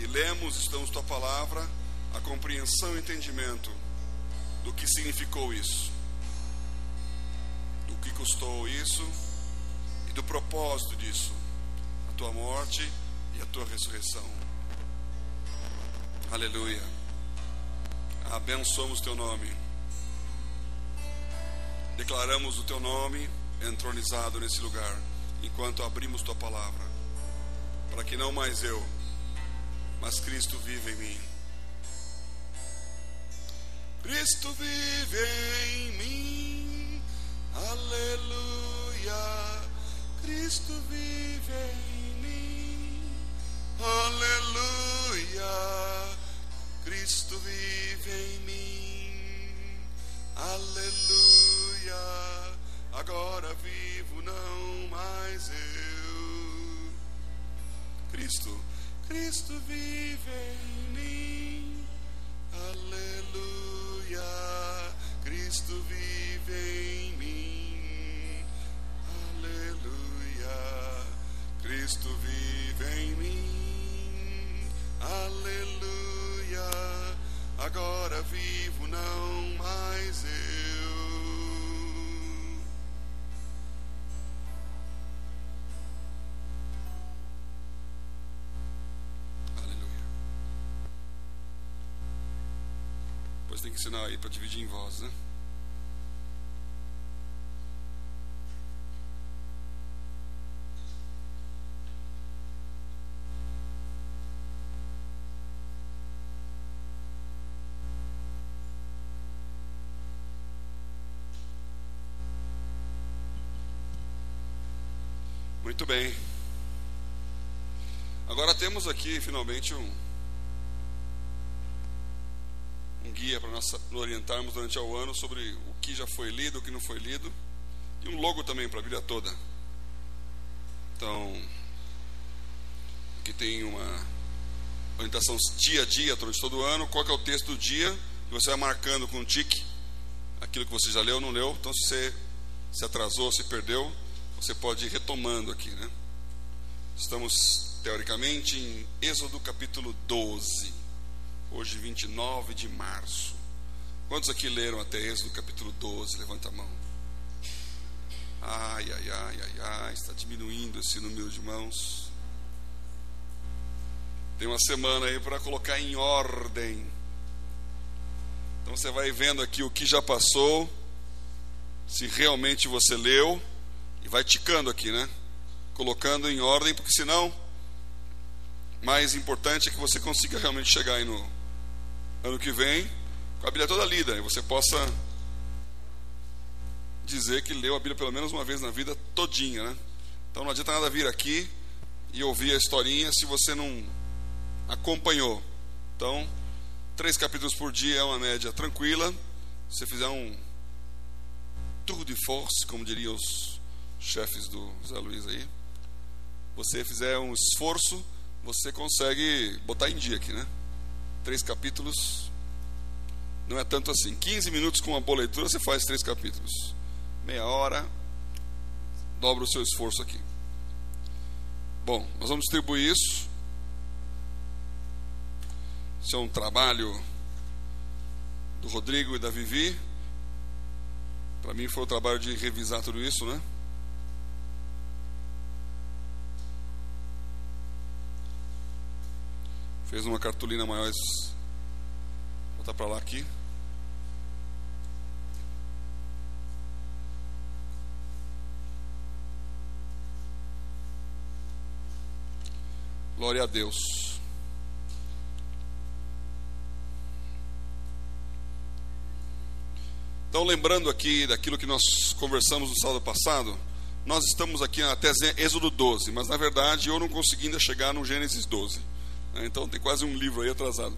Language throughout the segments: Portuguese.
lemos, estudamos tua palavra, a compreensão e entendimento do que significou isso, do que custou isso e do propósito disso, a tua morte e a tua ressurreição. Aleluia. Abençoamos o teu nome. Declaramos o teu nome entronizado nesse lugar, enquanto abrimos tua palavra, para que não mais eu, mas Cristo vive em mim. Cristo vive em mim, aleluia. Cristo vive em mim, aleluia. Cristo vive em mim, aleluia. Agora vivo, não mais eu. Cristo vive em mim, aleluia. Cristo vive em mim, aleluia. Cristo vive em mim, aleluia. Agora vivo, não mais eu. Aleluia. Pois tem que ensinar aí para dividir em voz, né? Muito bem. Agora temos aqui finalmente um guia para nós orientarmos durante o ano sobre o que já foi lido, o que não foi lido, e um logo também para a Bíblia toda. Então, aqui tem uma orientação dia a dia durante todo o ano. Qual que é o texto do dia? E você vai marcando com um tique aquilo que você já leu ou não leu. Então, se você se atrasou, se perdeu, você pode ir retomando aqui, né? Estamos, teoricamente, em Êxodo capítulo 12. Hoje, 29 de março. Quantos aqui leram até Êxodo capítulo 12? Levanta a mão. Ai, está diminuindo esse número de mãos. Tem uma semana aí para colocar em ordem. Então você vai vendo aqui o que já passou, se realmente você leu, e vai ticando aqui, né? Colocando em ordem, porque senão, mais importante é que você consiga realmente chegar aí no ano que vem com a Bíblia toda lida, e você possa dizer que leu a Bíblia pelo menos uma vez na vida todinha, né? Então não adianta nada vir aqui e ouvir a historinha se você não acompanhou. Então, 3 capítulos por dia é uma média tranquila. Se você fizer um tour de force, como diriam os chefes do Zé Luiz aí, você fizer um esforço, você consegue botar em dia aqui, né? 3 capítulos não é tanto assim. 15 minutos com uma boa leitura você faz 3 capítulos. Meia hora, dobra o seu esforço aqui. Bom, nós vamos distribuir isso. Isso é um trabalho do Rodrigo e da Vivi. Para mim foi o trabalho de revisar tudo isso, né? Fez uma cartolina maior. Vou botar para lá aqui. Glória a Deus. Então, lembrando aqui daquilo que nós conversamos no sábado passado, nós estamos aqui até Êxodo 12, mas na verdade eu não consegui ainda chegar no Gênesis 12. Então tem quase um livro aí atrasado.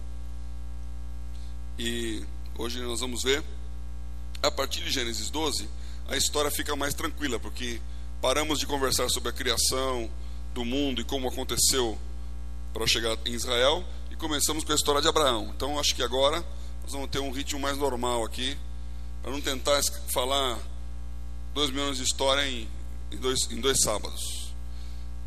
E hoje nós vamos ver, a partir de Gênesis 12, a história fica mais tranquila, porque paramos de conversar sobre a criação do mundo e como aconteceu para chegar em Israel, e começamos com a história de Abraão. Então acho que agora nós vamos ter um ritmo mais normal aqui, para não tentar falar 2 mil anos de história em dois sábados.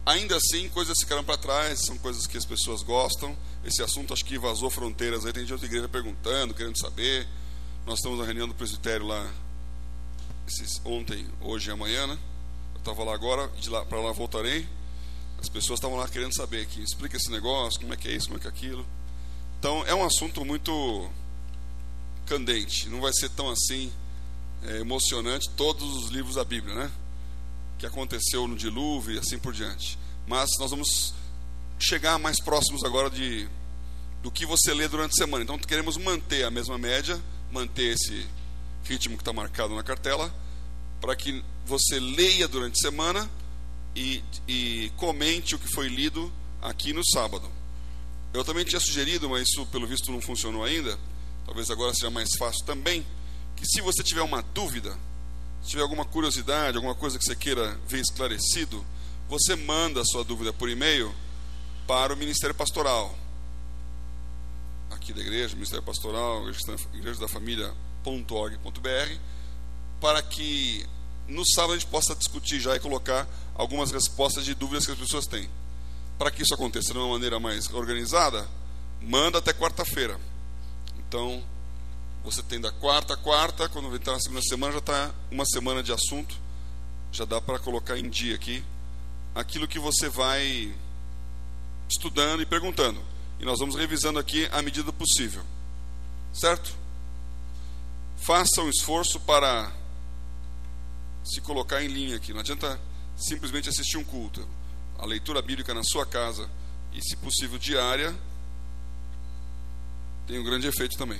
Ainda assim, coisas ficaram para trás, são coisas que as pessoas gostam. Esse assunto acho que vazou fronteiras, aí tem gente de outra igreja perguntando, querendo saber. Nós estamos na reunião do presbitério lá, ontem, hoje e amanhã, né? Eu estava lá agora, para lá voltarei. As pessoas estavam lá querendo saber aqui, explica esse negócio, como é que é isso, como é que é aquilo. Então, é um assunto muito candente, não vai ser tão assim emocionante todos os livros da Bíblia, né? Que aconteceu no dilúvio e assim por diante. Mas nós vamos chegar mais próximos agora do que você lê durante a semana. Então queremos manter a mesma média, manter esse ritmo que está marcado na cartela, para que você leia durante a semana e comente o que foi lido aqui no sábado. Eu também tinha sugerido, mas isso pelo visto não funcionou ainda, talvez agora seja mais fácil também, que se você tiver uma dúvida, se tiver alguma curiosidade, alguma coisa que você queira ver esclarecido, você manda a sua dúvida por e-mail para o Ministério Pastoral, aqui da igreja, Ministério Pastoral, igrejadafamilia.org.br, para que no sábado a gente possa discutir já e colocar algumas respostas de dúvidas que as pessoas têm. Para que isso aconteça de uma maneira mais organizada, manda até quarta-feira. Então, você tem da quarta a quarta, quando entrar na segunda semana, já está uma semana de assunto, já dá para colocar em dia aqui aquilo que você vai estudando e perguntando. E nós vamos revisando aqui à medida do possível. Certo? Faça um esforço para se colocar em linha aqui. Não adianta simplesmente assistir um culto. A leitura bíblica na sua casa, e se possível diária, tem um grande efeito também.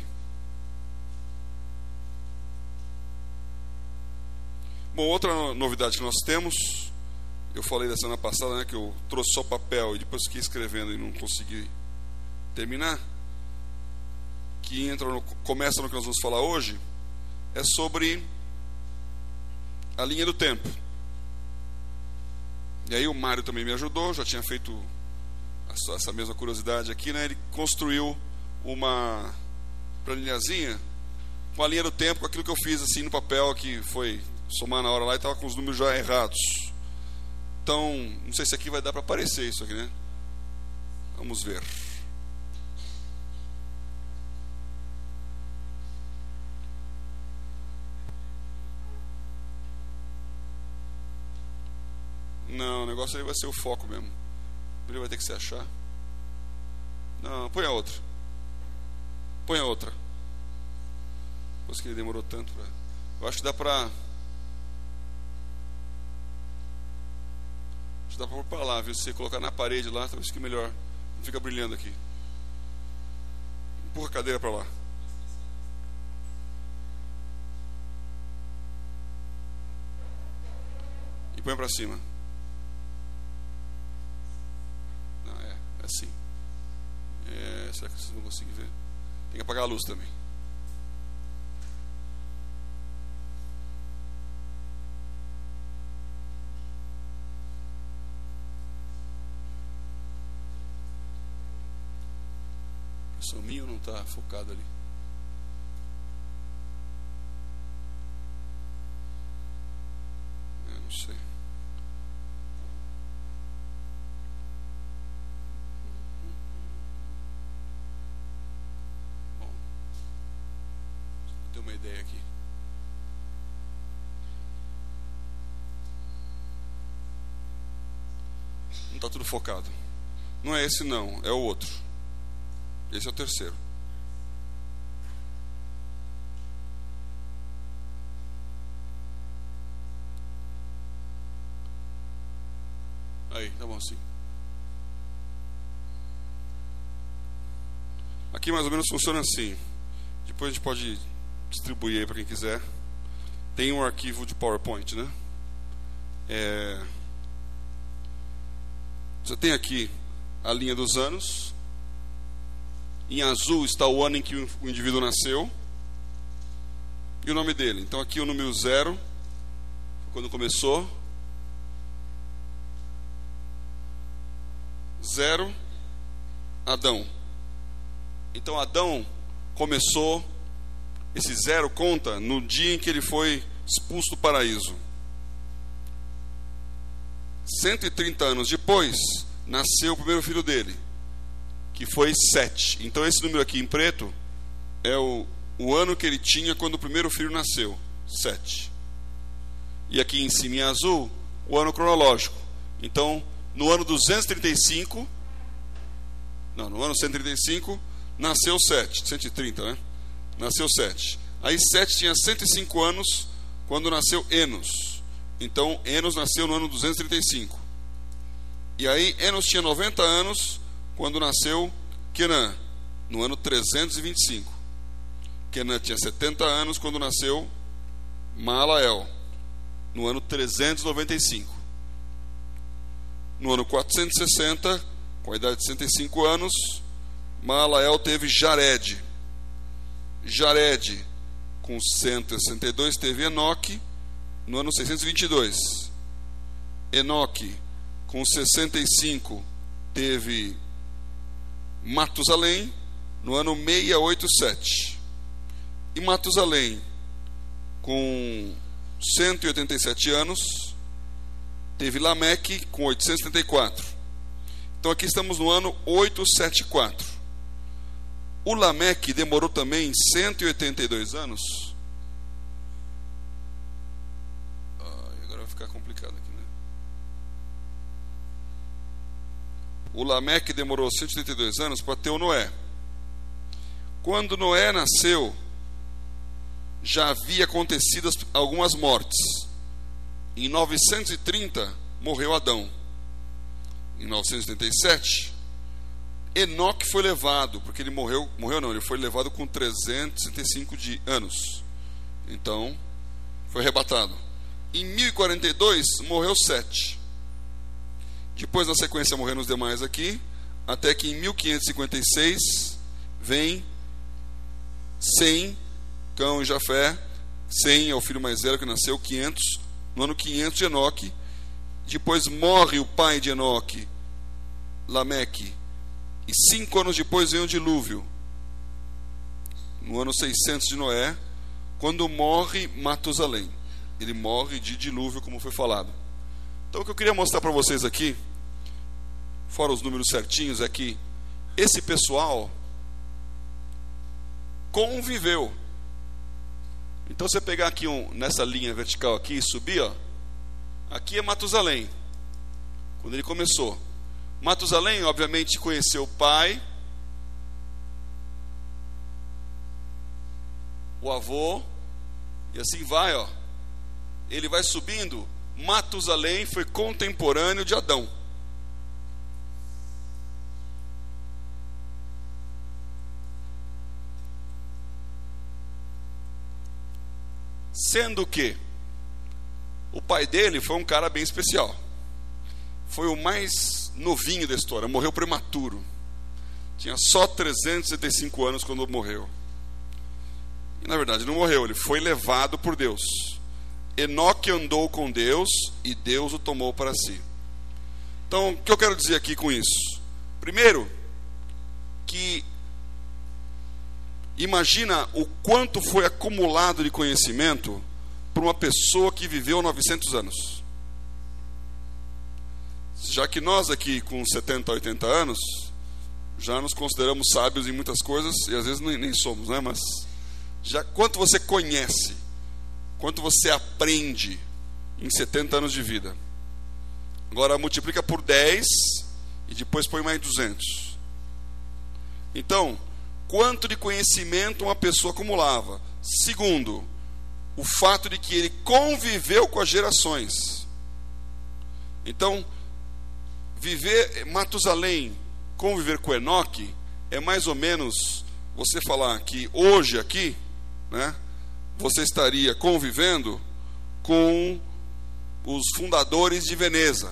Bom, outra novidade que nós temos, eu falei da semana passada, né, que eu trouxe só papel e depois fiquei escrevendo e não consegui terminar, que começa no que nós vamos falar hoje, é sobre a linha do tempo. E aí o Mário também me ajudou, já tinha feito essa mesma curiosidade aqui, né? Ele construiu uma planilhazinha com a linha do tempo, com aquilo que eu fiz assim no papel, que foi somar na hora lá e estava com os números já errados. Então, não sei se aqui vai dar para aparecer isso aqui, né? Vamos ver. Não, o negócio aí vai ser o foco mesmo. Ele vai ter que se achar. Não, põe a outra. Põe a outra. Depois que ele demorou tanto pra... Eu acho que dá pra pôr pra lá, viu? Se você colocar na parede lá, talvez fique melhor. Não fica brilhando aqui. Empurra a cadeira pra lá. E põe pra cima. Não, é assim. Será que vocês vão conseguir ver? Tem que apagar a luz também. O minho não está focado ali. Eu não sei. Bom, tem uma ideia aqui. Não está tudo focado. Não é esse não, é o outro. Esse é o terceiro. Aí, tá bom assim. Aqui mais ou menos funciona assim. Depois a gente pode distribuir aí para quem quiser. Tem um arquivo de PowerPoint, né? Você tem aqui a linha dos anos. Em azul está o ano em que o indivíduo nasceu e o nome dele. Então aqui o número 0, quando começou. 0, Adão. Então Adão começou, esse 0 conta no dia em que ele foi expulso do paraíso. 130 anos depois, nasceu o primeiro filho dele, que foi Sete. Então esse número aqui em preto é o ano que ele tinha quando o primeiro filho nasceu, 7. E aqui em cima em azul, o ano cronológico. Então, no ano 235, no ano 135, nasceu 7, 130, né? Nasceu 7. Aí 7 tinha 105 anos quando nasceu Enos. Então, Enos nasceu no ano 235. E aí, Enos tinha 90 anos quando nasceu Quenã, no ano 325. Quenã tinha 70 anos quando nasceu Maalael, no ano 395. No ano 460, com a idade de 65 anos, Maalael teve Jared. Jared, com 162, teve Enoque, no ano 622. Enoque, com 65, teve Matusalém, no ano 687. E Matusalém, com 187 anos, teve Lameque, com 874. Então aqui estamos no ano 874. O Lameque demorou também 182 anos. Agora vai ficar complicado aqui, né? O Lameque demorou 182 anos para ter o Noé. Quando Noé nasceu, já havia acontecido algumas mortes. Em 930 morreu Adão. Em 987 Enoque foi levado, porque ele ele foi levado com 365 anos. Então foi arrebatado. Em 1042 morreu Sete. Depois na sequência morreram os demais aqui, até que em 1556 vem Sem, Cão e Jafé. Sem é o filho mais velho que nasceu, 500, no ano 500 de Enoque. Depois morre o pai de Enoque, Lameque, e 5 anos depois vem o dilúvio, no ano 600 de Noé, quando morre Matusalém. Ele morre de dilúvio, como foi falado. Então o que eu queria mostrar para vocês aqui, fora os números certinhos, é que esse pessoal conviveu. Então, se você pegar aqui nessa linha vertical aqui e subir, ó, aqui é Matusalém, quando ele começou. Matusalém, obviamente, conheceu o pai, o avô, e assim vai, ó. Ele vai subindo. Matusalém foi contemporâneo de Adão. Sendo que o pai dele foi um cara bem especial. Foi o mais novinho da história, morreu prematuro. Tinha só 375 anos quando morreu. E na verdade não morreu, ele foi levado por Deus. Enoque andou com Deus e Deus o tomou para si. Então, o que eu quero dizer aqui com isso? Primeiro, que imagina o quanto foi acumulado de conhecimento por uma pessoa que viveu 900 anos. Já que nós aqui com 70, 80 anos já nos consideramos sábios em muitas coisas, e às vezes nem somos, né? Mas já quanto você conhece, quanto você aprende em 70 anos de vida. Agora multiplica por 10 e depois põe mais 200. Então, quanto de conhecimento uma pessoa acumulava? Segundo, o fato de que ele conviveu com as gerações. Então, Matusalém conviver com Enoque é mais ou menos você falar que hoje aqui, né, você estaria convivendo com os fundadores de Veneza,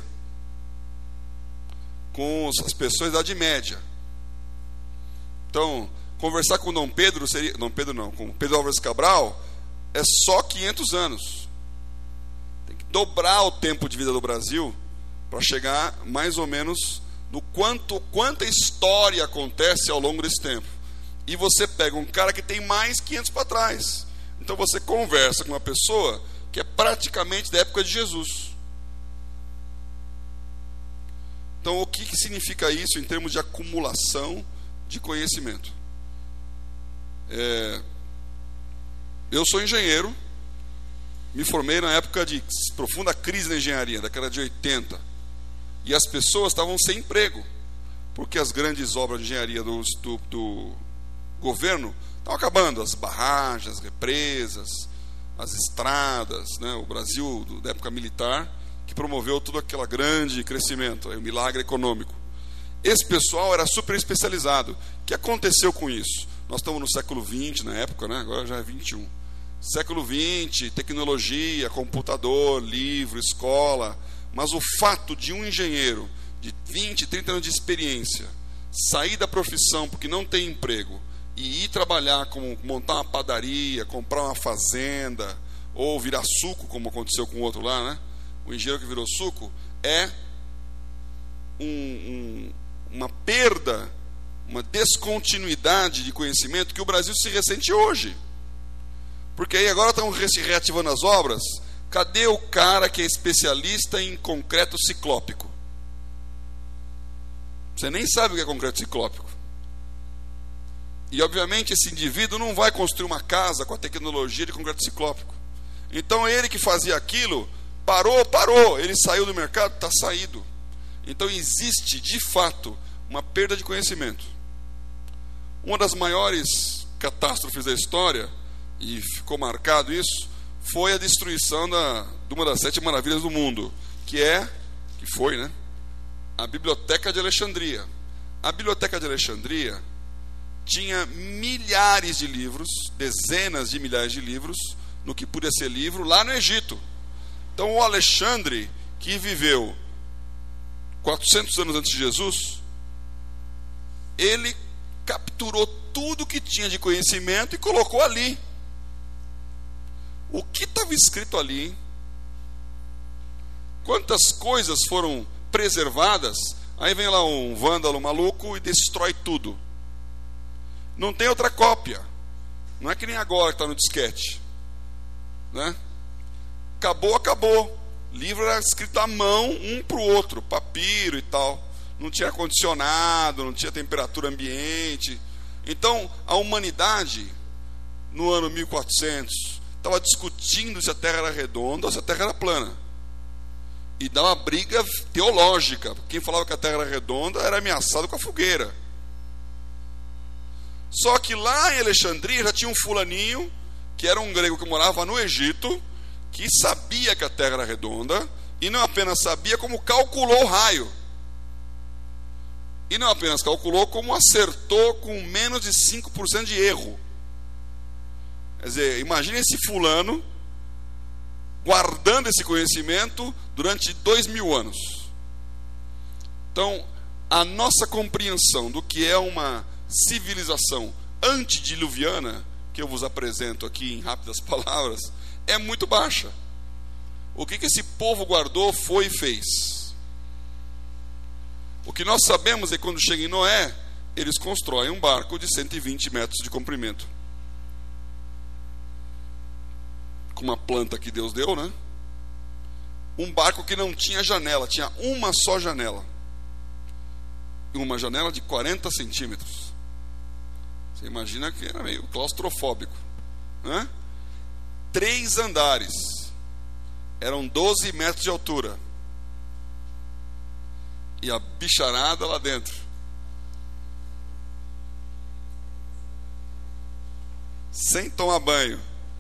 com as pessoas da Idade Média. Então, conversar com Dom Pedro seria, com Pedro Álvares Cabral é só 500 anos. Tem que dobrar o tempo de vida do Brasil para chegar mais ou menos no quanta história acontece ao longo desse tempo. E você pega um cara que tem mais 500 para trás. Então você conversa com uma pessoa que é praticamente da época de Jesus. Então, o que significa isso em termos de acumulação de conhecimento? Eu sou engenheiro, me formei na época de profunda crise na engenharia, década de 80, e as pessoas estavam sem emprego, porque as grandes obras de engenharia do governo estavam acabando, as barragens, as represas, as estradas, né? O Brasil da época militar, que promoveu todo aquele grande crescimento, o milagre econômico. Esse pessoal era super especializado. O que aconteceu com isso? Nós estamos no século XX, na época, né? Agora já é 21. Século XX, tecnologia, computador, livro, escola. Mas o fato de um engenheiro de 20, 30 anos de experiência sair da profissão porque não tem emprego e ir trabalhar, como montar uma padaria, comprar uma fazenda, ou virar suco, como aconteceu com o outro lá, né? O engenheiro que virou suco, é uma perda, uma descontinuidade de conhecimento que o Brasil se ressente hoje. Porque aí agora estão se reativando as obras. Cadê o cara que é especialista em concreto ciclópico? Você nem sabe o que é concreto ciclópico. E obviamente esse indivíduo não vai construir uma casa com a tecnologia de concreto ciclópico. Então ele que fazia aquilo, parou, ele saiu do mercado, está saído. Então existe de fato uma perda de conhecimento. Uma das maiores catástrofes da história, e ficou marcado isso, foi a destruição de uma das 7 maravilhas do mundo, que foi, né? A Biblioteca de Alexandria. A Biblioteca de Alexandria tinha milhares de livros, dezenas de milhares de livros, no que podia ser livro, lá no Egito. Então o Alexandre, que viveu 400 anos antes de Jesus, ele capturou tudo que tinha de conhecimento e colocou ali. O que estava escrito ali, hein? Quantas coisas foram preservadas? Aí vem lá um vândalo maluco e destrói tudo. Não tem outra cópia. Não é que nem agora que está no disquete, né? Acabou. Livro era escrito à mão, um para o outro, papiro e tal. Não tinha ar-condicionado, não tinha temperatura ambiente. Então, a humanidade, no ano 1400, estava discutindo se a Terra era redonda ou se a Terra era plana. E dava uma briga teológica. Quem falava que a Terra era redonda era ameaçado com a fogueira. Só que lá em Alexandria já tinha um fulaninho, que era um grego que morava no Egito, que sabia que a Terra era redonda, e não apenas sabia, como calculou o raio. E não apenas calculou, como acertou com menos de 5% de erro. Quer dizer, imagine esse fulano guardando esse conhecimento durante 2000 anos. Então, a nossa compreensão do que é uma civilização antediluviana, que eu vos apresento aqui em rápidas palavras, é muito baixa. O que esse povo guardou foi e fez. O que nós sabemos é que quando chega em Noé, eles constroem um barco de 120 metros de comprimento, com uma planta que Deus deu, né? Um barco que não tinha janela, tinha uma só janela. Uma janela de 40 centímetros. Você imagina que era meio claustrofóbico, né? 3 andares. Eram 12 metros de altura. E a bicharada lá dentro. Sem tomar banho.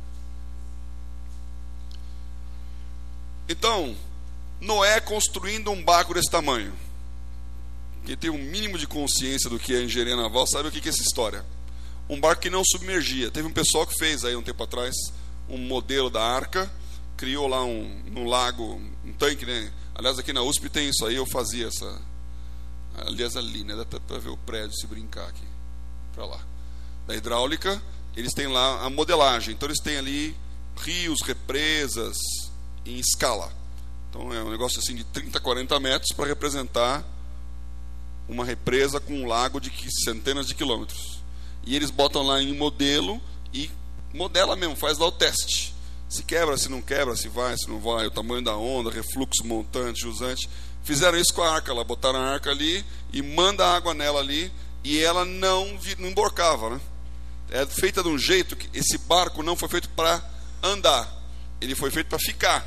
Então, Noé construindo um barco desse tamanho. Quem tem um mínimo de consciência do que é engenharia naval sabe o que é essa história. Um barco que não submergia. Teve um pessoal que fez aí um tempo atrás um modelo da arca, criou lá no lago, um tanque, né? Aliás, aqui na USP tem isso aí, eu fazia essa. Aliás, ali, né? Dá para ver o prédio se brincar aqui, para lá. Da hidráulica, eles têm lá a modelagem. Então, eles têm ali rios, represas em escala. Então, é um negócio assim de 30, 40 metros para representar uma represa com um lago de centenas de quilômetros. E eles botam lá em modelo e modela mesmo, faz lá o teste. se quebra, se não quebra, se vai, se não vai, o tamanho da onda, refluxo montante, jusante. Fizeram isso com a arca, botaram a arca ali e manda água nela ali, e ela não emborcava, né? É feita de um jeito que esse barco não foi feito para andar, ele foi feito para ficar.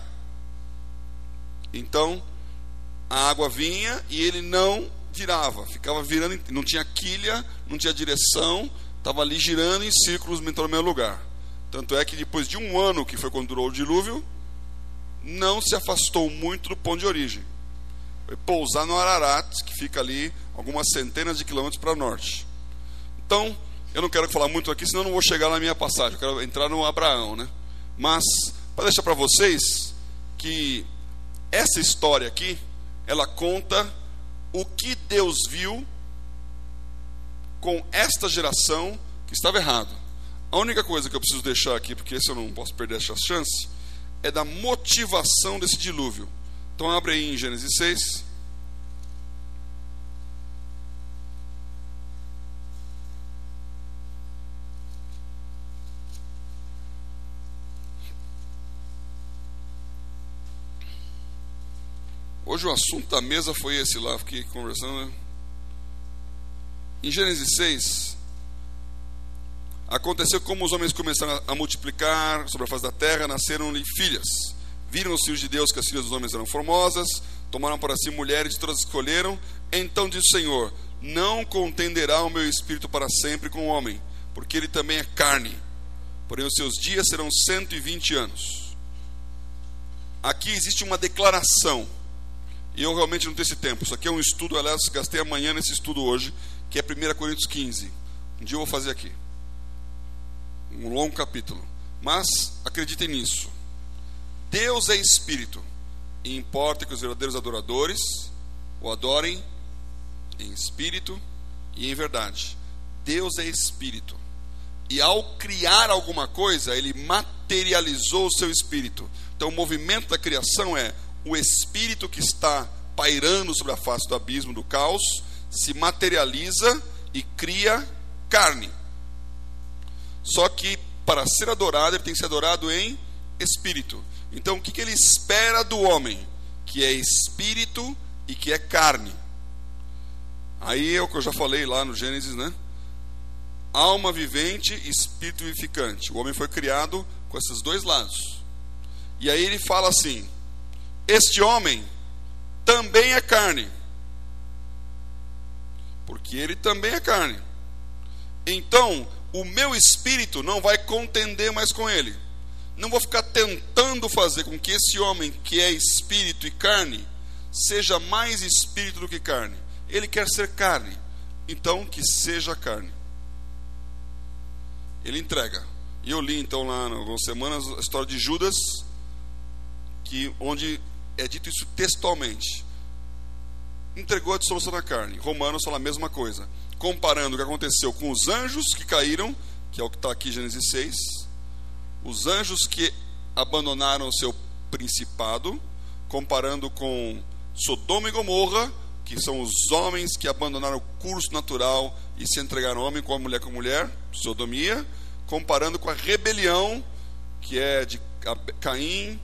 Então a água vinha e ele não virava, ficava virando, não tinha quilha, não tinha direção, estava ali girando em círculos no mesmo lugar. Tanto é que depois de um ano, que foi quando durou o dilúvio, não se afastou muito do ponto de origem. Foi pousar no Ararat, que fica ali algumas centenas de quilômetros para o norte. Então, eu não quero falar muito aqui, senão eu não vou chegar na minha passagem. Eu quero entrar no Abraão, né? Mas, para deixar para vocês que essa história aqui, ela conta o que Deus viu com esta geração que estava errado. A única coisa que eu preciso deixar aqui, porque esse eu não posso perder essa chance, é da motivação desse dilúvio. Então abre aí em Gênesis 6. Hoje o assunto da mesa foi esse lá, fiquei conversando, né? Em Gênesis 6, aconteceu como os homens começaram a multiplicar sobre a face da terra, nasceram-lhe filhas. Viram os filhos de Deus que as filhas dos homens eram formosas, tomaram para si mulheres, todas escolheram. Então disse o Senhor: não contenderá o meu espírito para sempre com o homem, porque ele também é carne, porém os seus dias serão 120 anos. Aqui existe uma declaração, e eu realmente não tenho esse tempo. Isso aqui é um estudo, aliás, gastei amanhã nesse estudo hoje, que é 1 Coríntios 15. Um dia eu vou fazer aqui um longo capítulo, mas acreditem nisso. Deus é espírito, e importa que os verdadeiros adoradores o adorem em espírito e em verdade. Deus é espírito, e ao criar alguma coisa, ele materializou o seu espírito. Então o movimento da criação é o espírito que está pairando sobre a face do abismo do caos, se materializa e cria carne. Só que para ser adorado, ele tem que ser adorado em espírito. Então o que ele espera do homem? Que é espírito e que é carne. Aí é o que eu já falei lá no Gênesis, né? Alma vivente, espírito vivificante. O homem foi criado com esses dois lados. E aí ele fala assim: este homem também é carne, porque ele também é carne. Então o meu espírito não vai contender mais com ele. Não vou ficar tentando fazer com que esse homem que é espírito e carne seja mais espírito do que carne. Ele quer ser carne, então que seja carne. Ele entrega. E eu li então lá há algumas semanas a história de Judas, onde é dito isso textualmente. Entregou a dissolução da carne. Romanos fala a mesma coisa, comparando o que aconteceu com os anjos que caíram, que é o que está aqui em Gênesis 6, os anjos que abandonaram o seu principado, comparando com Sodoma e Gomorra, que são os homens que abandonaram o curso natural e se entregaram homem com mulher, sodomia, comparando com a rebelião, que é de Caim,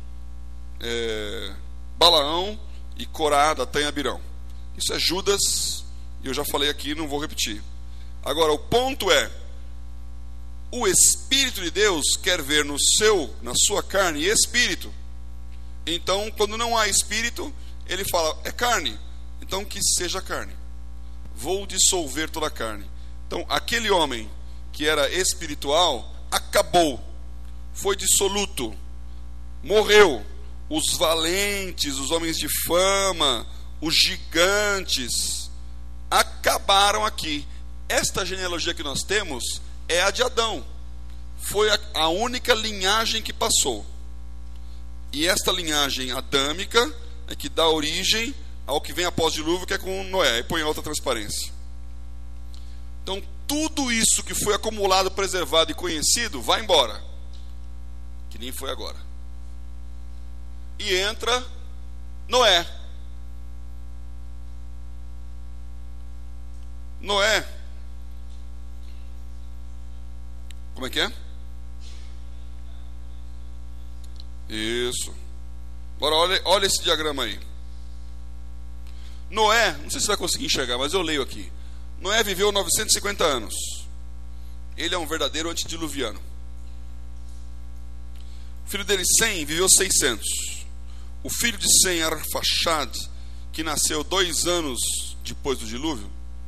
Balaão e Corá, Datã e Abirão. Isso é Judas, e eu já falei aqui, não vou repetir. Agora, o ponto é: o Espírito de Deus quer ver na sua carne espírito. Então, quando não há espírito, ele fala: é carne, então que seja carne. Vou dissolver toda a carne. Então, aquele homem que era espiritual acabou, foi dissoluto, morreu. Os valentes, os homens de fama, os gigantes acabaram aqui. Esta genealogia que nós temos é a de Adão. Foi a única linhagem que passou. E esta linhagem adâmica é que dá origem ao que vem após o dilúvio, que é com Noé. E põe alta transparência. Então, tudo isso que foi acumulado, preservado e conhecido, vai embora. Que nem foi agora. E entra Noé. Noé, como é que é? Isso. Agora olha esse diagrama aí. Noé, não sei se você vai conseguir enxergar, mas eu leio aqui. Noé viveu 950 anos. Ele é um verdadeiro antediluviano. O filho dele, Sem, viveu 600. O filho de Sem, Arfaxad, que nasceu 2 anos depois do dilúvio,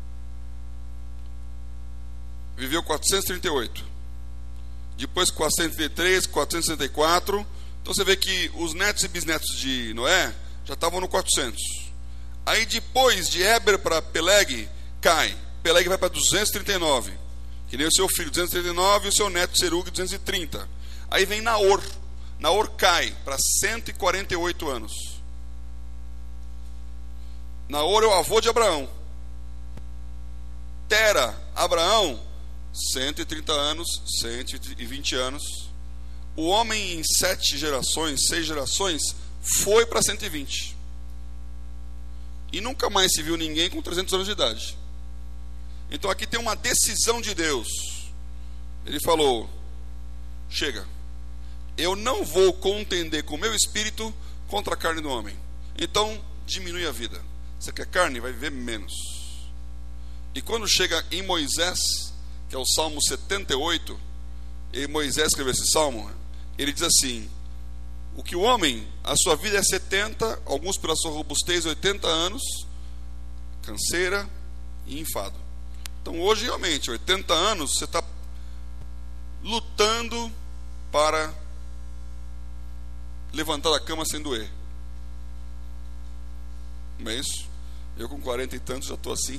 viveu 438. Depois 433, 464. Então você vê que os netos e bisnetos de Noé já estavam no 400. Aí depois de Éber para Peleg, cai. Peleg vai para 239. Que nem o seu filho, 239, e o seu neto Serug, 230. Aí vem Naor. Naor cai para 148 anos. Naor é o avô de Abraão. Tera, Abraão, 130 anos, 120 anos. O homem em 6 gerações, foi para 120. E nunca mais se viu ninguém com 300 anos de idade. Então aqui tem uma decisão de Deus. Ele falou: chega, eu não vou contender com o meu espírito contra a carne do homem. Então diminui a vida. Você quer carne? Vai viver menos. E quando chega em Moisés, que é o Salmo 78, e Moisés escreveu esse salmo, ele diz assim: o que o homem, a sua vida é 70, alguns pela sua robustez 80 anos, canseira e enfado. Então hoje realmente, 80 anos, você está lutando para levantar da cama sem doer. Não é isso? Eu com 40 e tantos já estou assim.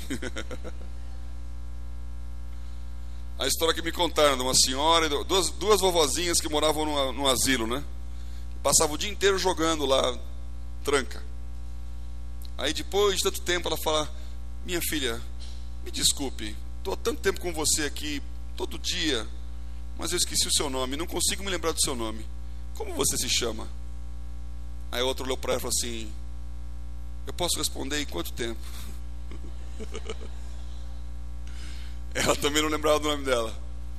A história que me contaram de uma senhora e duas vovozinhas que moravam no asilo, né? Passava o dia inteiro jogando lá, tranca. Aí depois de tanto tempo ela fala: minha filha, me desculpe, estou há tanto tempo com você aqui, todo dia, mas eu esqueci o seu nome, não consigo me lembrar do seu nome. Como você se chama? Aí outro olhou para ela e falou assim: eu posso responder em quanto tempo? Ela também não lembrava do nome dela.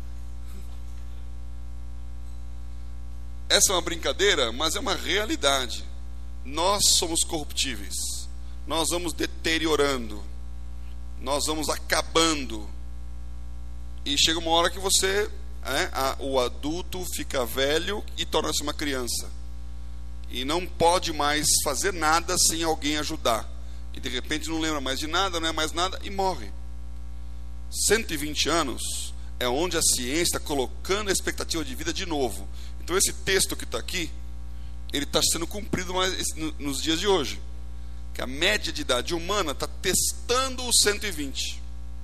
Essa é uma brincadeira, mas é uma realidade. Nós somos corruptíveis. Nós vamos deteriorando. Nós vamos acabando. E chega uma hora que você, o adulto fica velho e torna-se uma criança. E não pode mais fazer nada sem alguém ajudar. E de repente não lembra mais de nada, não é mais nada e morre. 120 anos é onde a ciência está colocando a expectativa de vida de novo. Então esse texto que está aqui, ele está sendo cumprido nos dias de hoje. Que a média de idade humana está testando os 120.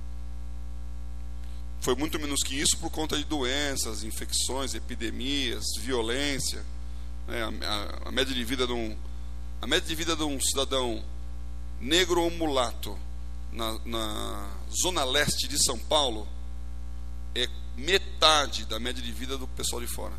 Foi muito menos que isso por conta de doenças, infecções, epidemias, violência. A média de vida de um cidadão negro ou mulato na zona leste de São Paulo é metade da média de vida do pessoal de fora.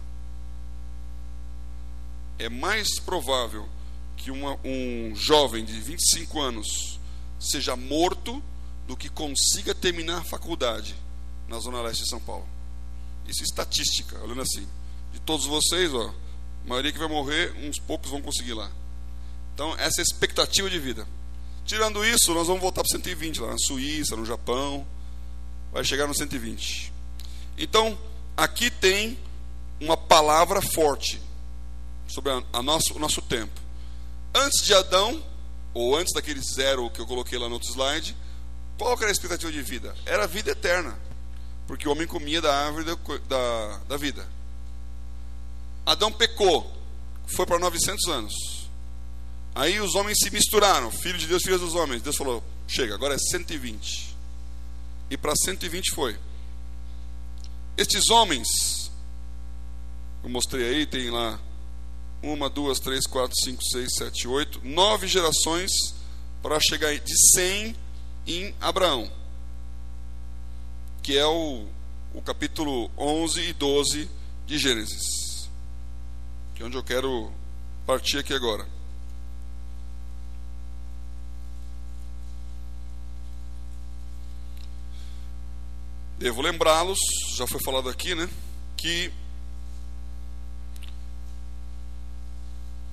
É mais provável que um jovem de 25 anos seja morto do que consiga terminar a faculdade na zona leste de São Paulo. Isso é estatística, olhando assim. De todos vocês, a maioria que vai morrer, uns poucos vão conseguir lá. Então, essa é a expectativa de vida. Tirando isso, nós vamos voltar para 120 lá na Suíça, no Japão. Vai chegar no 120. Então, aqui tem uma palavra forte sobre o nosso tempo. Antes de Adão, ou antes daquele 0 que eu coloquei lá no outro slide, qual era a expectativa de vida? Era a vida eterna, porque o homem comia da árvore da vida. Adão pecou, foi para 900 anos. Aí os homens se misturaram, filho de Deus, filho dos homens. Deus falou: chega, agora é 120. E para 120 foi. Estes homens, eu mostrei aí, tem lá 1, 2, 3, 4, 5, 6, 7, 8, 9 gerações para chegar de 100 em Abraão, que é o capítulo 11 e 12 de Gênesis, que é onde eu quero partir aqui agora. Devo lembrá-los, já foi falado aqui, né, que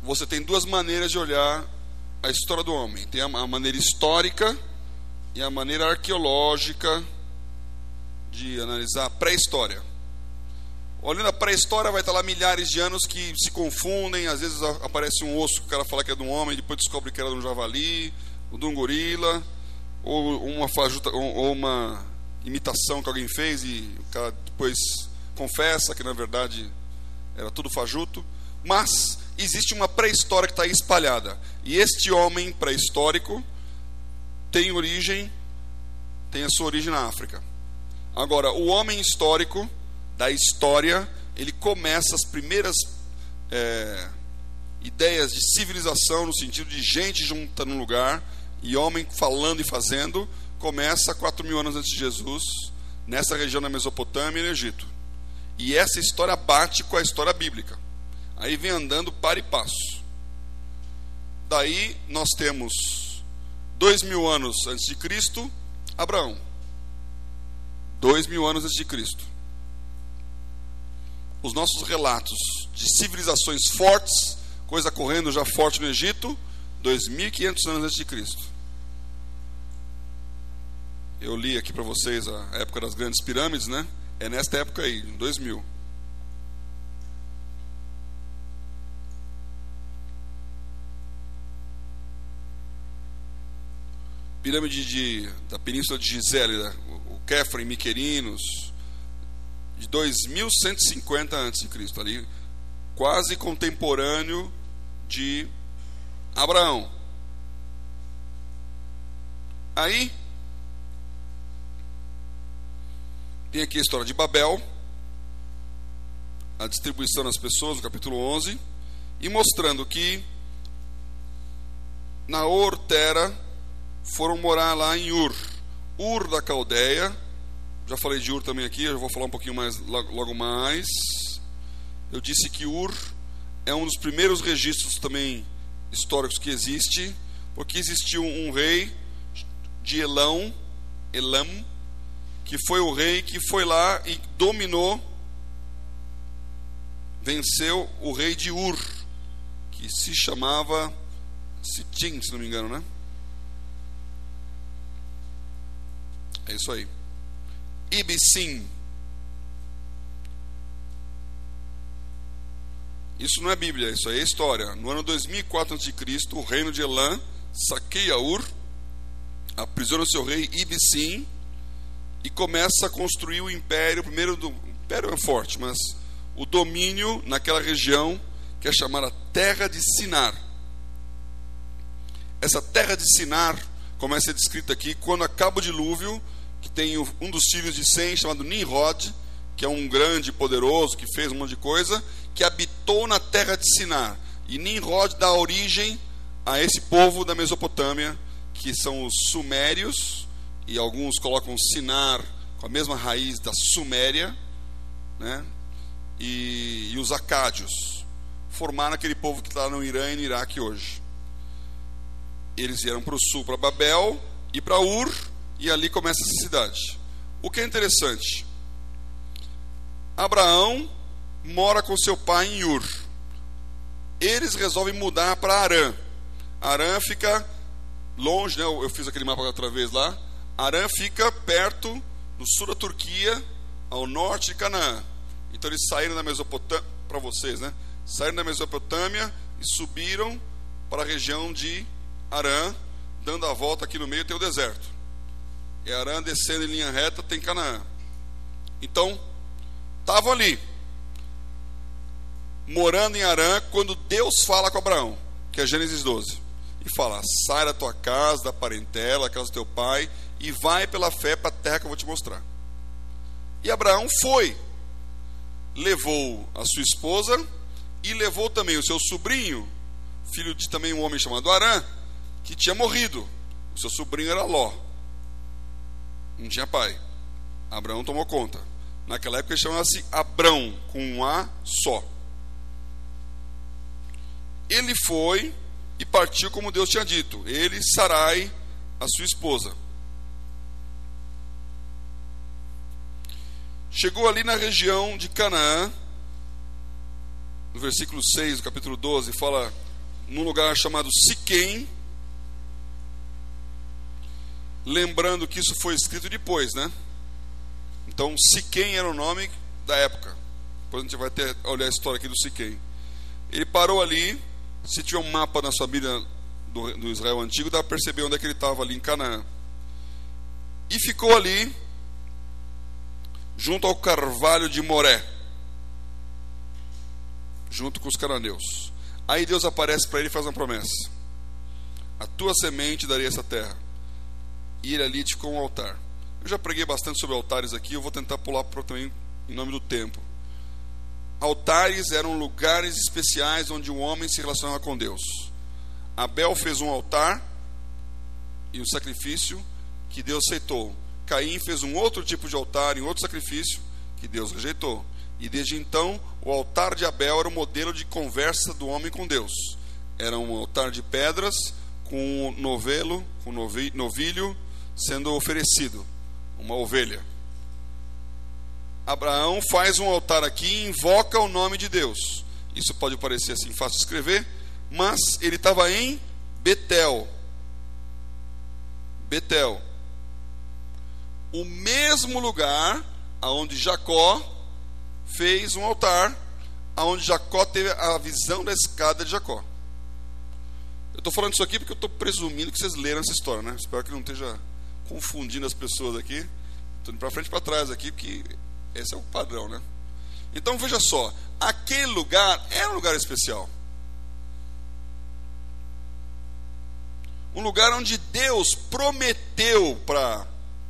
você tem duas maneiras de olhar a história do homem. Tem a maneira histórica e a maneira arqueológica de analisar a pré-história. Olhando a pré-história, vai estar lá milhares de anos que se confundem. Às vezes aparece um osso que o cara fala que é de um homem, depois descobre que era de um javali, ou de um gorila, ou uma imitação que alguém fez e o cara depois confessa que na verdade era tudo fajuto. Mas existe uma pré-história que está aí espalhada. E este homem pré-histórico tem a sua origem na África. Agora, o homem histórico da história, ele começa as primeiras ideias de civilização, no sentido de gente junta num lugar, e homem falando e fazendo, começa 4.000 anos antes de Jesus, nessa região da Mesopotâmia e no Egito. E essa história bate com a história bíblica. Aí vem andando para e passo. Daí nós temos 2.000 anos antes de Cristo, Abraão. 2.000 anos antes de Cristo. Os nossos relatos de civilizações fortes, coisa correndo já forte no Egito, 2.500 anos antes de Cristo. Eu li aqui para vocês a época das grandes pirâmides, né? É nesta época aí, 2000. Pirâmide da Península de Gizé, o Kéfera em Miquerinos, de 2150 a.C., ali, quase contemporâneo de Abraão. Aí tem aqui a história de Babel, a distribuição das pessoas, no capítulo 11, e mostrando que Naor, Tera foram morar lá em Ur da Caldeia. Já falei de Ur também aqui, eu vou falar um pouquinho mais logo mais. Eu disse que Ur é um dos primeiros registros também históricos que existe, porque existiu um rei de Elam, que foi o rei que foi lá e dominou, venceu o rei de Ur, que se chamava Sitim, se não me engano, né? É isso aí. Ibicim. Isso não é Bíblia, isso aí é história. No ano 2004 a.C., o reino de Elam saqueia Ur, aprisiona o seu rei Ibicim e começa a construir o império. Primeiro, o império é forte, mas o domínio naquela região que é chamada Terra de Sinar. Essa Terra de Sinar começa a ser descrita aqui quando acaba o dilúvio, que tem um dos filhos de Sem, chamado Nimrod, que é um grande poderoso, que fez um monte de coisa, que habitou na Terra de Sinar. E Nimrod dá origem a esse povo da Mesopotâmia, que são os sumérios, e alguns colocam Sinar com a mesma raiz da Suméria, né? E os acádios formaram aquele povo que está no Irã e no Iraque hoje. Eles vieram para o sul, para Babel e para Ur, e ali começa essa cidade. O que é interessante, Abraão mora com seu pai em Ur. Eles resolvem mudar para Harã. Harã fica longe, né? Eu fiz aquele mapa outra vez lá. Harã fica perto, no sul da Turquia, ao norte de Canaã. Então eles saíram da Mesopotâmia, para vocês, né? Saíram da Mesopotâmia e subiram para a região de Harã, dando a volta aqui no meio tem o deserto. E Harã descendo em linha reta tem Canaã. Então, estavam ali, morando em Harã, quando Deus fala com Abraão, que é Gênesis 12, e fala: sai da tua casa, da parentela, da casa do teu pai, e vai pela fé para a terra que eu vou te mostrar. E Abraão foi, levou a sua esposa e levou também o seu sobrinho, filho de também um homem chamado Harã, que tinha morrido. O seu sobrinho era Ló, não tinha pai. Abraão tomou conta. Naquela época ele chamava-se Abrão, com um A só. Ele foi e partiu como Deus tinha dito, ele e Sarai, a sua esposa. Chegou ali na região de Canaã. No versículo 6 do capítulo 12 fala num lugar chamado Siquém. Lembrando que isso foi escrito depois, né? Então, Siquém era o nome da época. Depois a gente vai olhar a história aqui do Siquém. Ele parou ali. Se tiver um mapa na sua Bíblia do Israel antigo, dá para perceber onde é que ele estava ali em Canaã. E ficou ali, junto ao carvalho de Moré, junto com os cananeus. Aí Deus aparece para ele e faz uma promessa: a tua semente darei essa terra, e ele ali edificou um altar. Eu já preguei bastante sobre altares aqui, eu vou tentar pular também em nome do tempo. Altares eram lugares especiais onde o homem se relacionava com Deus. Abel fez um altar e um sacrifício que Deus aceitou. Caim fez um outro tipo de altar e um outro sacrifício que Deus rejeitou. E desde então, o altar de Abel era o modelo de conversa do homem com Deus. Era um altar de pedras com novilho sendo oferecido, uma ovelha. Abraão faz um altar aqui e invoca o nome de Deus. Isso pode parecer assim fácil de escrever, mas ele estava em Betel. Betel. O mesmo lugar aonde Jacó fez um altar, aonde Jacó teve a visão da escada de Jacó. Eu estou falando isso aqui porque eu estou presumindo que vocês leram essa história, né? Espero que não esteja confundindo as pessoas aqui. Estou indo para frente e para trás aqui, porque esse é o padrão, né? Então veja só, aquele lugar era um lugar especial. Um lugar onde Deus prometeu para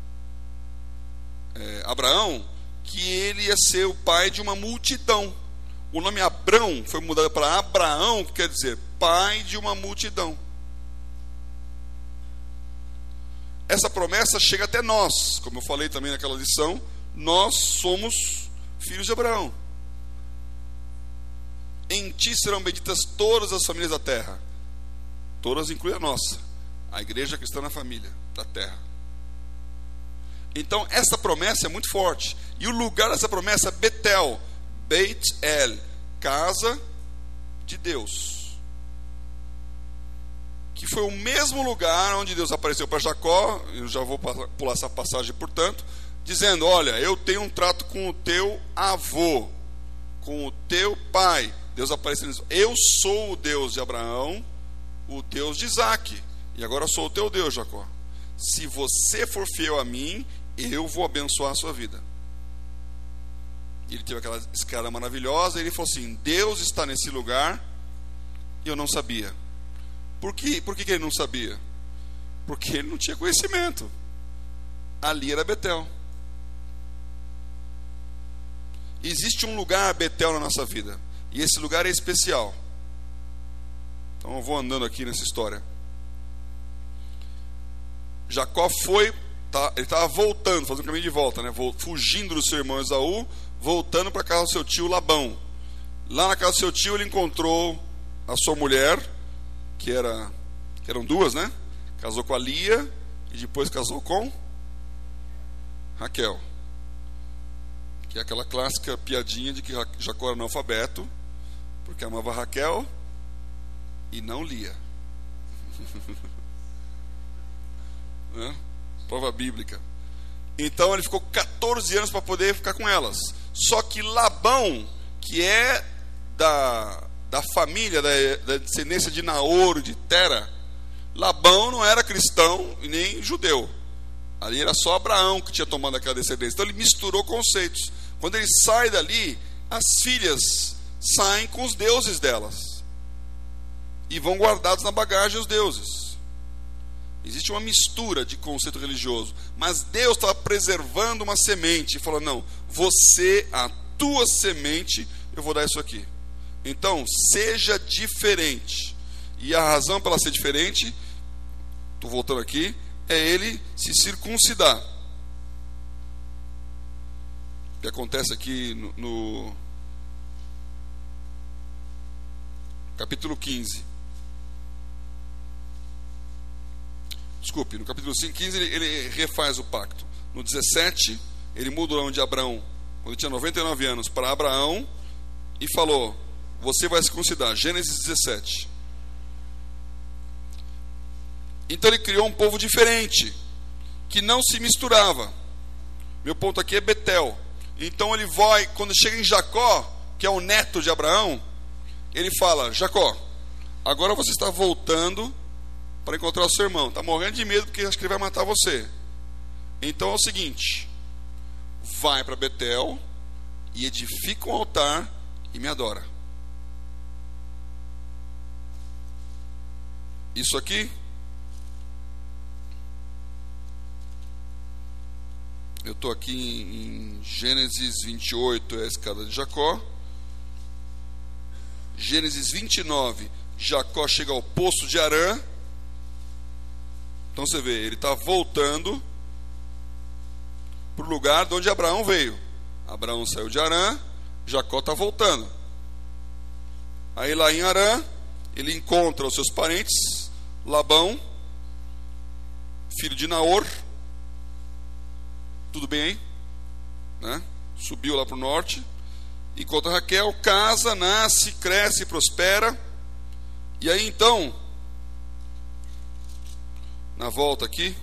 Abraão que ele ia ser o pai de uma multidão. O nome Abrão foi mudado para Abraão, que quer dizer pai de uma multidão. Essa promessa chega até nós, como eu falei também naquela lição. Nós somos filhos de Abraão. Em ti serão benditas todas as famílias da terra. Todas inclui a nossa, a igreja cristã na família da terra. Então essa promessa é muito forte. E o lugar dessa promessa é Betel, Beit El, casa de Deus, que foi o mesmo lugar onde Deus apareceu para Jacó. Eu já vou pular essa passagem, portanto, dizendo: olha, eu tenho um trato com o teu avô, com o teu pai. Deus apareceu e diz: eu sou o Deus de Abraão, o Deus de Isaac, e agora sou o teu Deus, Jacó. Se você for fiel a mim, eu vou abençoar a sua vida. Ele teve aquela escada maravilhosa, e ele falou assim: Deus está nesse lugar, e eu não sabia. Por que ele não sabia? Porque ele não tinha conhecimento. Ali era Betel. Existe um lugar Betel na nossa vida, e esse lugar é especial. Então eu vou andando aqui nessa história. Jacó ele estava voltando, fazendo um caminho de volta, né? Fugindo do seu irmão Esaú, voltando para a casa do seu tio Labão. Lá na casa do seu tio ele encontrou a sua mulher, que eram duas, né? Casou com a Lia e depois casou com Raquel, que é aquela clássica piadinha de que Jacó era analfabeto porque amava Raquel e não Lia. Né? Prova bíblica. Então ele ficou 14 anos para poder ficar com elas. Só que Labão, que é da família, da descendência de Naor, de Tera, Labão não era cristão e nem judeu. Ali era só Abraão que tinha tomado aquela descendência. Então ele misturou conceitos. Quando ele sai dali, as filhas saem com os deuses delas e vão guardados na bagagem os deuses. Existe uma mistura de conceito religioso, mas Deus estava preservando uma semente e falou: não, a tua semente, eu vou dar isso aqui. Então, seja diferente. E a razão para ela ser diferente, estou voltando aqui, é ele se circuncidar. O que acontece aqui no capítulo 15. Desculpe, no capítulo 15 ele refaz o pacto. No 17, ele muda o nome de Abraão, quando ele tinha 99 anos, para Abraão, e falou: você vai se circuncidar. Gênesis 17. Então ele criou um povo diferente, que não se misturava. Meu ponto aqui é Betel. Então ele vai, quando chega em Jacó, que é o neto de Abraão, ele fala: Jacó, agora você está voltando para encontrar o seu irmão. Está morrendo de medo porque acha que ele vai matar você. Então é o seguinte: vai para Betel e edifica um altar e me adora. Isso aqui, eu estou aqui em Gênesis 28, é a escada de Jacó. Gênesis 29, Jacó chega ao poço de Harã. Então você vê, ele está voltando para o lugar de onde Abraão veio. Abraão saiu de Harã, Jacó está voltando. Aí lá em Harã, ele encontra os seus parentes, Labão, filho de Naor. Tudo bem aí? Né? Subiu lá para o norte. Encontra Raquel, casa, nasce, cresce, prospera. E aí então, na volta aqui,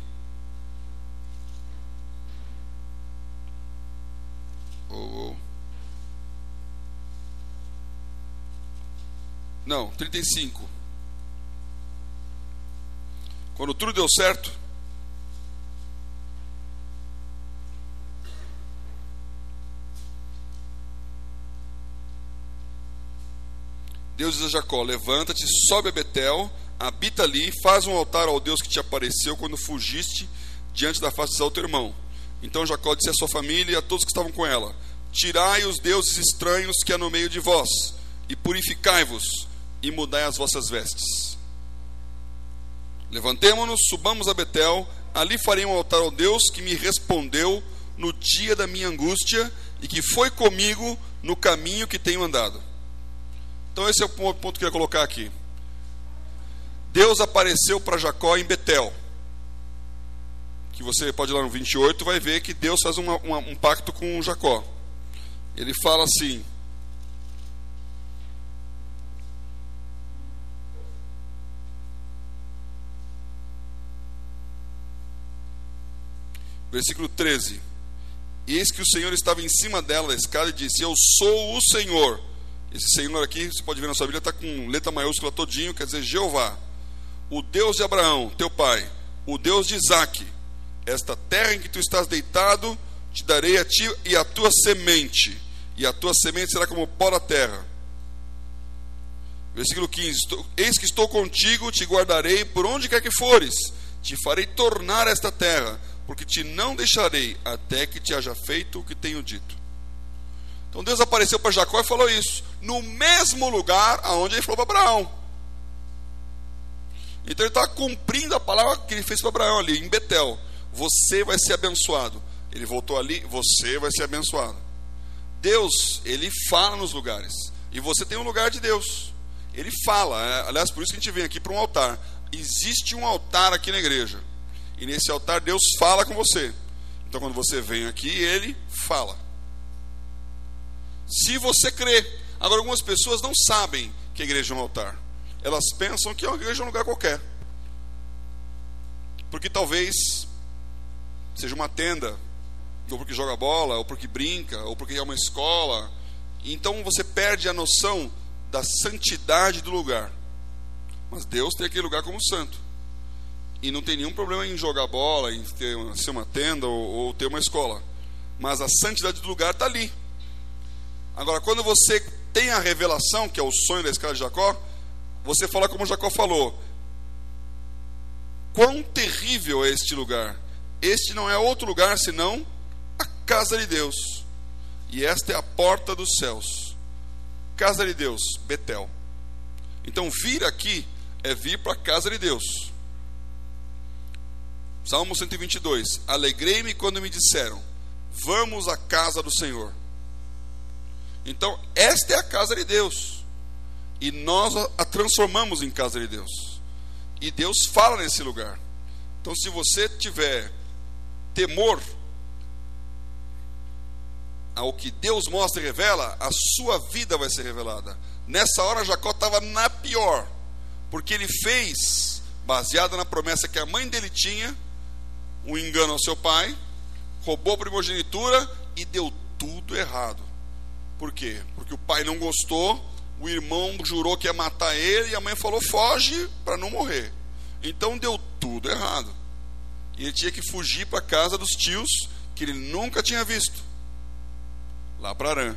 não, 35. Quando tudo deu certo, Deus diz a Jacó: levanta-te, sobe a Betel, habita ali, faz um altar ao Deus que te apareceu quando fugiste diante da face de Esaú teu irmão. Então Jacó disse à sua família e a todos que estavam com ela: tirai os deuses estranhos que há no meio de vós, e purificai-vos, e mudai as vossas vestes. Levantemo-nos, subamos a Betel, ali farei um altar ao Deus que me respondeu no dia da minha angústia, e que foi comigo no caminho que tenho andado. Então esse é o ponto que eu queria colocar aqui. Deus apareceu para Jacó em Betel. Que você pode ir lá no 28, vai ver que Deus faz um pacto com Jacó. Ele fala assim: versículo 13: eis que o Senhor estava em cima dela da escada e disse: eu sou o Senhor. Esse Senhor aqui, você pode ver na sua Bíblia, está com letra maiúscula todinho, quer dizer Jeová, o Deus de Abraão, teu pai, o Deus de Isaque. Esta terra em que tu estás deitado, te darei a ti e a tua semente, e a tua semente será como o pó da terra. Versículo 15: eis que estou contigo, te guardarei por onde quer que fores, te farei tornar esta terra, porque te não deixarei até que te haja feito o que tenho dito. Então Deus apareceu para Jacó e falou isso, no mesmo lugar aonde ele falou para Abraão. Então ele está cumprindo a palavra que ele fez para Abraão ali, em Betel: você vai ser abençoado. Ele voltou ali: você vai ser abençoado. Deus, ele fala nos lugares, e você tem um lugar de Deus. Ele fala, aliás, por isso que a gente vem aqui para um altar. Existe um altar aqui na igreja, e nesse altar Deus fala com você. Então quando você vem aqui, ele fala, se você crê. Agora, algumas pessoas não sabem que a igreja é um altar. Elas pensam que a igreja é um lugar qualquer, porque talvez seja uma tenda, ou porque joga bola, ou porque brinca, ou porque é uma escola. Então você perde a noção da santidade do lugar. Mas Deus tem aquele lugar como santo, e não tem nenhum problema em jogar bola, em ser uma tenda ou ter uma escola. Mas a santidade do lugar está ali. Agora, quando você tem a revelação, que é o sonho da escada de Jacó, você fala como Jacó falou: quão terrível é este lugar! Este não é outro lugar senão a casa de Deus, e esta é a porta dos céus. Casa de Deus, Betel. Então vir aqui é vir para a casa de Deus. Salmo 122: alegrei-me quando me disseram: vamos à casa do Senhor. Então esta é a casa de Deus, e nós a transformamos em casa de Deus, e Deus fala nesse lugar. Então se você tiver temor ao que Deus mostra e revela, a sua vida vai ser revelada. Nessa hora Jacó estava na pior, porque ele fez baseada na promessa que a mãe dele tinha, um engano ao seu pai, roubou a primogenitura e deu tudo errado. Por quê? Porque o pai não gostou, o irmão jurou que ia matar ele e a mãe falou, foge para não morrer. Então deu tudo errado. E ele tinha que fugir para a casa dos tios, que ele nunca tinha visto, lá para Harã.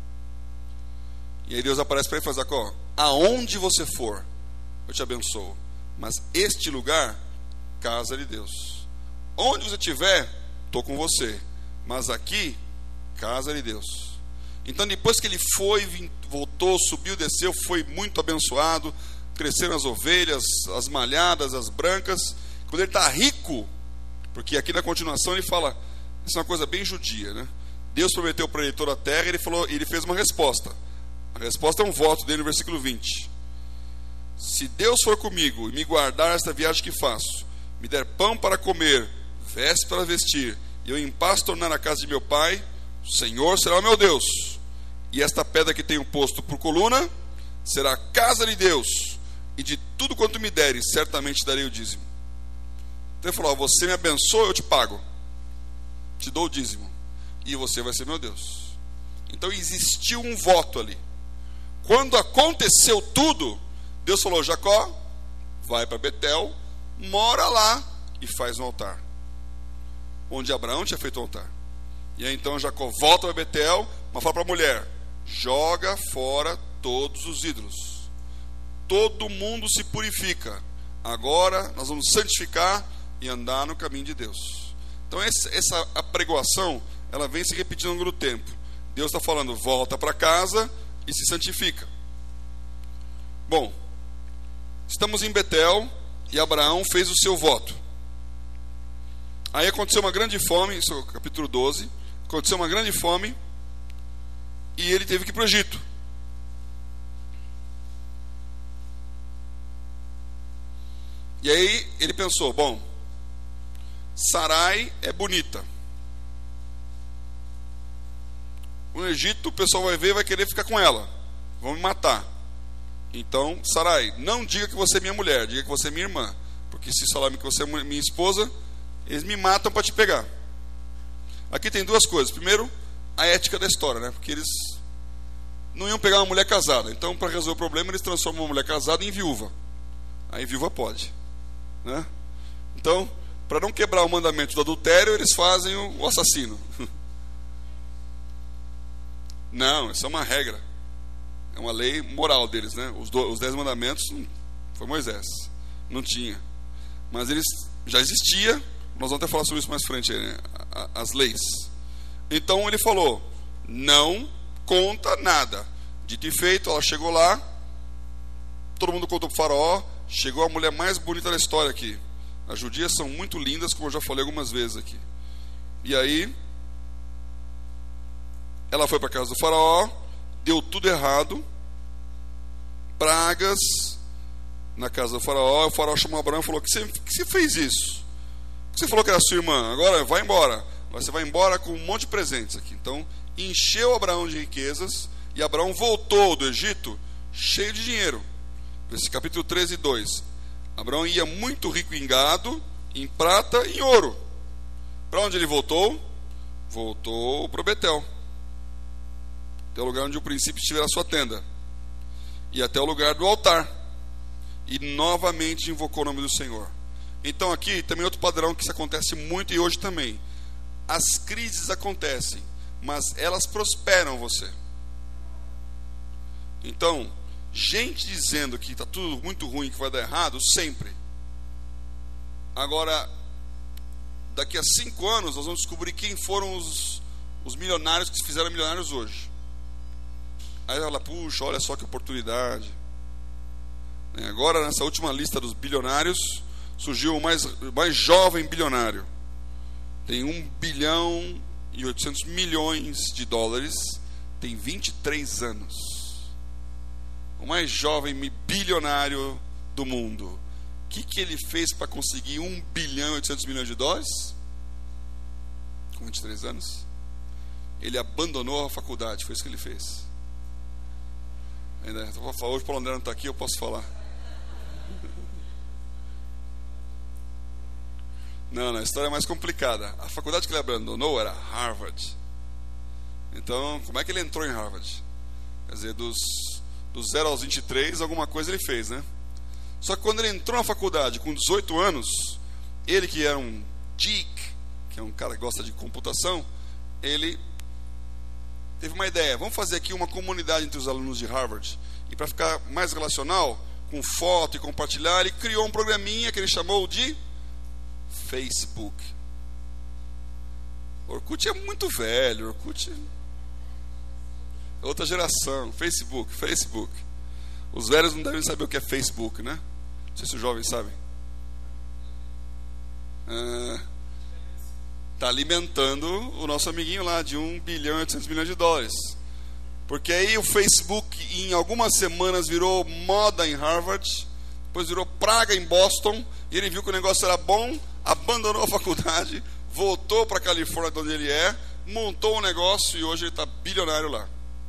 E aí Deus aparece para ele e fala, Jacó, aonde você for, eu te abençoo, mas este lugar, casa de Deus. Onde você estiver, estou com você, mas aqui, casa de Deus. Então depois que ele foi, voltou, subiu, desceu, foi muito abençoado, cresceram as ovelhas, as malhadas, as brancas. Quando ele está rico, porque aqui na continuação ele fala, isso é uma coisa bem judia, né? Deus prometeu para ele toda a terra, ele fez uma resposta. A resposta é um voto dele no versículo 20. Se Deus for comigo e me guardar esta viagem que faço, me der pão para comer, veste para vestir, e eu em paz tornar a casa de meu pai, o Senhor será o meu Deus. E esta pedra que tenho posto por coluna será a casa de Deus, e de tudo quanto me deres, certamente darei o dízimo. Então ele falou, você me abençoa, eu te pago, te dou o dízimo, e você vai ser meu Deus. Então existiu um voto ali. Quando aconteceu tudo, Deus falou, Jacó, vai para Betel, mora lá e faz um altar, onde Abraão tinha feito o altar. E aí então Jacó volta para Betel, mas fala para a mulher, joga fora todos os ídolos, todo mundo se purifica, agora nós vamos santificar e andar no caminho de Deus. Então essa apregoação, ela vem se repetindo ao longo do tempo. Deus está falando, volta para casa e se santifica. Bom, estamos em Betel e Abraão fez o seu voto. Aí aconteceu uma grande fome, isso é o capítulo 12, aconteceu uma grande fome e ele teve que ir para o Egito. E aí ele pensou, bom, Sarai é bonita. No Egito o pessoal vai ver e vai querer ficar com ela, vão me matar. Então, Sarai, não diga que você é minha mulher, diga que você é minha irmã, porque se falarem que você é minha esposa, eles me matam para te pegar. Aqui tem duas coisas. Primeiro, a ética da história, né? Porque eles não iam pegar uma mulher casada. Então, para resolver o problema, eles transformam uma mulher casada em viúva. Aí viúva pode, né? Então, para não quebrar o mandamento do adultério, eles fazem o assassino. Não, isso é uma regra. É uma lei moral deles, né? Os 10 mandamentos foi Moisés, não tinha. Mas eles já existia. Nós vamos até falar sobre isso mais frente, né? As leis. Então ele falou, não conta nada. Dito e feito, ela chegou lá, todo mundo contou para o faraó, chegou a mulher mais bonita da história aqui. As judias são muito lindas, como eu já falei algumas vezes aqui. E aí ela foi para a casa do faraó, deu tudo errado, pragas na casa do faraó. O faraó chamou Abraão e falou, que você fez isso? Você falou que era sua irmã, agora vai embora. Você vai embora com um monte de presentes aqui. Então encheu Abraão de riquezas, e Abraão voltou do Egito cheio de dinheiro. Esse capítulo 13, 2. Abraão ia muito rico em gado, em prata e em ouro. Para onde ele voltou? Voltou para Betel, até o lugar onde o príncipe estiver a sua tenda, e até o lugar do altar, e novamente invocou o nome do Senhor. Então aqui também outro padrão que isso acontece muito, e hoje também. As crises acontecem, mas elas prosperam você. Então, gente dizendo que está tudo muito ruim, que vai dar errado, sempre. Agora, daqui a 5 anos nós vamos descobrir quem foram os milionários que se fizeram milionários hoje. Aí ela, puxa, olha só que oportunidade. Agora, nessa última lista dos bilionários, surgiu o mais jovem bilionário. Tem 1 bilhão e 800 milhões de dólares, tem 23 anos. O mais jovem bilionário do mundo. O que ele fez para conseguir 1 bilhão e 800 milhões de dólares? Com 23 anos? Ele abandonou a faculdade, foi isso que ele fez. Hoje o Paulo André não está aqui, eu posso falar. Não, a história é mais complicada. A faculdade que ele abandonou era Harvard. Então, como é que ele entrou em Harvard? Quer dizer, dos 0 aos 23, alguma coisa ele fez, né? Só que quando ele entrou na faculdade com 18 anos, ele que era um geek, que é um cara que gosta de computação, ele teve uma ideia. Vamos fazer aqui uma comunidade entre os alunos de Harvard. E para ficar mais relacional, com foto e compartilhar, ele criou um programinha que ele chamou de Facebook. Orkut é muito velho. Orkut é outra geração. Facebook. Os velhos não devem saber o que é Facebook, né? Não sei se os jovens sabem. Está alimentando o nosso amiguinho lá de 1 bilhão e 800 milhões de dólares. Porque aí o Facebook em algumas semanas virou moda em Harvard, depois virou praga em Boston, e ele viu que o negócio era bom, abandonou a faculdade, voltou para a Califórnia, de onde ele é, montou um negócio e hoje ele está bilionário lá.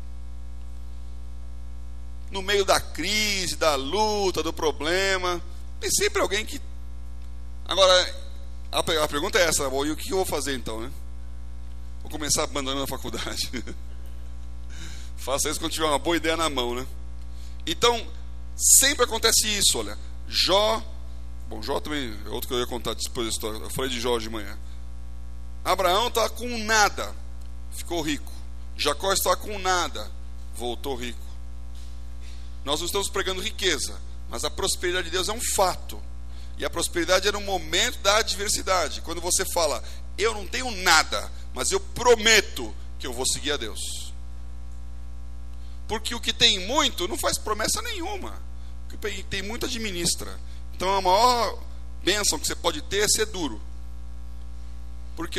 No meio da crise, da luta, do problema, tem sempre alguém que... Agora, a pergunta é essa, e o que eu vou fazer então, né? Vou começar abandonando a faculdade. Faça isso quando tiver uma boa ideia na mão, né? Então, sempre acontece isso, olha. Jó também é outro que eu ia contar depois da história. Eu falei de Jó de manhã. Abraão está com nada, ficou rico. Jacó está com nada, voltou rico. Nós não estamos pregando riqueza, mas a prosperidade de Deus é um fato. E a prosperidade é no momento da adversidade. Quando você fala, eu não tenho nada, mas eu prometo que eu vou seguir a Deus. Porque o que tem muito não faz promessa nenhuma. O que tem muito administra. Então a maior bênção que você pode ter é ser duro. Porque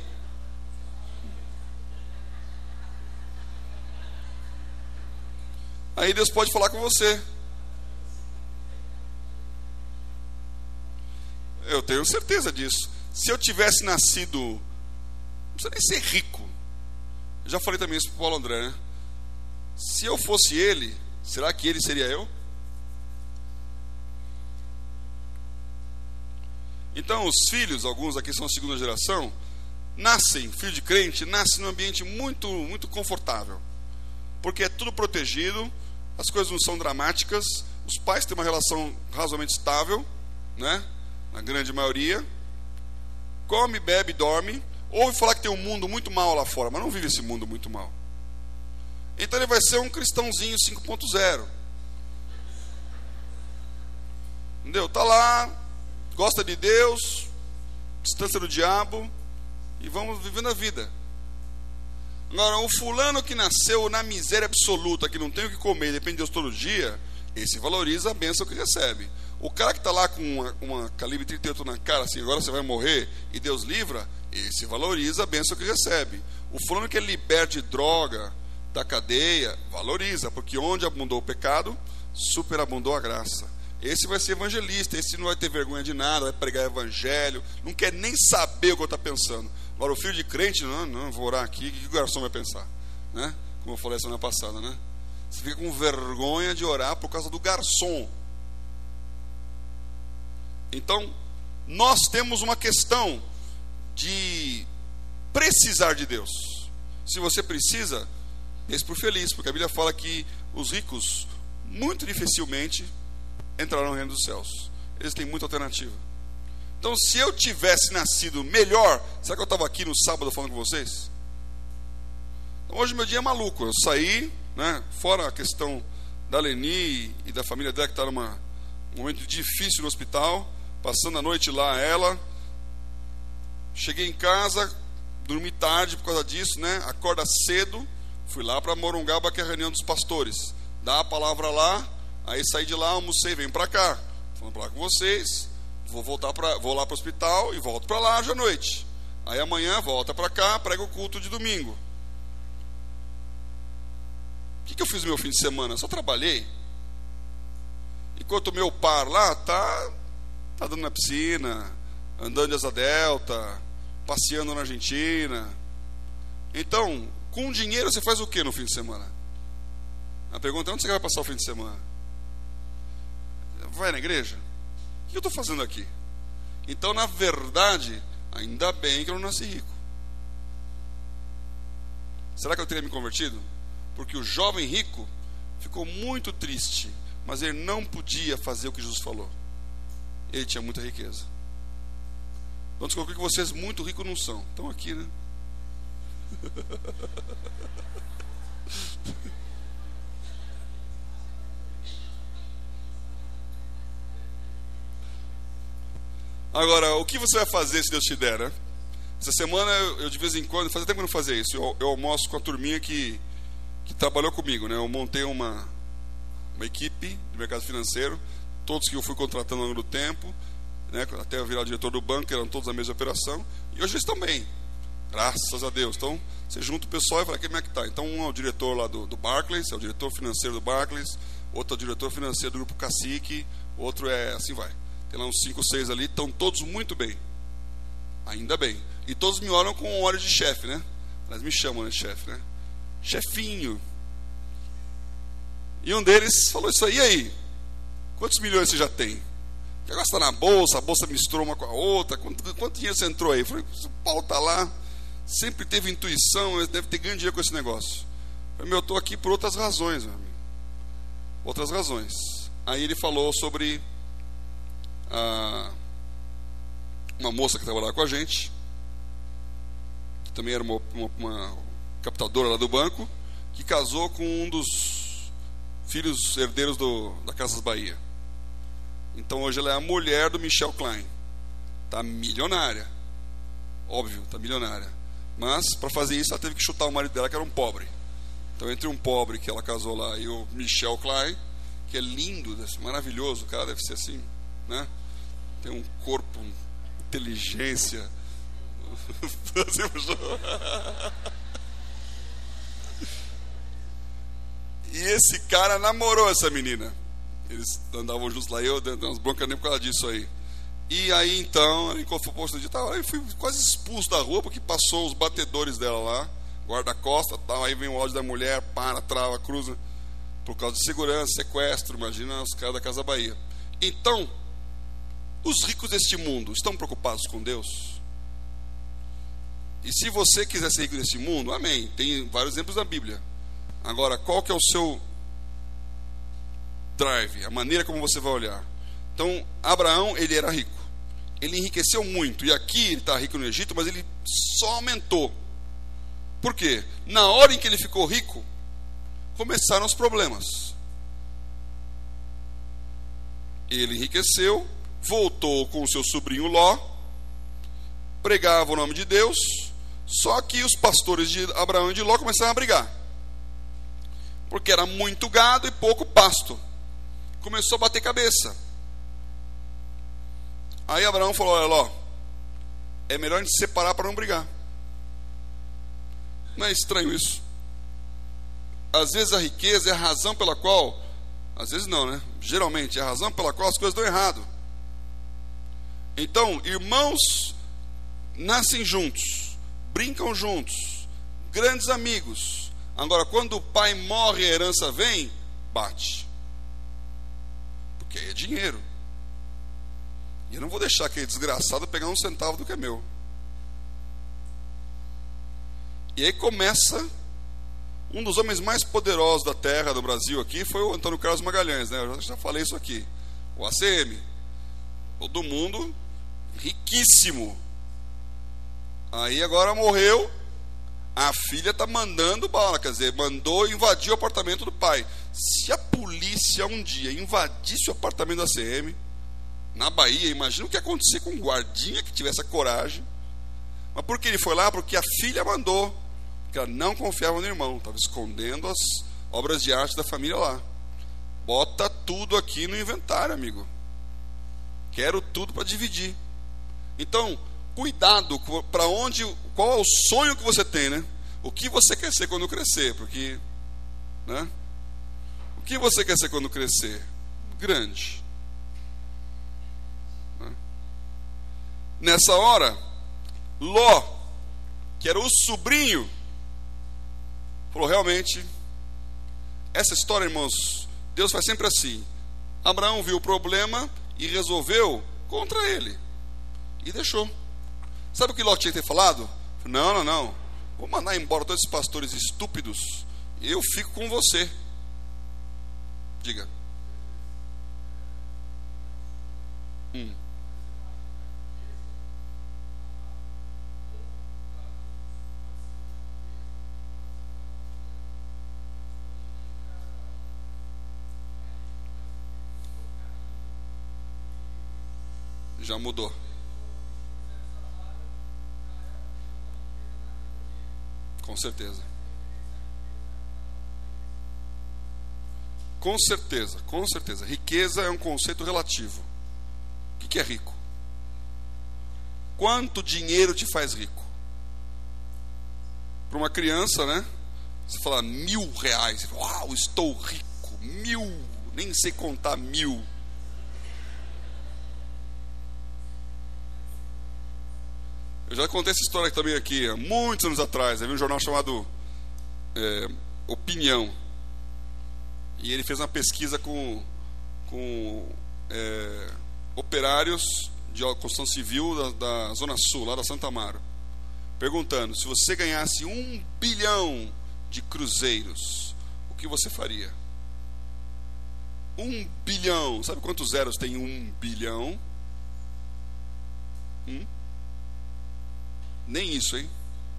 aí Deus pode falar com você. Eu tenho certeza disso. Se eu tivesse nascido, não precisa nem ser rico. Eu já falei também isso para o Paulo André, né? Se eu fosse ele, será que ele seria eu? Então os filhos, alguns aqui são a segunda geração, nascem, filho de crente, nasce num ambiente muito, muito confortável. Porque é tudo protegido, as coisas não são dramáticas, os pais têm uma relação razoavelmente estável, né? Na grande maioria. Come, bebe, dorme. Ouve falar que tem um mundo muito mal lá fora, mas não vive esse mundo muito mal. Então ele vai ser um cristãozinho 5.0. Entendeu? Está lá, gosta de Deus, distância do diabo, e vamos vivendo a vida. Agora, o fulano que nasceu na miséria absoluta, que não tem o que comer, depende de Deus todo dia, esse valoriza a bênção que recebe. O cara que está lá com uma calibre 38 na cara, assim, agora você vai morrer e Deus livra, esse valoriza a bênção que recebe. O fulano que é liberto de droga, da cadeia, valoriza, porque onde abundou o pecado, superabundou a graça. Esse vai ser evangelista, esse não vai ter vergonha de nada, vai pregar evangelho, não quer nem saber o que eu estou pensando. Agora o filho de crente, não, vou orar aqui, o que o garçom vai pensar? Né? Como eu falei semana passada, né? Você fica com vergonha de orar por causa do garçom. Então, nós temos uma questão de precisar de Deus. Se você precisa, deixe por feliz, porque a Bíblia fala que os ricos, muito dificilmente, entrarão no reino dos céus. Eles têm muita alternativa. Então, se eu tivesse nascido melhor, será que eu estava aqui no sábado falando com vocês? Então, hoje meu dia é maluco. Eu saí, né, fora a questão da Leni e da família dela, que está num momento difícil no hospital, passando a noite lá ela. Cheguei em casa, dormi tarde por causa disso, né? Acorda cedo, fui lá para Morungaba, que é a reunião dos pastores. Dá a palavra lá, aí saí de lá, almocei, venho para cá. Falando para lá com vocês, vou lá para o hospital e volto para lá hoje à noite. Aí amanhã volta para cá, prego o culto de domingo. O que eu fiz no meu fim de semana? Só trabalhei. Enquanto o meu par lá tá dando na piscina, andando de asa delta, passeando na Argentina. Então, com dinheiro você faz o que no fim de semana? A pergunta é: onde você vai passar o fim de semana? Vai na igreja? O que eu estou fazendo aqui? Então, na verdade, ainda bem que eu não nasci rico. Será que eu teria me convertido? Porque o jovem rico ficou muito triste, mas ele não podia fazer o que Jesus falou. Ele tinha muita riqueza. Então descobri que vocês muito ricos não são. Estão aqui, né? Agora, o que você vai fazer se Deus te der, né? Essa semana eu de vez em quando, fazia tempo que eu não fazia isso, eu almoço com a turminha que trabalhou comigo, né? Eu montei uma equipe de mercado financeiro, todos que eu fui contratando ao longo do tempo, né? Até eu virar o diretor do banco, eram todos a mesma operação, e hoje eles estão bem, graças a Deus. Então, você junta o pessoal e fala, como é que tá? Então, um é o diretor lá do Barclays, é o diretor financeiro do Barclays, outro é o diretor financeiro do Grupo Cacique, outro é, assim vai. Tem lá uns 5, 6 ali, estão todos muito bem. Ainda bem. E todos me olham com olhos de chefe, né? Elas me chamam de chefe, né? Chefinho. E um deles falou isso aí, e aí? Quantos milhões você já tem? O negócio está na bolsa, a bolsa misturou uma com a outra. Quanto dinheiro você entrou aí? Eu falei, o Paulo está lá, sempre teve intuição, deve ter ganho dinheiro com esse negócio. Eu falei, eu estou aqui por outras razões, meu amigo. Outras razões. Aí ele falou sobre uma moça que trabalhava com a gente, que também era uma captadora lá do banco, que casou com um dos filhos herdeiros da Casas Bahia. Então hoje ela é a mulher do Michel Klein. Está milionária. Óbvio, está milionária. Mas para fazer isso ela teve que chutar o marido dela, que era um pobre. Então entre um pobre que ela casou lá e o Michel Klein, que é lindo, maravilhoso, o cara deve ser assim, né? Tem um corpo, inteligência. E esse cara namorou essa menina. Eles andavam juntos lá, eu dei umas broncas nem por causa disso aí. E aí então, ele foi posto de tal, aí fui quase expulso da rua, porque passou os batedores dela lá, guarda-costa, tal, aí vem o áudio da mulher, para, trava, cruza, por causa de segurança, sequestro, imagina os caras da Casa Bahia. Então, os ricos deste mundo estão preocupados com Deus? E se você quiser ser rico desse mundo, amém, tem vários exemplos na Bíblia. Agora, qual que é o seu drive, a maneira como você vai olhar? Então, Abraão, ele era rico, ele enriqueceu muito, e aqui ele está rico no Egito, mas ele só aumentou. Por quê? Na hora em que ele ficou rico, começaram os problemas. Ele enriqueceu, voltou com o seu sobrinho Ló, pregava o nome de Deus, só que os pastores de Abraão e de Ló começaram a brigar, porque era muito gado e pouco pasto. Começou a bater cabeça. Aí Abraão falou, olha Ló, é melhor a gente se separar para não brigar. Não é estranho isso? Às vezes a riqueza é a razão pela qual, às vezes não, né? Geralmente é a razão pela qual as coisas dão errado. Então, irmãos nascem juntos, brincam juntos, grandes amigos. Agora, quando o pai morre e a herança vem, bate. Porque aí é dinheiro. E eu não vou deixar aquele desgraçado pegar um centavo do que é meu. E aí começa, um dos homens mais poderosos da terra, do Brasil aqui, foi o Antônio Carlos Magalhães, né? Eu já falei isso aqui. O ACM. Todo mundo riquíssimo. Aí agora morreu, a filha está mandando bala, quer dizer, mandou invadir o apartamento do pai. Se a polícia um dia invadisse o apartamento da ACM, na Bahia, imagina o que ia acontecer com um guardinha que tivesse a coragem. Mas por que ele foi lá? Porque a filha mandou, porque ela não confiava no irmão, estava escondendo as obras de arte da família lá. Bota tudo aqui no inventário, amigo. Quero tudo para dividir. Então, cuidado para onde, qual é o sonho que você tem, né? O que você quer ser quando crescer? Porque, né? O que você quer ser quando crescer? Grande. Né? Nessa hora, Ló, que era o sobrinho, falou, realmente, essa história, irmãos, Deus faz sempre assim. Abraão viu o problema e resolveu contra ele. E deixou. Sabe o que Ló tinha que ter falado? Não. Vou mandar embora todos esses pastores estúpidos. E eu fico com você. Diga. Já mudou. Com certeza. Com certeza. Riqueza é um conceito relativo. O que é rico? Quanto dinheiro te faz rico? Para uma criança, né? Você fala R$1.000. Você fala, uau, estou rico. 1.000. Nem sei contar 1.000. Eu já contei essa história também aqui, há muitos anos atrás. Havia um jornal chamado Opinião. E ele fez uma pesquisa com operários de construção civil da Zona Sul, lá da Santa Amaro. Perguntando, se você ganhasse 1 bilhão de cruzeiros, o que você faria? 1 bilhão. Sabe quantos zeros tem 1 bilhão? Nem isso, hein?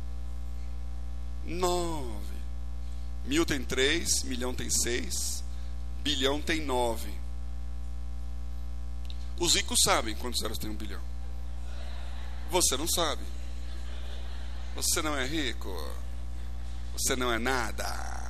9. 1.000 tem 3, milhão tem 6, bilhão tem 9. Os ricos sabem quantos zeros tem 1 bilhão. Você não sabe. Você não é rico. Você não é nada.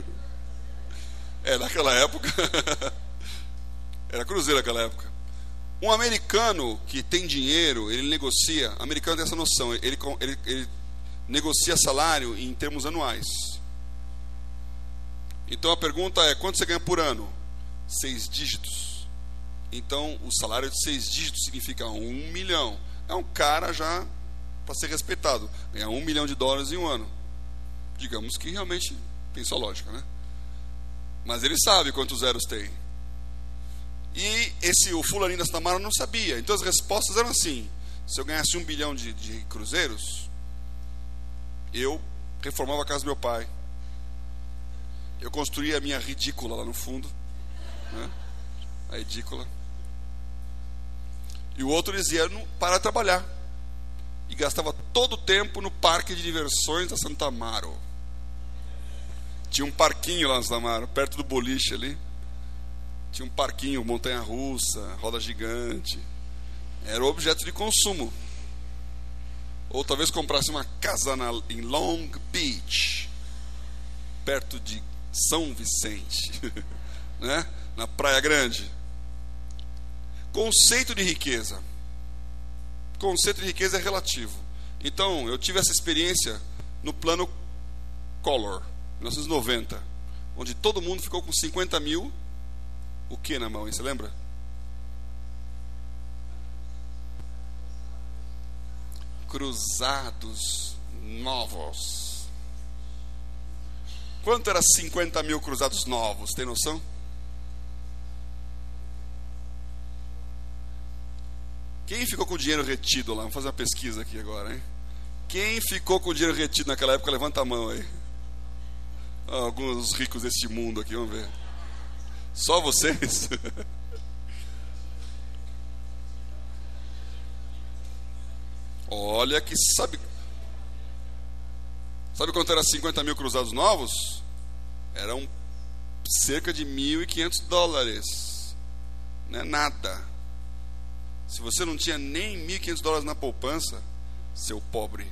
Naquela época era cruzeiro naquela época. Um americano que tem dinheiro, ele negocia. O americano tem essa noção. Ele negocia salário em termos anuais. Então a pergunta é: quanto você ganha por ano? 6 dígitos. Então o salário de 6 dígitos significa 1 milhão. É um cara já para ser respeitado. Ganhar $1 milhão em um ano. Digamos que realmente tem sua lógica, né? Mas ele sabe quantos zeros tem. E o fulaninho da Santa Amaro não sabia. Então as respostas eram assim: se eu ganhasse 1 bilhão de cruzeiros, eu reformava a casa do meu pai, eu construía a minha ridícula lá no fundo, né? A ridícula. E o outro dizia para de trabalhar, e gastava todo o tempo no parque de diversões da Santa Amaro. Tinha um parquinho lá na Santa Amaro, perto do boliche ali. Tinha um parquinho, montanha-russa, roda gigante. Era o objeto de consumo. Ou talvez comprasse uma casa em Long Beach, perto de São Vicente, né? Na Praia Grande. Conceito de riqueza. Conceito de riqueza é relativo. Então, eu tive essa experiência no plano Collor, 1990, onde todo mundo ficou com 50 mil. O que na mão, hein? Você lembra? Cruzados novos. Quanto era 50 mil cruzados novos? Tem noção? Quem ficou com o dinheiro retido lá? Vamos fazer uma pesquisa aqui agora, hein? Quem ficou com o dinheiro retido naquela época? Levanta a mão aí. Alguns ricos deste mundo aqui, vamos ver. Só vocês? Olha que sabe quanto era 50 mil cruzados novos? Eram cerca de $1.500. Não é nada. Se você não tinha nem $1.500 na poupança, seu pobre.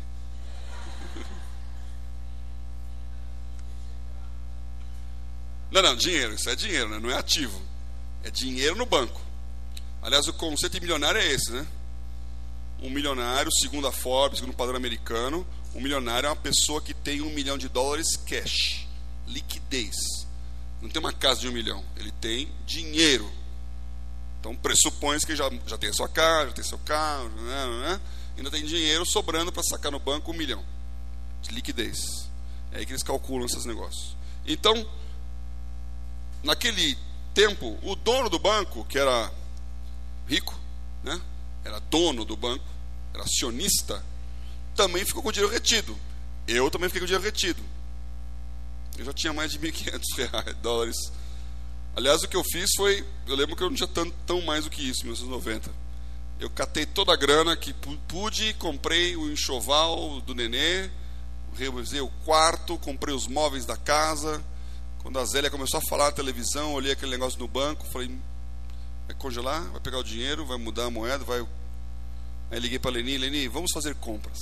Não, dinheiro, isso é dinheiro, né? Não é ativo. É dinheiro no banco. Aliás, o conceito de milionário é esse, né? Um milionário, segundo a Forbes, segundo o padrão americano, um milionário é uma pessoa que tem $1 milhão cash, liquidez. Não tem uma casa de 1 milhão, ele tem dinheiro. Então pressupõe que já tem a sua casa, já tem seu carro, né? Ainda tem dinheiro sobrando para sacar no banco 1 milhão de liquidez. É aí que eles calculam esses negócios. Então, naquele tempo, o dono do banco, que era rico, né? Era dono do banco, era acionista, também ficou com o dinheiro retido. Eu também fiquei com o dinheiro retido. Eu já tinha mais de $1.500. Aliás, o que eu fiz foi, eu lembro que eu não tinha tão mais do que isso, em 1990. Eu catei toda a grana que pude, comprei o enxoval do nenê, revisei o quarto, comprei os móveis da casa. Quando a Zélia começou a falar na televisão, olhei aquele negócio no banco, falei, vai congelar, vai pegar o dinheiro, vai mudar a moeda, vai... Aí liguei para a Leni, vamos fazer compras.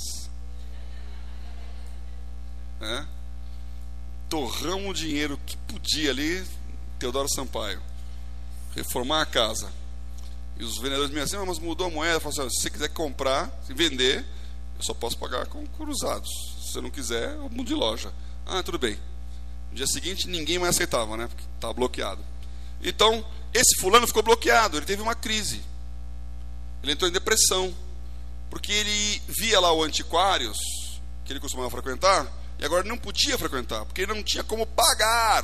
Torramos o dinheiro que podia ali, Teodoro Sampaio, reformar a casa. E os vendedores me diziam assim, mas mudou a moeda. Eu falei assim, se você quiser comprar, se vender, eu só posso pagar com cruzados. Se você não quiser, eu mudo de loja. Ah, tudo bem. No dia seguinte, ninguém mais aceitava, né? Porque estava bloqueado. Então, esse fulano ficou bloqueado. Ele teve uma crise. Ele entrou em depressão. Porque ele via lá o Antiquários, que ele costumava frequentar, e agora não podia frequentar, porque ele não tinha como pagar.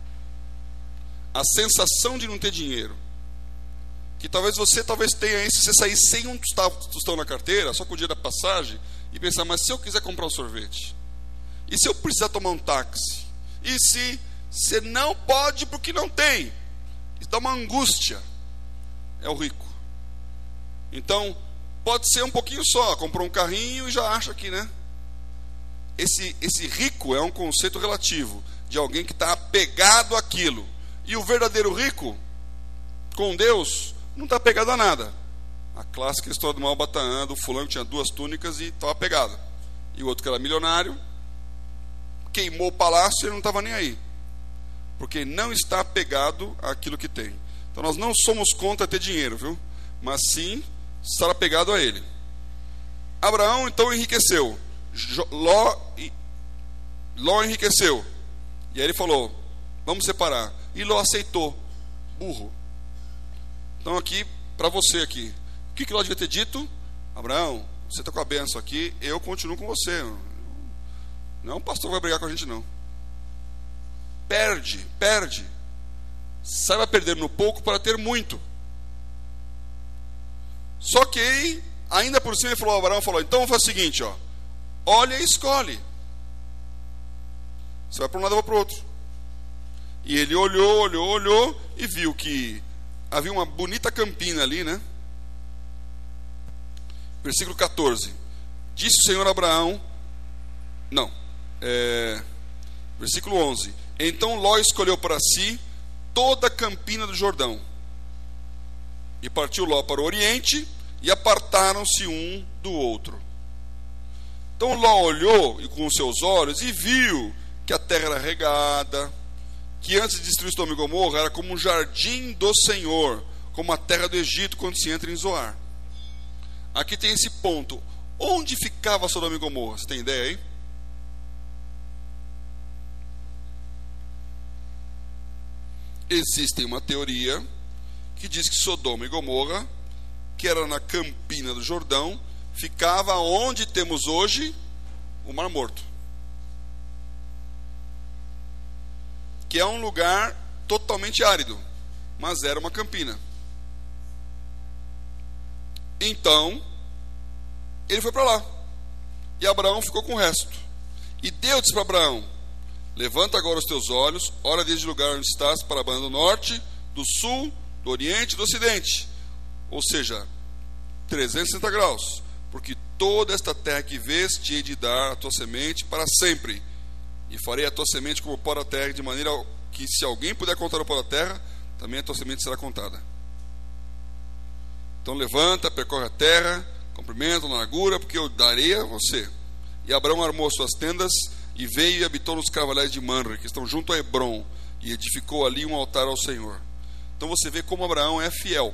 A sensação de não ter dinheiro. Que talvez tenha aí, se você sair sem um tostão na carteira, só com o dia da passagem, e pensar, mas se eu quiser comprar um sorvete? E se eu precisar tomar um táxi? E se você não pode porque não tem? Isso dá uma angústia. É o rico. Então, pode ser um pouquinho só, comprou um carrinho e já acha que, né? Esse rico é um conceito relativo, de alguém que está apegado àquilo. E o verdadeiro rico, com Deus, não está apegado a nada. A clássica história do mal bataando, o fulano tinha 2 túnicas e estava apegado. E o outro que era milionário, queimou o palácio e não estava nem aí. Porque não está apegado àquilo que tem. Então nós não somos contra ter dinheiro, viu? Mas sim estar apegado a ele. Abraão então enriqueceu. Ló enriqueceu. E aí ele falou, vamos separar. E Ló aceitou. Burro. Então aqui, para você aqui, o que Ló devia ter dito? Abraão, você está com a bênção aqui, eu continuo com você. Não, o pastor vai brigar com a gente não. Perde. Saiba perder no pouco para ter muito. Só que ainda por cima Abraão falou, então vamos fazer o seguinte, olha e escolhe. Você vai para um lado ou para o outro. E ele olhou e viu que havia uma bonita campina ali, né? Versículo 14. Disse o Senhor a Abraão... Versículo 11. Então Ló escolheu para si toda a campina do Jordão. E partiu Ló para o oriente, e apartaram-se um do outro. Então Ló olhou com os seus olhos e viu que a terra era regada, que antes de destruir Sodoma e Gomorra era como um jardim do Senhor, como a terra do Egito quando se entra em Zoar. Aqui tem esse ponto. Onde ficava Sodoma e Gomorra? Você tem ideia aí? Existe uma teoria que diz que Sodoma e Gomorra, que era na campina do Jordão, ficava onde temos hoje o Mar Morto, que é um lugar totalmente árido, mas era uma campina. Então ele foi para lá, e Abraão ficou com o resto. E Deus disse para Abraão, levanta agora os teus olhos, olha desde o lugar onde estás para a banda do norte, do sul, do oriente e do ocidente, ou seja, 360 graus, porque toda esta terra que vês te hei de dar a tua semente para sempre, e farei a tua semente como o pó da terra, de maneira que se alguém puder contar o pó da terra, também a tua semente será contada. Então levanta, percorre a terra, comprimento, largura, porque eu darei a você. E Abraão armou as suas tendas, e veio e habitou nos carvalhais de Manre, que estão junto a Hebrom, e edificou ali um altar ao Senhor. Então você vê como Abraão é fiel,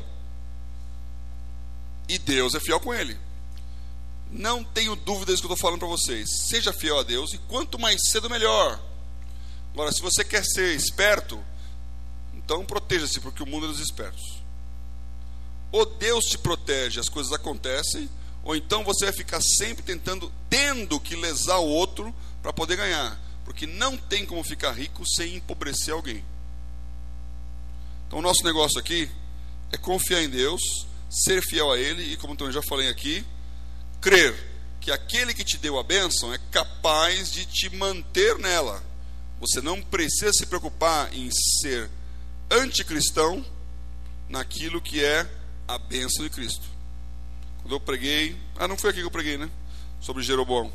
e Deus é fiel com ele. Não tenho dúvidas do que eu estou falando para vocês. Seja fiel a Deus, e quanto mais cedo melhor. Agora, se você quer ser esperto, então proteja-se, porque o mundo é dos espertos. Ou Deus te protege, as coisas acontecem, ou então você vai ficar sempre tendo que lesar o outro para poder ganhar, porque não tem como ficar rico sem empobrecer alguém. Então o nosso negócio aqui é confiar em Deus, ser fiel a Ele, e como eu já falei aqui, crer que aquele que te deu a bênção é capaz de te manter nela. Você não precisa se preocupar em ser anticristão naquilo que é a bênção de Cristo. Quando eu preguei, não foi aqui que eu preguei, né? Sobre Jeroboão.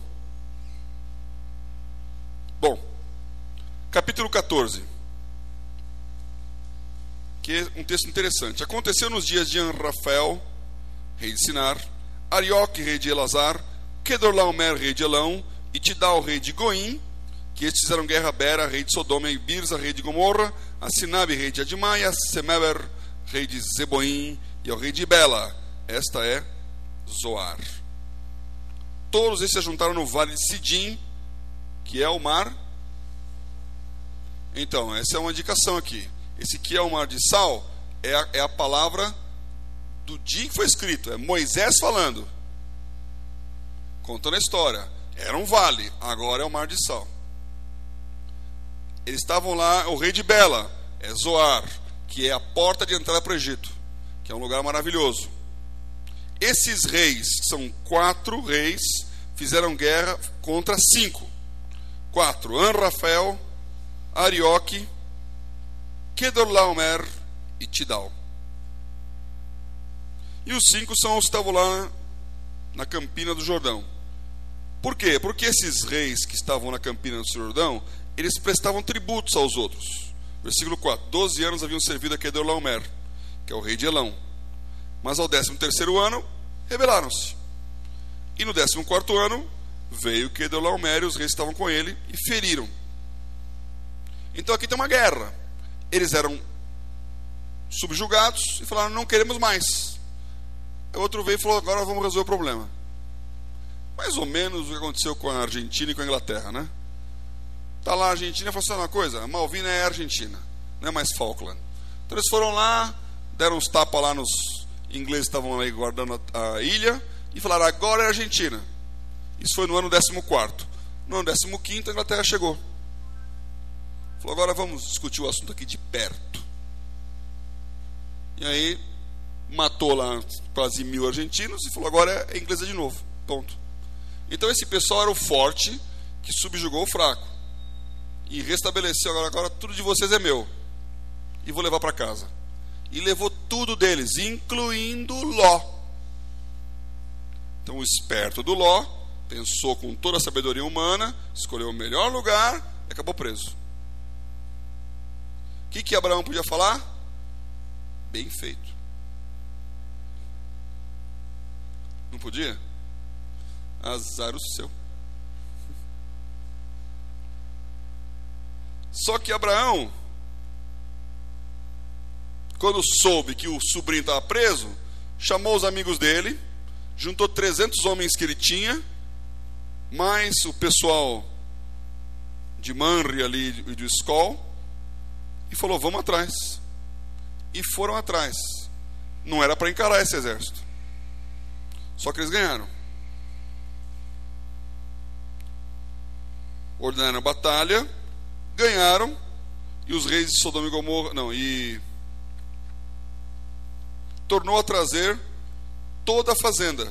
Bom, capítulo 14, que é um texto interessante. Aconteceu nos dias de Anrafel, rei de Sinar, Arioque, rei de Elazar, Kedorlaomer, rei de Elão, e Tidal, rei de Goim, que estes fizeram guerra a Bera, rei de Sodoma, e Birza, rei de Gomorra, a Sinabe, rei de Admai, a Semeber, rei de Zeboim, e ao rei de Bela. Esta é Zoar. Todos esses se juntaram no vale de Sidim, que é o mar. Então, essa é uma indicação aqui. Esse que é o mar de sal é a palavra do dia que foi escrito. É Moisés falando, contando a história. Era um vale, agora é o mar de sal. Eles estavam lá, o rei de Bela, é Zoar, que é a porta de entrada para o Egito, que é um lugar maravilhoso. Esses reis, que são 4 reis, fizeram guerra contra 5. 4, Anrafel, Arioque, Kedorlaomer e Tidal. E os 5 são os que estavam lá na campina do Jordão. Por quê? Porque esses reis que estavam na campina do Jordão, eles prestavam tributos aos outros. Versículo 4. 12 anos haviam servido a Kedorlaomer, que é o rei de Elão. Mas ao 13º ano, rebelaram-se. E no 14º ano, veio Kedorlaomer e os reis que estavam com ele e feriram. Então aqui tem uma guerra. Eles eram subjugados e falaram, não queremos mais. O outro veio e falou, agora vamos resolver o problema. Mais ou menos o que aconteceu com a Argentina e com a Inglaterra, né? Tá lá a Argentina e falou assim, uma coisa, a Malvina é a Argentina, não é mais Falkland. Então eles foram lá, deram uns tapas lá nos ingleses que estavam aí guardando a ilha e falaram, agora é a Argentina. Isso foi no ano 14º. No ano 15º a Inglaterra chegou. Falou, agora vamos discutir o assunto aqui de perto. E aí matou lá quase 1000 argentinos e falou, agora é inglesa de novo. Ponto. Então esse pessoal era o forte que subjugou o fraco e restabeleceu, agora tudo de vocês é meu e vou levar para casa. E levou tudo deles, incluindo Ló. Então o esperto do Ló pensou com toda a sabedoria humana, escolheu o melhor lugar e acabou preso. O que Abraão podia falar? Bem feito. Não podia? Azar o seu. Só que Abraão, quando soube que o sobrinho estava preso, chamou os amigos dele, juntou 300 homens que ele tinha, mais o pessoal de Manre ali e de Escol, e falou, vamos atrás. E foram atrás. Não era para encarar esse exército. Só que eles ganharam. Ordenaram a batalha, ganharam, e os reis de Sodoma e Gomorra, e tornou a trazer toda a fazenda.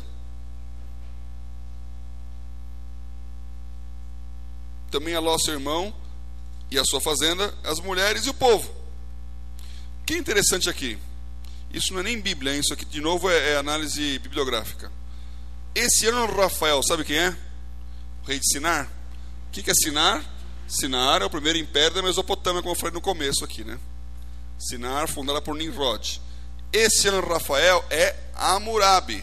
Também a Ló, seu irmão, e a sua fazenda, as mulheres e o povo. O que é interessante aqui? Isso não é nem Bíblia, hein? Isso aqui de novo é análise bibliográfica. Esse Anrafel, sabe quem é? O rei de Sinar. O que é Sinar? Sinar é o primeiro império da Mesopotâmia, como eu falei no começo aqui, né? Sinar, fundada por Nimrod. Esse Anrafel é Hammurabi,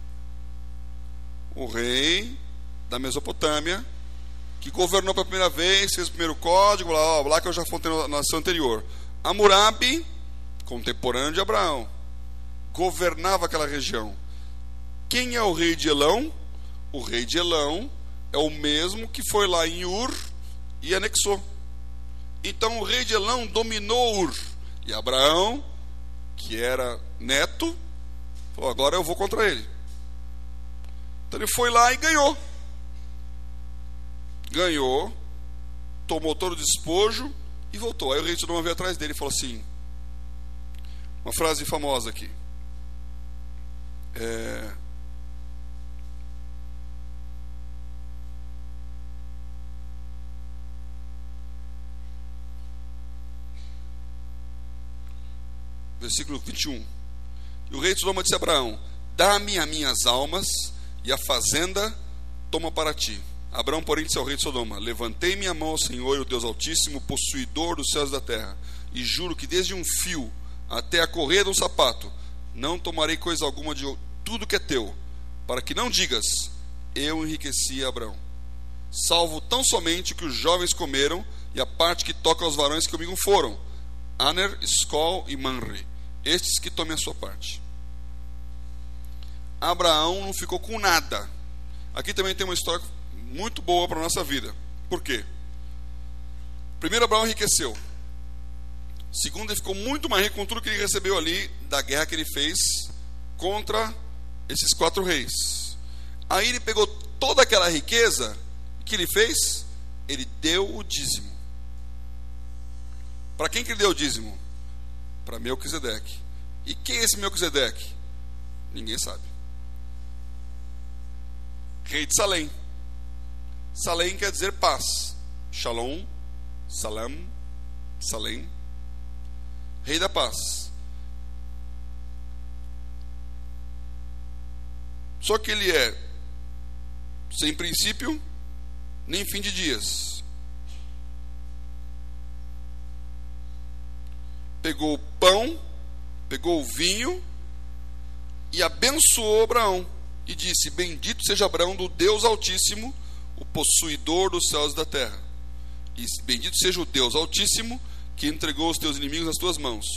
o rei da Mesopotâmia, que governou pela primeira vez, fez o primeiro código, blá, blá, blá, que eu já contei na nação anterior. Hammurabi, contemporâneo de Abraão, governava aquela região. Quem é o rei de Elão? O rei de Elão é o mesmo que foi lá em Ur e anexou. Então o rei de Elão dominou Ur. E Abraão, que era neto, falou, agora eu vou contra ele. Então ele foi lá e ganhou. Ganhou, tomou todo o despojo e voltou. Aí o rei de Sodoma veio atrás dele e falou assim, uma frase famosa aqui, versículo 21. E o rei de Sodoma disse a Abraão: dá-me as minhas almas e a fazenda toma para ti. Abraão, porém, disse ao rei de Sodoma: levantei minha mão ao Senhor, o Deus Altíssimo, possuidor dos céus e da terra, e juro que desde um fio até a correia de um sapato não tomarei coisa alguma de tudo que é teu, para que não digas: eu enriqueci Abraão, salvo tão somente o que os jovens comeram e a parte que toca aos varões que comigo foram, Aner, Escol e Manre, estes que tomem a sua parte. Abraão não ficou com nada. Aqui também tem uma história muito boa para a nossa vida. Por quê? Primeiro, Abraão enriqueceu. Segundo, ele ficou muito mais rico com tudo que ele recebeu ali da guerra que ele fez contra esses 4 reis. Aí ele pegou toda aquela riqueza que ele fez, ele deu o dízimo. Para quem que ele deu o dízimo? Para Melquisedeque. E quem é esse Melquisedeque? Ninguém sabe. Rei de Salém. Salém quer dizer paz. Shalom, Salam, Salém. Rei da paz. Só que ele é sem princípio nem fim de dias. Pegou o pão, pegou o vinho e abençoou Abraão e disse: bendito seja Abraão do Deus Altíssimo, o possuidor dos céus e da terra, e bendito seja o Deus Altíssimo que entregou os teus inimigos nas tuas mãos.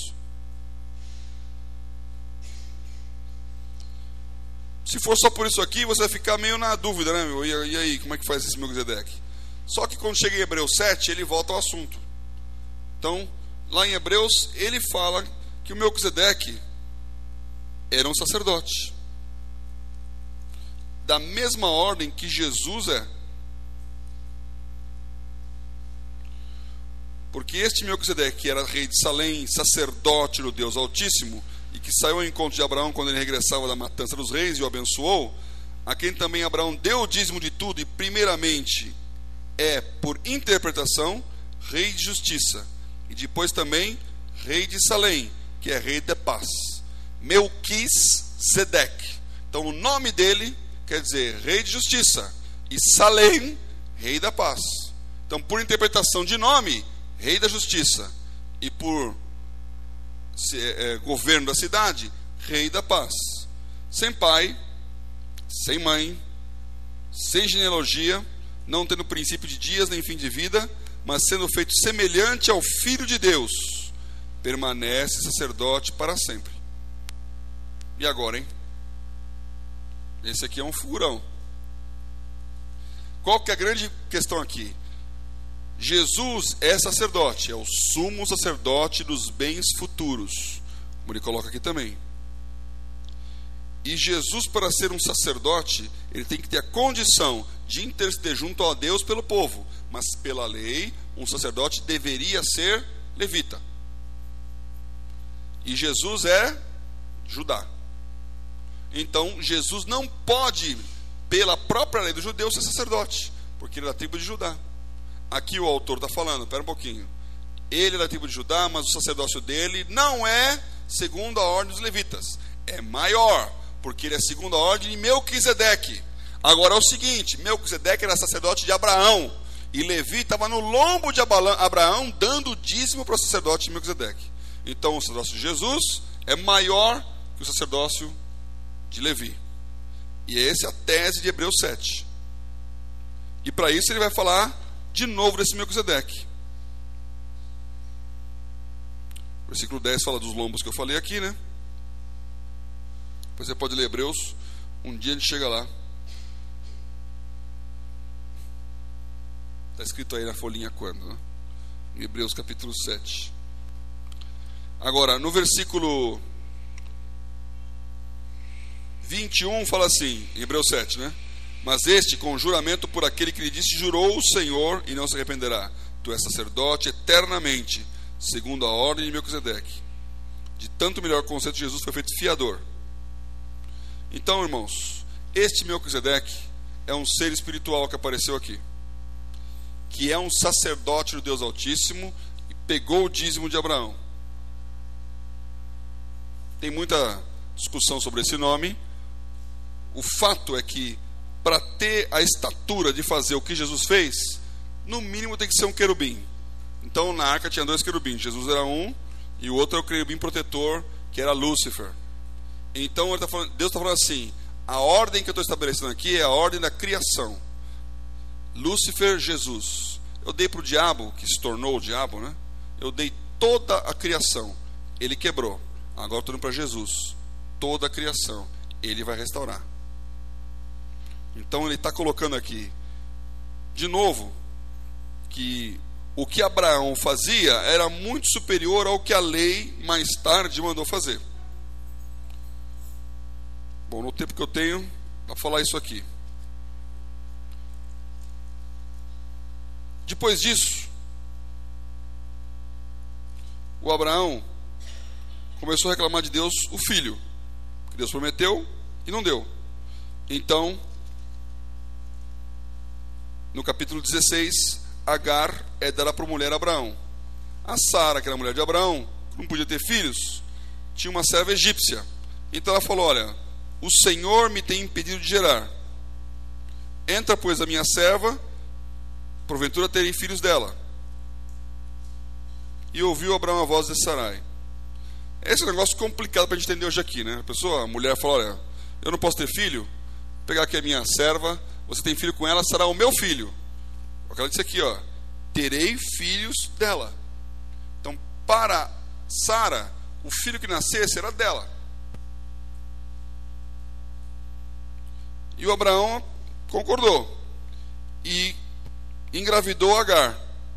Se for só por isso aqui, você vai ficar meio na dúvida, né, meu? E aí, como é que faz esse Melquisedeque? Só que quando chega em Hebreus 7, ele volta ao assunto. Então, lá em Hebreus, ele fala que o Melquisedeque era um sacerdote, da mesma ordem que Jesus é. Porque este Melquisedeque, que era rei de Salém, sacerdote do Deus Altíssimo, e que saiu ao encontro de Abraão quando ele regressava da matança dos reis e o abençoou, a quem também Abraão deu o dízimo de tudo, e primeiramente é, por interpretação, rei de justiça, e depois também rei de Salém, que é rei de paz. Melquisedeque. Então o nome dele quer dizer rei de justiça, e Salém, rei da paz. Então, por interpretação de nome, rei da justiça, e por governo da cidade, rei da paz. Sem pai, sem mãe, sem genealogia, não tendo princípio de dias nem fim de vida, mas sendo feito semelhante ao Filho de Deus, permanece sacerdote para sempre. E agora, hein? Esse aqui é um furão. Qual que é a grande questão aqui? Jesus é sacerdote, é o sumo sacerdote dos bens futuros, como ele coloca aqui também. E Jesus, para ser um sacerdote, ele tem que ter a condição de interceder junto a Deus pelo povo. Mas pela lei, um sacerdote deveria ser levita. E Jesus é Judá. Então Jesus não pode, pela própria lei do judeu, ser sacerdote, porque ele é da tribo de Judá. Aqui o autor está falando, espera um pouquinho, ele é da tribo de Judá, mas o sacerdócio dele não é segundo a ordem dos levitas, é maior, porque ele é segundo a ordem de Melquisedeque. Agora é o seguinte, Melquisedeque era sacerdote de Abraão, e Levi estava no lombo de Abraão, dando o dízimo para o sacerdote de Melquisedeque. Então o sacerdócio de Jesus é maior que o sacerdócio de Levi. E essa é a tese de Hebreus 7. E para isso ele vai falar de novo desse Melquisedeque. Versículo 10 fala dos lombos que eu falei aqui, né? Depois você pode ler Hebreus, um dia a gente chega lá. Está escrito aí na folhinha quando, né? Em Hebreus capítulo 7. Agora, no versículo 21 fala assim, em Hebreus 7, né? Mas este, com juramento por aquele que lhe disse, jurou o Senhor e não se arrependerá. Tu és sacerdote eternamente, segundo a ordem de Melquisedeque. De tanto melhor conceito, Jesus foi feito fiador. Então, irmãos, este Melquisedeque é um ser espiritual que apareceu aqui, que é um sacerdote do Deus Altíssimo e pegou o dízimo de Abraão. Tem muita discussão sobre esse nome. O fato é que, para ter a estatura de fazer o que Jesus fez, no mínimo tem que ser um querubim. Então, na arca tinha 2 querubins. Jesus era um, e o outro é o querubim protetor, que era Lúcifer. Então, Deus está falando assim: a ordem que eu estou estabelecendo aqui é a ordem da criação. Lúcifer, Jesus. Eu dei para o diabo, que se tornou o diabo, né? Eu dei toda a criação. Ele quebrou. Agora eu estou indo para Jesus. Toda a criação. Ele vai restaurar. Então ele está colocando aqui, de novo, que o que Abraão fazia era muito superior ao que a lei mais tarde mandou fazer. Bom, no tempo que eu tenho para falar isso aqui. Depois disso, o Abraão começou a reclamar de Deus o filho, que Deus prometeu e não deu. Então, no capítulo 16, Agar é dada para a mulher Abraão. A Sara, que era a mulher de Abraão, não podia ter filhos, tinha uma serva egípcia. Então ela falou: olha, o Senhor me tem impedido de gerar. Entra, pois, a minha serva, porventura terei filhos dela. E ouviu Abraão a voz de Sarai. Esse é um negócio complicado para a gente entender hoje aqui, né? A mulher fala: olha, eu não posso ter filho, vou pegar aqui a minha serva, você tem filho com ela, será o meu filho. Ela disse aqui, ó, terei filhos dela. Então, para Sara, o filho que nascesse era dela. E o Abraão concordou e engravidou Agar.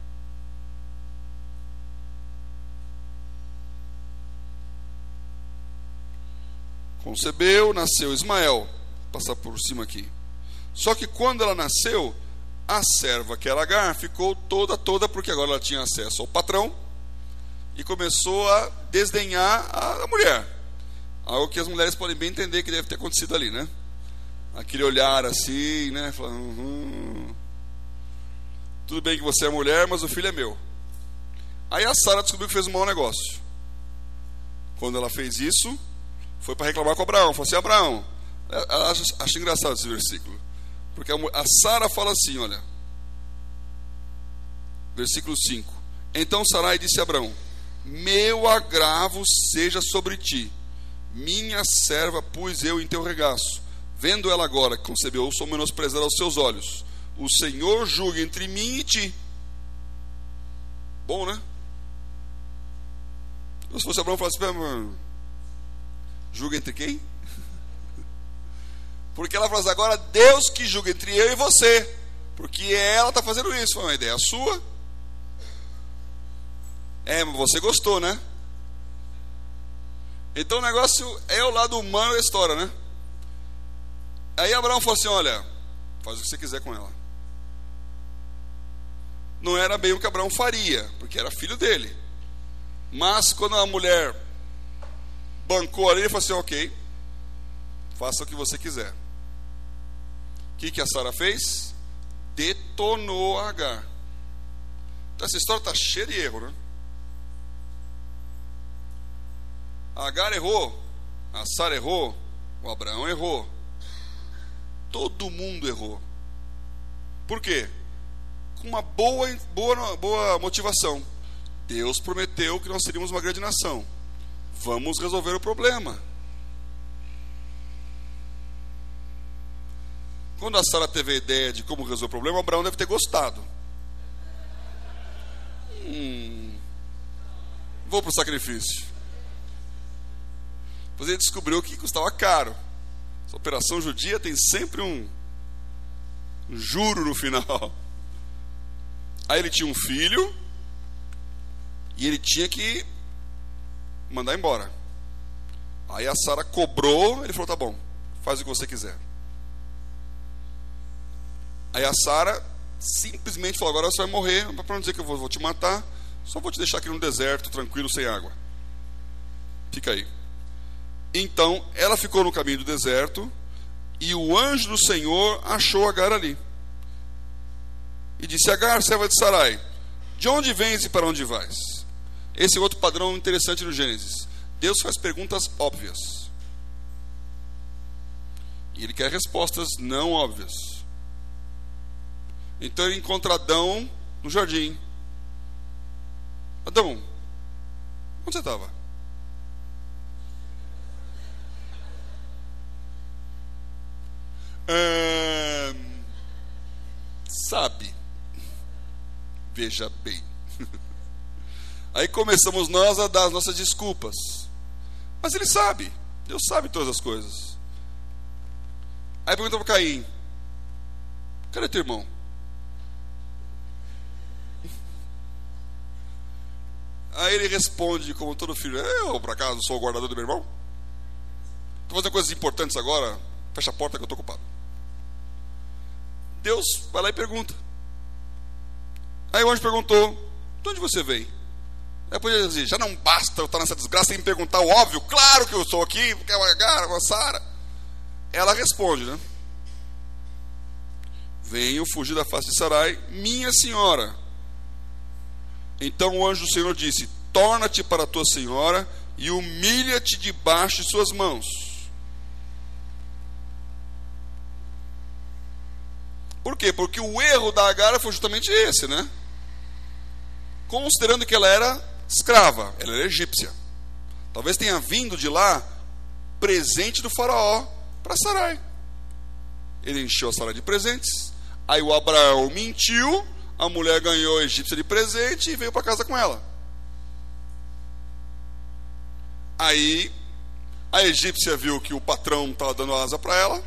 Concebeu, nasceu Ismael. Vou passar por cima aqui. Só que quando ela nasceu, a serva, que era Agar, ficou toda, porque agora ela tinha acesso ao patrão, e começou a desdenhar a mulher. Algo que as mulheres podem bem entender que deve ter acontecido ali, né? Aquele olhar assim, né? Falando, tudo bem que você é mulher, mas o filho é meu. Aí a Sara descobriu que fez um mau negócio. Quando ela fez isso, foi para reclamar com Abraão. Falou assim: Abraão, ela acha engraçado esse versículo, porque a Sara fala assim, olha, versículo 5: Então Sarai disse a Abraão: meu agravo seja sobre ti, minha serva pus eu em teu regaço. Vendo ela agora que concebeu, sou menosprezada aos seus olhos. O Senhor julga entre mim e ti. Bom, né? Se fosse Abraão, falasse: julga entre quem? Porque ela falou assim: agora Deus que julga entre eu e você, porque ela está fazendo isso. Foi uma ideia sua. Mas você gostou, né? Então o negócio é o lado humano da história, né? Aí Abraão falou assim: olha, faz o que você quiser com ela. Não era bem o que Abraão faria, porque era filho dele. Mas quando a mulher bancou ali, ele falou assim: ok, faça o que você quiser. O que a Sara fez? Detonou a Agar. Então essa história está cheia de erro, né? A Agar errou, a Sara errou, o Abraão errou. Todo mundo errou. Por quê? Com uma boa motivação. Deus prometeu que nós seríamos uma grande nação. Vamos resolver o problema. Quando a Sara teve a ideia de como resolver o problema, Abraão deve ter gostado. Vou para o sacrifício. Depois ele descobriu que custava caro. Essa operação judia tem sempre um juro no final. Aí ele tinha um filho e ele tinha que mandar embora. Aí a Sara cobrou, ele falou: tá bom, faz o que você quiser. Aí a Sara simplesmente falou: agora você vai morrer, para não dizer que eu vou te matar, só vou te deixar aqui no deserto, tranquilo, sem água. Fica aí. Então ela ficou no caminho do deserto, e o anjo do Senhor achou Agar ali. E disse: Agar, serva de Sarai, de onde vens e para onde vais? Esse é outro padrão interessante no Gênesis. Deus faz perguntas óbvias. E ele quer respostas não óbvias. Então ele encontra Adão no jardim. Adão, onde você estava? Sabe, veja bem. Aí começamos nós a dar as nossas desculpas. Mas ele sabe, Deus sabe todas as coisas. Aí pergunta para Caim: cadê teu irmão? Aí ele responde, como todo filho: eu, por acaso, sou o guardador do meu irmão? Estou fazendo coisas importantes agora, fecha a porta que eu estou ocupado. Deus vai lá e pergunta. Aí o anjo perguntou: de onde você vem? Aí podia dizer: já não basta eu estar nessa desgraça sem me perguntar o óbvio? Claro que eu estou aqui, porque é uma Agar, uma Sara. Ela responde, né? Venho fugir da face de Sarai, minha senhora. Então o anjo do Senhor disse: torna-te para a tua senhora e humilha-te debaixo de suas mãos. Por quê? Porque o erro da Agar foi justamente esse, né? Considerando que ela era escrava, ela era egípcia. Talvez tenha vindo de lá presente do faraó para Sarai. Ele encheu a Sarai de presentes. Aí o Abraão mentiu, a mulher ganhou a egípcia de presente e veio para casa com ela. Aí a egípcia viu que o patrão estava dando asa para ela,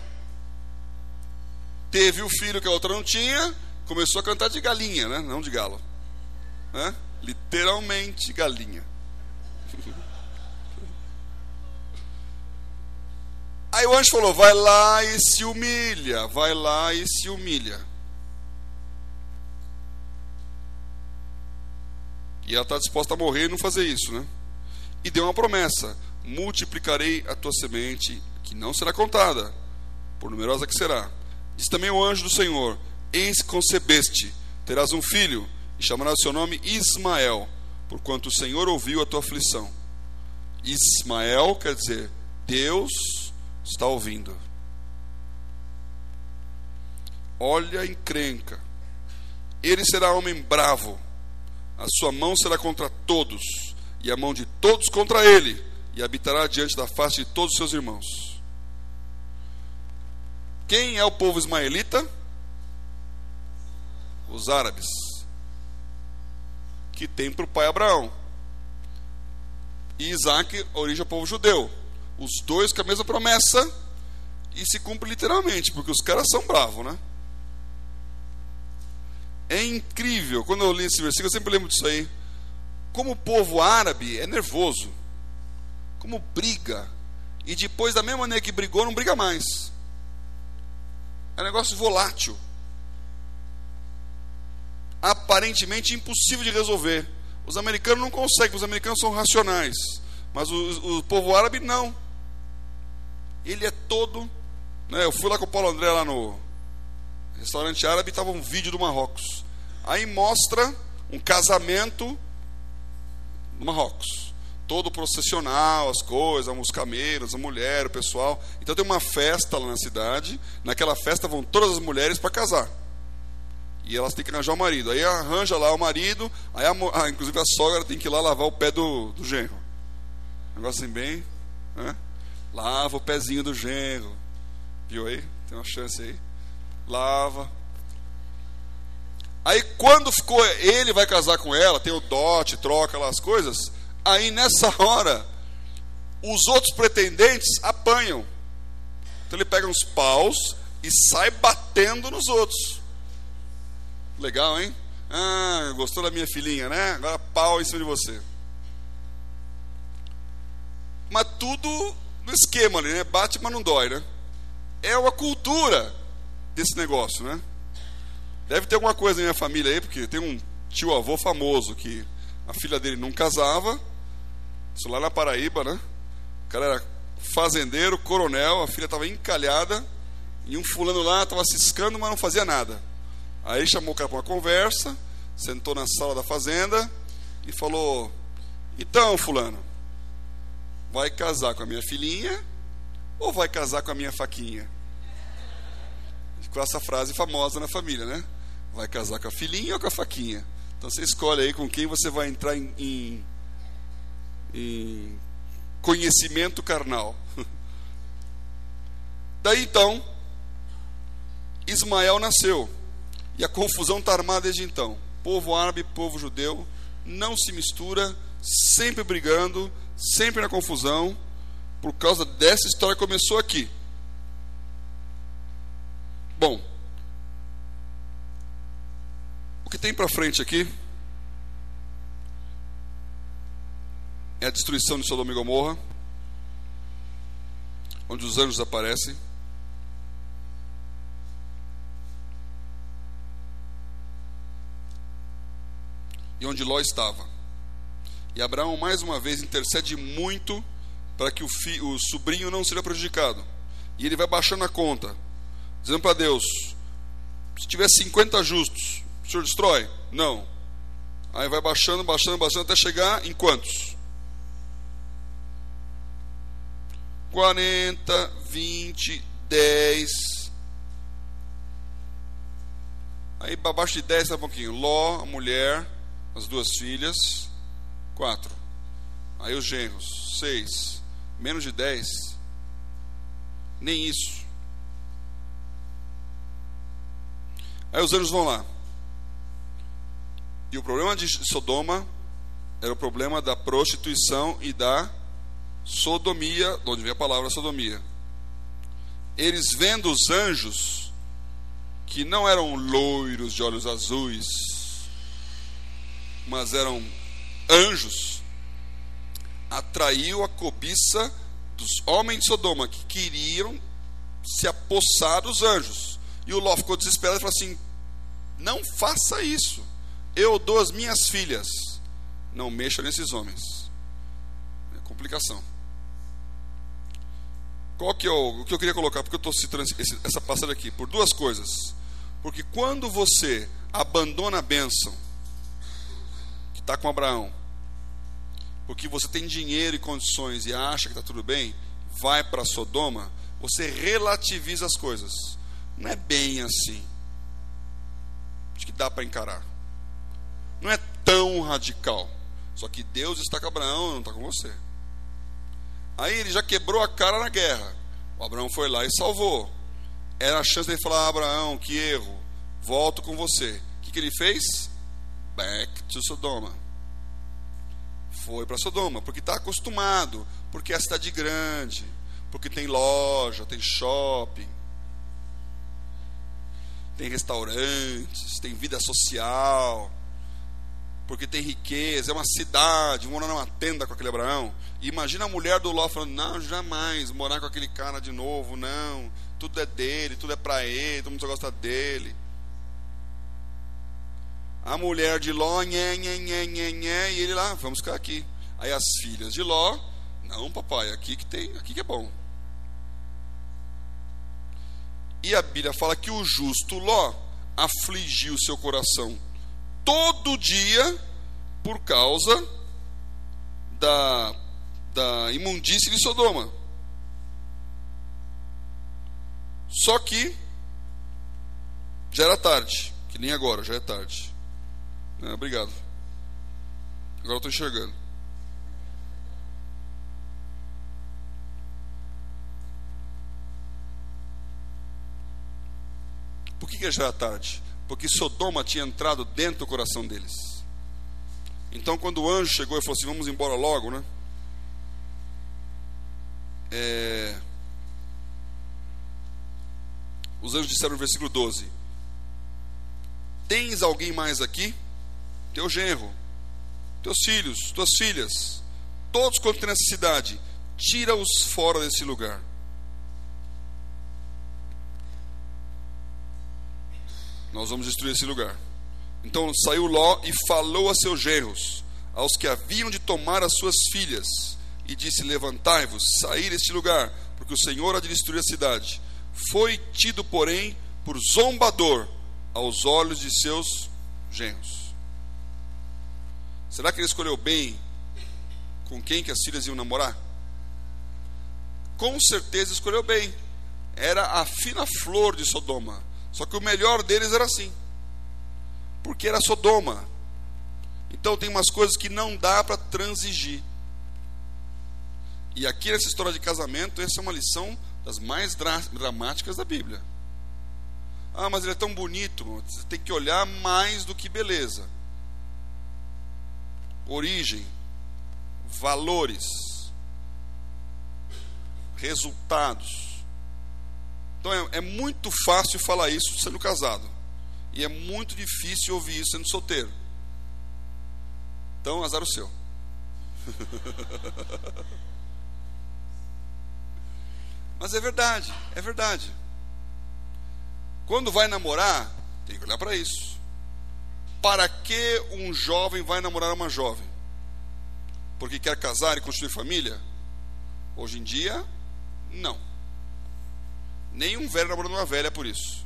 teve o filho que a outra não tinha, começou a cantar de galinha, né? Não de galo, né? Literalmente galinha. Aí o anjo falou: vai lá e se humilha, vai lá e se humilha. E ela está disposta a morrer e não fazer isso, né? E deu uma promessa: multiplicarei a tua semente, que não será contada, por numerosa que será. Diz também o anjo do Senhor: eis que concebeste, terás um filho, e chamarás o seu nome Ismael, porquanto o Senhor ouviu a tua aflição. Ismael quer dizer: Deus está ouvindo. Olha a encrenca. Ele será homem bravo, a sua mão será contra todos, e a mão de todos contra ele, e habitará diante da face de todos os seus irmãos. Quem é o povo ismaelita? Os árabes, que tem para o pai Abraão. E Isaac origem ao povo judeu. Os dois com a mesma promessa, e se cumpre literalmente, porque os caras são bravos, né? É incrível, quando eu li esse versículo, eu sempre lembro disso aí. Como o povo árabe é nervoso, como briga, e depois, da mesma maneira que brigou, não briga mais. É um negócio volátil, aparentemente impossível de resolver. Os americanos não conseguem, os americanos são racionais, mas o povo árabe não. Ele é todo, né? Eu fui lá com o Paulo André lá no restaurante árabe, estava um vídeo do Marrocos. Aí mostra um casamento no Marrocos, todo processional, as coisas, os camelos, a mulher, o pessoal. Então tem uma festa lá na cidade. Naquela festa vão todas as mulheres para casar, e elas têm que arranjar o marido. Aí arranja lá o marido. Aí inclusive a sogra tem que ir lá lavar o pé do genro. Um negócio assim bem, né? Lava o pezinho do genro. Viu aí? Tem uma chance aí. Lava. Aí quando ficou, ele vai casar com ela, tem o dote, troca lá as coisas. Aí nessa hora, os outros pretendentes apanham. Então ele pega uns paus e sai batendo nos outros. Legal, hein? Ah, gostou da minha filhinha, né? Agora pau em cima de você. Mas tudo no esquema ali, né? Bate, mas não dói, né? É uma cultura desse negócio, né? Deve ter alguma coisa na minha família aí, porque tem um tio-avô famoso que a filha dele não casava. Isso lá na Paraíba, né? O cara era fazendeiro, coronel, a filha estava encalhada, e um fulano lá estava ciscando, mas não fazia nada. Aí chamou o cara para uma conversa, sentou na sala da fazenda e falou: então, fulano, vai casar com a minha filhinha ou vai casar com a minha faquinha? Com essa frase famosa na família, né? Vai casar com a filhinha ou com a faquinha? Então você escolhe aí com quem você vai entrar em conhecimento carnal. Daí então, Ismael nasceu. E a confusão está armada desde então. Povo árabe, povo judeu, não se mistura, sempre brigando, sempre na confusão, por causa dessa história que começou aqui. Bom, o que tem para frente aqui é a destruição de Sodoma e Gomorra, onde os anjos aparecem. E onde Ló estava. E Abraão mais uma vez intercede muito para que o sobrinho não seja prejudicado. E ele vai baixando a conta, dizendo para Deus: se tiver 50 justos, o senhor destrói? Não. Aí vai baixando, até chegar em quantos? 40, 20, 10. Aí abaixo de 10 está um pouquinho. Ló, a mulher, as duas filhas, 4. Aí os genros, 6. Menos de 10. Nem isso. Aí os anjos vão lá. E o problema de Sodoma era o problema da prostituição e da sodomia, de onde vem a palavra sodomia. Eles vendo os anjos, que não eram loiros de olhos azuis, mas eram anjos, atraiu a cobiça dos homens de Sodoma, que queriam se apossar dos anjos. E o Ló ficou desesperado e falou assim: não faça isso, eu dou as minhas filhas, não mexa nesses homens. É complicação. Qual que é o que eu queria colocar? Porque eu estou citando essa passagem aqui por duas coisas. Porque quando você abandona a bênção que está com Abraão, porque você tem dinheiro e condições e acha que está tudo bem, vai para Sodoma, você relativiza as coisas. Não é bem assim. Acho que dá para encarar. Não é tão radical. Só que Deus está com Abraão, não está com você. Aí ele já quebrou a cara na guerra. O Abraão foi lá e salvou. Era a chance dele falar: Abraão, que erro, volto com você. O que ele fez? Back to Sodoma. Foi para Sodoma, porque está acostumado, porque é a cidade grande, porque tem loja, tem shopping, tem restaurantes, tem vida social, porque tem riqueza, é uma cidade, morar numa tenda com aquele Abraão. E imagina a mulher do Ló falando: não, jamais morar com aquele cara de novo, não, tudo é dele, tudo é para ele, todo mundo só gosta dele. A mulher de Ló, e ele lá: vamos ficar aqui. Aí as filhas de Ló: não, papai, aqui que é bom. E a Bíblia fala que o justo Ló afligiu seu coração todo dia por causa da imundície de Sodoma. Só que já era tarde, que nem agora, já é tarde. Obrigado. Agora eu estou enxergando. Por que já era tarde? Porque Sodoma tinha entrado dentro do coração deles. Então quando o anjo chegou e falou assim: vamos embora logo, né? Os anjos disseram no versículo 12: tens alguém mais aqui? Teu genro, teus filhos, tuas filhas, todos quanto tem nessa cidade, tira-os fora desse lugar. Nós vamos destruir esse lugar. Então saiu Ló e falou a seus genros, aos que haviam de tomar as suas filhas, e disse: levantai-vos, saí deste lugar, porque o Senhor há de destruir a cidade. Foi tido, porém, por zombador aos olhos de seus genros. Será que ele escolheu bem com quem que as filhas iam namorar? com certeza escolheu bem. Era a fina flor de Sodoma. Só que o melhor deles era assim, porque era Sodoma. Então tem umas coisas que não dá para transigir. E aqui nessa história de casamento, essa é uma lição das mais dramáticas da Bíblia. Ah, mas ele é tão bonito. Você tem que olhar mais do que beleza. Origem, valores, resultados. Então é muito fácil falar isso sendo casado, e é muito difícil ouvir isso sendo solteiro. Então azar o seu. Mas é verdade, é verdade. Quando vai namorar, tem que olhar para isso. Para que um jovem vai namorar uma jovem? Porque quer casar e construir família? Hoje em dia, não. Nenhum velho namorando uma velha por isso.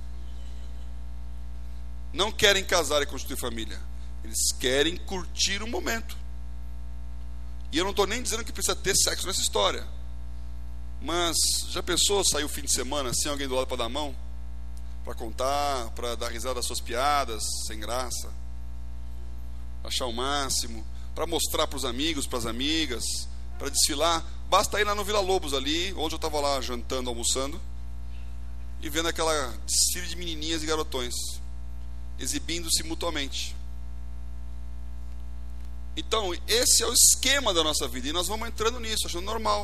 Não querem casar e construir família. Eles querem curtir o momento. E eu não estou nem dizendo que precisa ter sexo nessa história. Mas já pensou sair o fim de semana sem alguém do lado para dar a mão? Para contar, para dar risada das suas piadas sem graça, achar o máximo, para mostrar para os amigos, para as amigas, para desfilar. Basta ir lá no Vila Lobos ali, onde eu estava lá jantando, almoçando, e vendo aquela desfile de menininhas e garotões exibindo-se mutuamente. Então esse é o esquema da nossa vida, e nós vamos entrando nisso, achando normal.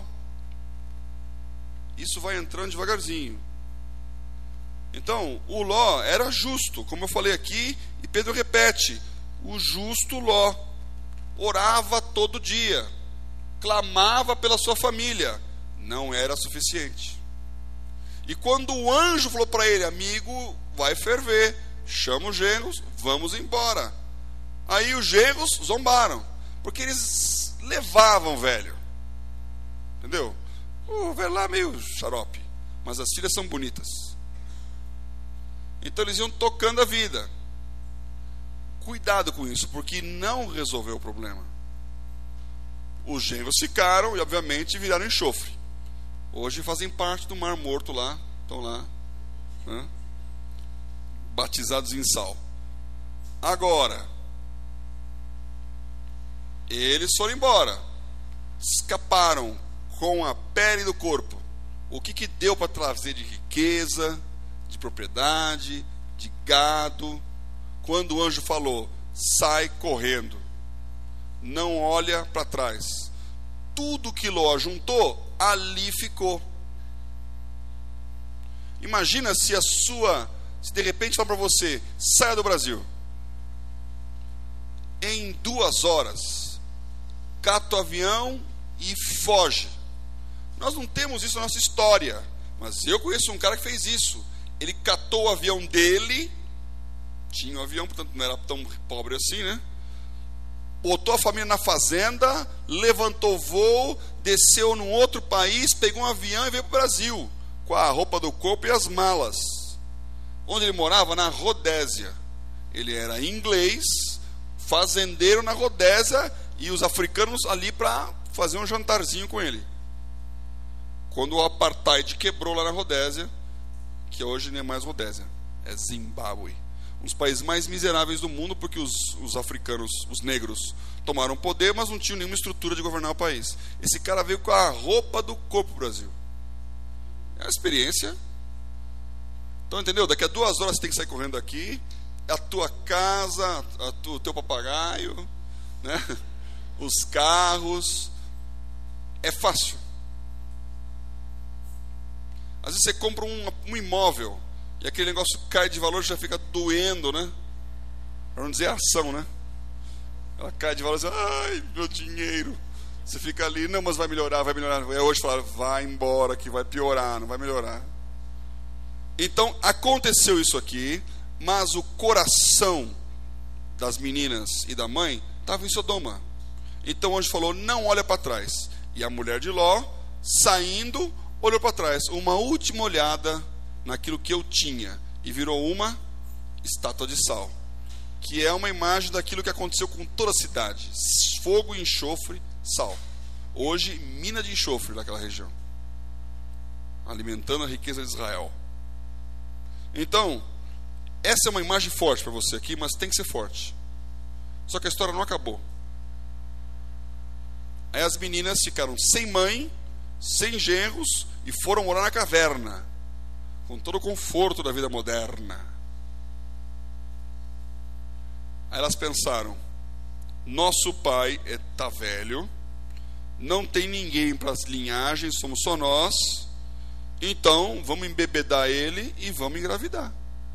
Isso vai entrando devagarzinho. Então, o Ló era justo, como eu falei aqui, e Pedro repete: o justo Ló orava todo dia, clamava pela sua família, não era suficiente. E quando o anjo falou para ele: amigo, vai ferver, chama os genros, vamos embora. Aí os genros zombaram, porque eles levavam o velho, entendeu? O velho lá meio xarope, mas as filhas são bonitas. Então eles iam tocando a vida. Cuidado com isso, porque não resolveu o problema. Os genros ficaram e obviamente viraram enxofre. Hoje fazem parte do Mar Morto lá, estão lá, né? Batizados em sal. Agora, eles foram embora, escaparam com a pele do corpo. O que deu para trazer de riqueza, de propriedade, de gado? Quando o anjo falou: sai correndo, não olha para trás. Tudo que Ló juntou, ali ficou. Imagina se de repente falar para você: saia do Brasil, em 2 horas, cata o avião e foge. Nós não temos isso na nossa história, mas eu conheço um cara que fez isso. Ele catou o avião dele, tinha um avião, portanto não era tão pobre assim, né? Botou a família na fazenda, levantou voo, desceu num outro país, pegou um avião e veio para o Brasil, com a roupa do corpo e as malas. Onde ele morava? Na Rodésia. Ele era inglês, fazendeiro na Rodésia, e os africanos ali para fazer um jantarzinho com ele. Quando o apartheid quebrou lá na Rodésia, que hoje não é mais Rodésia, é Zimbábue, um dos países mais miseráveis do mundo, porque os africanos, os negros, tomaram poder, mas não tinham nenhuma estrutura de governar o país. Esse cara veio com a roupa do corpo pro Brasil. É uma experiência. Então, entendeu? Daqui a 2 horas você tem que sair correndo aqui, a tua casa, o teu papagaio, né? Os carros. É fácil. Às vezes você compra um imóvel e aquele negócio cai de valor e já fica doendo, né? Para não dizer ação, né? Ela cai de valor e você, ai, meu dinheiro. Você fica ali, não, mas vai melhorar, vai melhorar. É hoje falar, vai embora que vai piorar, não vai melhorar. Então, aconteceu isso aqui, mas o coração das meninas e da mãe estava em Sodoma. Então o anjo falou: não olha para trás. E a mulher de Ló, saindo, olhou para trás, uma última olhada naquilo que eu tinha, e virou uma estátua de sal, que é uma imagem daquilo que aconteceu com toda a cidade: fogo, enxofre, sal. Hoje, mina de enxofre naquela região. alimentando a riqueza de Israel. Então, essa é uma imagem forte para você aqui, mas tem que ser forte. Só que a história não acabou. Aí as meninas ficaram sem mãe, sem genros, e foram morar na caverna, com todo o conforto da vida moderna. Aí elas pensaram: nosso pai está velho, não tem ninguém para as linhagens, somos só nós, então vamos embebedar ele e vamos engravidar.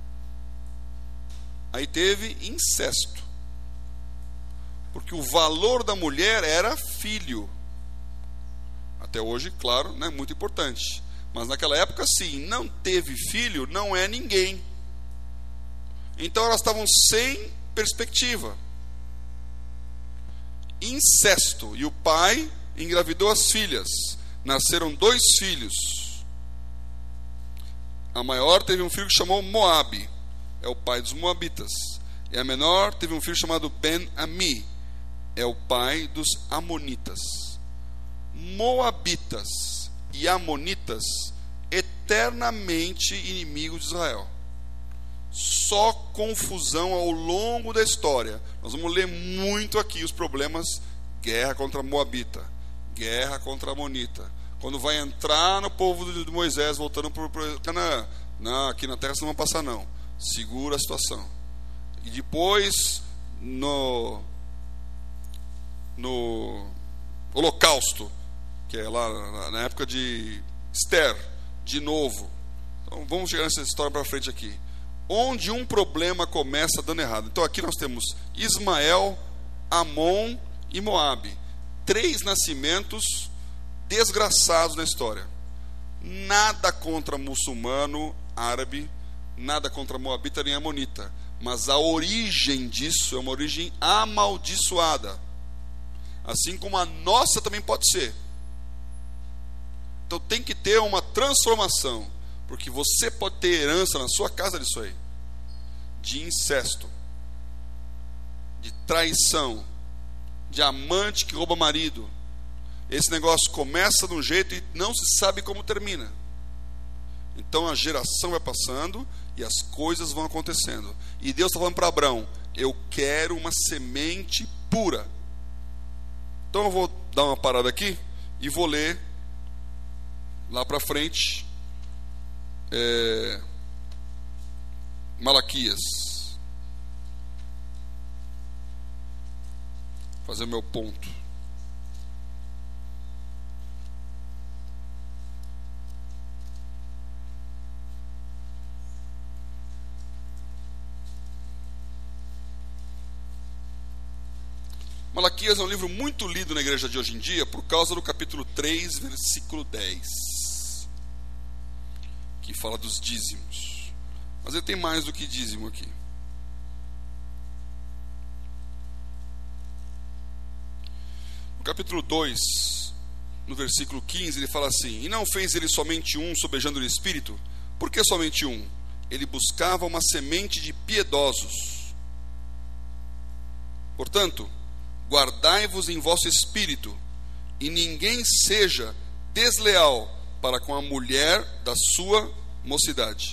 Aí teve incesto, porque o valor da mulher era filho. Até hoje, claro, né, muito importante, mas naquela época sim, não teve filho, não é ninguém. Então elas estavam sem perspectiva. Incesto, e o pai engravidou as filhas, nasceram 2 filhos. A maior teve um filho que chamou Moabe, é o pai dos moabitas, e a menor teve um filho chamado Ben-Ami, é o pai dos amonitas. Moabitas e amonitas, eternamente inimigos de Israel. Só confusão ao longo da história. Nós vamos ler muito aqui os problemas: guerra contra Moabita, guerra contra Amonita. Quando vai entrar no povo de Moisés, voltando para Canaã, não, aqui na terra você não vai passar não, segura a situação. E depois no Holocausto, que é lá na época de Esther, de novo. Então vamos chegar nessa história para frente aqui, onde um problema começa dando errado. Então aqui nós temos Ismael, Amon e Moabe, 3 nascimentos desgraçados na história. Nada contra muçulmano, árabe, nada contra moabita nem amonita, mas a origem disso é uma origem amaldiçoada, assim como a nossa também pode ser. Então tem que ter uma transformação, porque você pode ter herança na sua casa disso aí, de incesto, de traição, de amante que rouba marido. Esse negócio começa de um jeito e não se sabe como termina. Então a geração vai passando e as coisas vão acontecendo. E Deus está falando para Abraão: eu quero uma semente pura. Então eu vou dar uma parada aqui e vou ler lá para frente Malaquias, fazer o meu ponto. Malaquias é um livro muito lido na igreja de hoje em dia por causa do capítulo 3, versículo 10, que fala dos dízimos. Mas ele tem mais do que dízimo aqui. No capítulo 2, no versículo 15, ele fala assim: e não fez ele somente um, sobejando o espírito? Por que somente um? Ele buscava uma semente de piedosos. Portanto, guardai-vos em vosso espírito, e ninguém seja desleal para com a mulher da sua mocidade.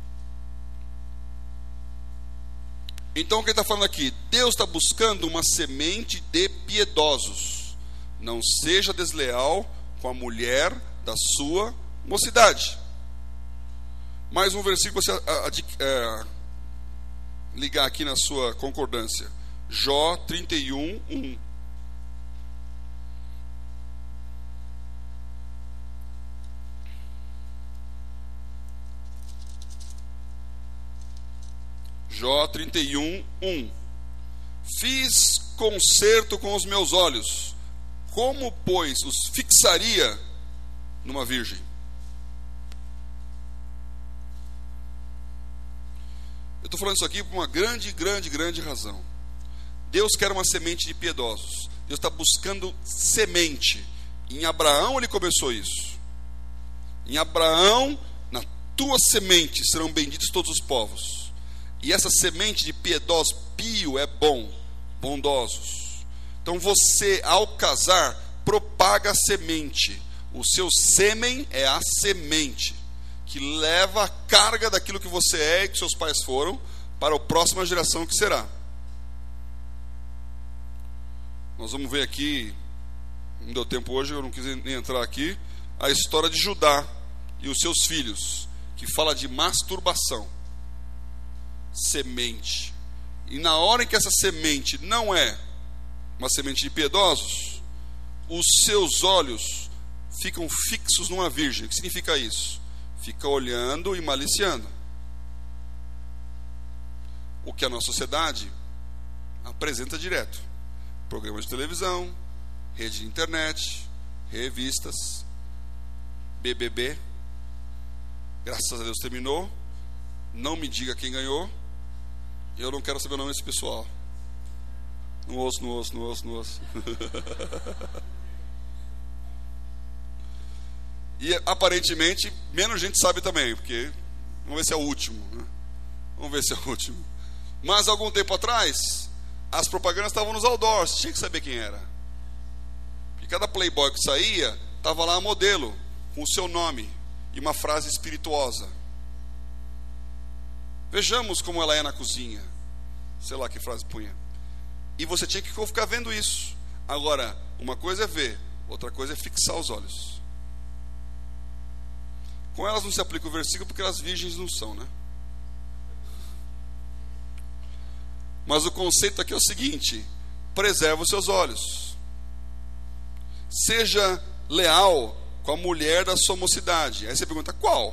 Então o que ele está falando aqui? Deus está buscando uma semente de piedosos. Não seja desleal com a mulher da sua mocidade. Mais um versículo para você ligar aqui na sua concordância. Jó 31, 1. Jó 31, 1. Fiz concerto com os meus olhos, como, pois, os fixaria numa virgem? Eu estou falando isso aqui por uma grande razão. Deus quer uma semente de piedosos. Deus está buscando semente. Em Abraão ele começou isso. Em Abraão, na tua semente serão benditos todos os povos. E essa semente de piedosos, pio é bom, bondosos. Então você, ao casar, propaga a semente. O seu sêmen é a semente que leva a carga daquilo que você é e que seus pais foram para a próxima geração que será. Nós vamos ver aqui, não deu tempo hoje, eu não quis nem entrar aqui, a história de Judá e os seus filhos, que fala de masturbação, semente. E na hora em que essa semente não é uma semente de piedosos, os seus olhos ficam fixos numa virgem. O que significa isso? Fica olhando e maliciando. O que a nossa sociedade apresenta direto: programas de televisão, rede de internet, revistas, BBB. Graças a Deus terminou. Não me diga quem ganhou. Eu não quero saber o nome desse pessoal. Não ouço. E aparentemente menos gente sabe também, porque vamos ver se é o último, né? Vamos ver se é o último. Mas algum tempo atrás, as propagandas estavam nos outdoors, tinha que saber quem era. Porque cada playboy que saía, estava lá a modelo, com o seu nome e uma frase espirituosa. Vejamos como ela é na cozinha. Sei lá que frase punha. E você tinha que ficar vendo isso. Agora, uma coisa é ver, outra coisa é fixar os olhos. Com elas não se aplica o versículo, porque elas virgens não são, né? Mas o conceito aqui é o seguinte: preserva os seus olhos. Seja leal com a mulher da sua mocidade. Aí você pergunta, qual?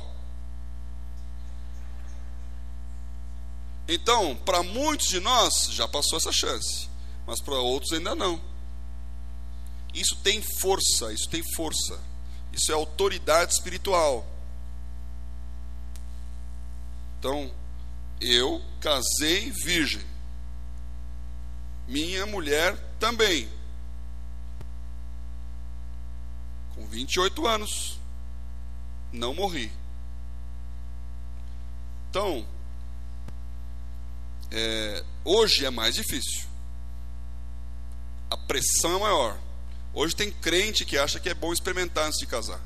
Então, para muitos de nós já passou essa chance, mas para outros ainda não. Isso tem força, isso é autoridade espiritual. Então, eu casei virgem, minha mulher também, com 28 anos, não morri. Então, hoje é mais difícil, a pressão é maior. Hoje tem crente que acha que é bom experimentar antes de casar.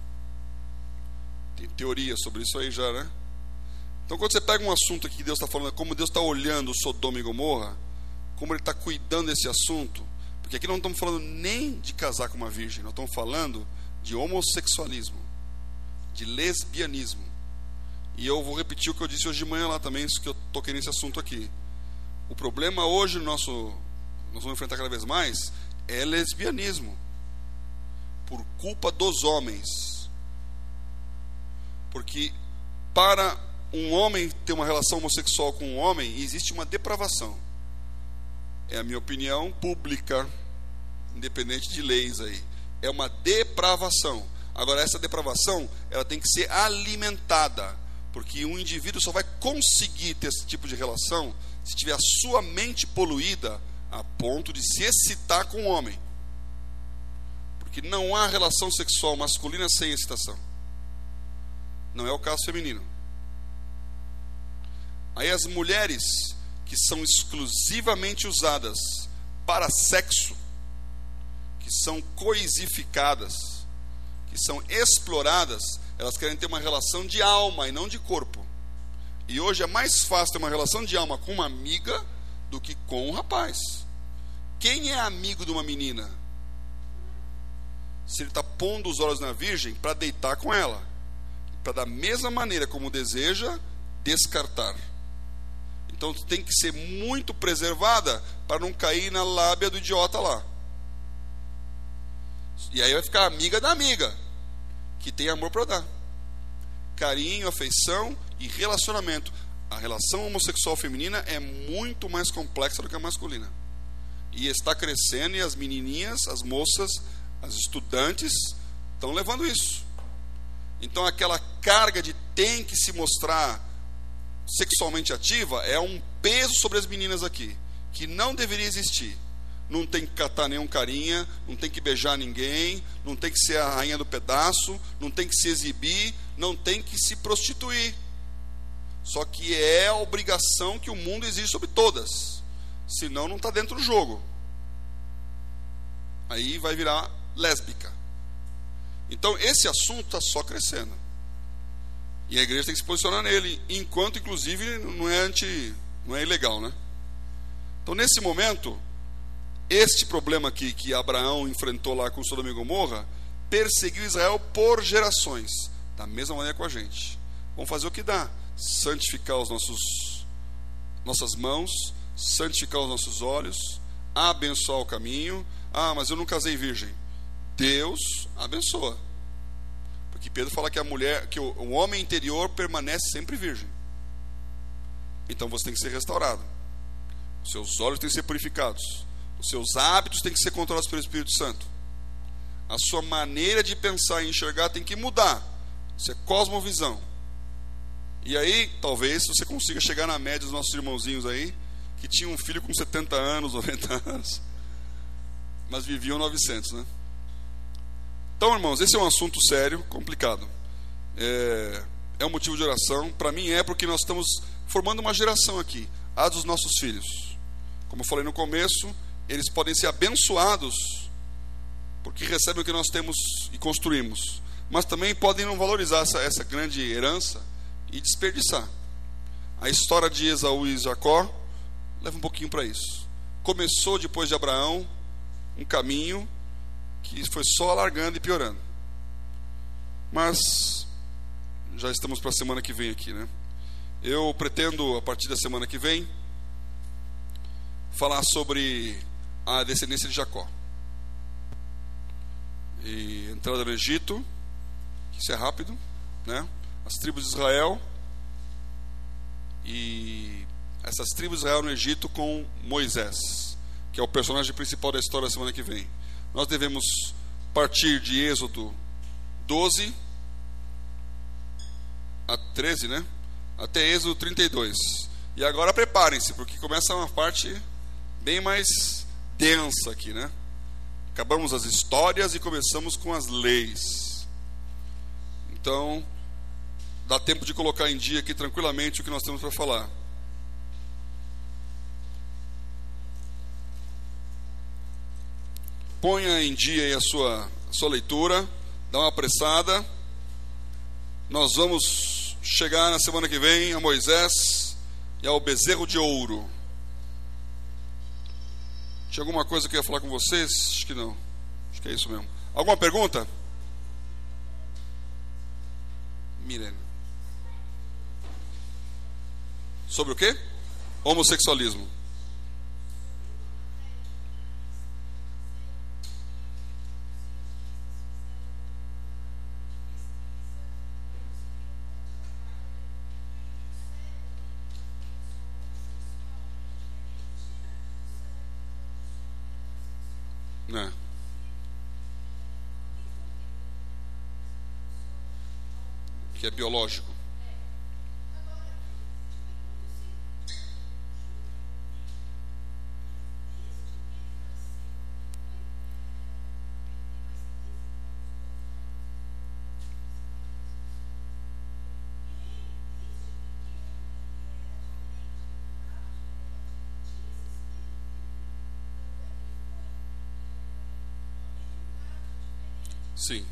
Tem teoria sobre isso aí já, né? Então, quando você pega um assunto aqui que Deus está falando, como Deus está olhando Sodoma e Gomorra, como Ele está cuidando desse assunto, porque aqui não estamos falando nem de casar com uma virgem, nós estamos falando de homossexualismo, de lesbianismo. E eu vou repetir o que eu disse hoje de manhã lá também, isso que eu toquei nesse assunto aqui. O problema hoje, nós vamos enfrentar cada vez mais, é lesbianismo, por culpa dos homens. Porque para um homem ter uma relação homossexual com um homem, existe uma depravação. É a minha opinião pública, independente de leis aí. É uma depravação. Agora, essa depravação, ela tem que ser alimentada, porque um indivíduo só vai conseguir ter esse tipo de relação se tiver a sua mente poluída a ponto de se excitar com o homem. Porque não há relação sexual masculina sem excitação. Não é o caso feminino. Aí as mulheres que são exclusivamente usadas para sexo, que são coisificadas, que são exploradas, elas querem ter uma relação de alma e não de corpo. E hoje é mais fácil ter uma relação de alma com uma amiga do que com um rapaz. Quem é amigo de uma menina? Se ele está pondo os olhos na virgem para deitar com ela, para da mesma maneira como deseja, descartar. Então tem que ser muito preservada para não cair na lábia do idiota lá. E aí vai ficar amiga da amiga, que tem amor para dar. Carinho, afeição e relacionamento. A relação homossexual feminina é muito mais complexa do que a masculina. E está crescendo, e as menininhas, as moças, as estudantes estão levando isso. Então aquela carga de tem que se mostrar sexualmente ativa é um peso sobre as meninas aqui, que não deveria existir. Não tem que catar nenhum carinha, não tem que beijar ninguém, não tem que ser a rainha do pedaço, não tem que se exibir, não tem que se prostituir. Só que é a obrigação que o mundo exige sobre todas, senão não está dentro do jogo. Aí vai virar lésbica. Então esse assunto está só crescendo. E a igreja tem que se posicionar nele, enquanto inclusive não é ilegal, né? Então nesse momento, este problema aqui que Abraão enfrentou lá com Sodoma e Gomorra, perseguiu Israel por gerações, da mesma maneira com a gente. Vamos fazer o que dá: santificar nossas mãos, santificar os nossos olhos, abençoar o caminho. Ah, mas eu não casei virgem. Deus abençoa, porque Pedro fala que o homem interior permanece sempre virgem. Então você tem que ser restaurado, os seus olhos têm que ser purificados, os seus hábitos têm que ser controlados pelo Espírito Santo, a sua maneira de pensar e enxergar tem que mudar. Isso é cosmovisão. E aí, talvez você consiga chegar na média dos nossos irmãozinhos aí, que tinham um filho com 70 anos, 90 anos, mas viviam 900, né? Então, irmãos, esse é um assunto sério, complicado. É um motivo de oração. Para mim porque nós estamos formando uma geração aqui, a dos nossos filhos. Como eu falei no começo, eles podem ser abençoados porque recebem o que nós temos e construímos, mas também podem não valorizar essa grande herança e desperdiçar. A história de Esaú e Jacó leva um pouquinho para isso. Começou depois de Abraão um caminho que foi só alargando e piorando. Mas já estamos para a semana que vem aqui, né? Eu pretendo, a partir da semana que vem, falar sobre a descendência de Jacó e entrada no Egito, que isso é rápido, né? As tribos de Israel e essas tribos de Israel no Egito com Moisés, que é o personagem principal da história da semana que vem. Nós devemos partir de Êxodo 12 a 13, né? Até Êxodo 32. E agora preparem-se, porque começa uma parte bem mais densa aqui, né? Acabamos as histórias e começamos com as leis. Então, dá tempo de colocar em dia aqui tranquilamente o que nós temos para falar. Ponha em dia aí a sua leitura, dá uma apressada. Nós vamos chegar na semana que vem a Moisés e ao bezerro de ouro. Tinha alguma coisa que eu ia falar com vocês? Acho que não. Acho que é isso mesmo. Alguma pergunta? Mirene. Sobre o quê? Homossexualismo. Né? Que é biológico. Sim.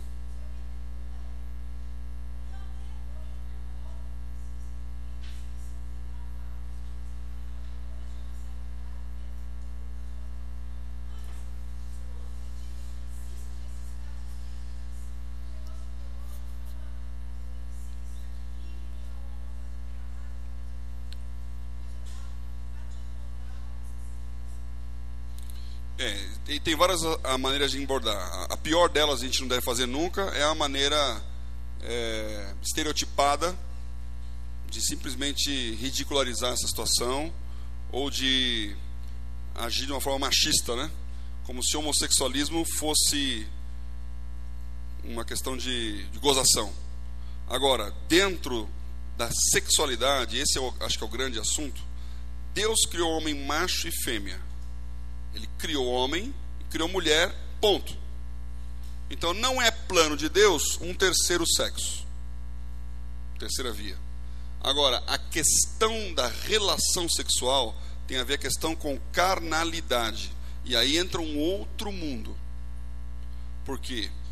E tem várias maneiras de abordar. A pior delas, a gente não deve fazer nunca, é a maneira estereotipada de simplesmente ridicularizar essa situação ou de agir de uma forma machista, né? Como se o homossexualismo fosse uma questão de gozação. Agora, dentro da sexualidade, esse acho que é o grande assunto. Deus criou o homem macho e fêmea. Ele criou homem e criou mulher, ponto. Então não é plano de Deus um terceiro sexo, terceira via. Agora, a questão da relação sexual tem a ver a questão com carnalidade. E aí entra um outro mundo. Por quê?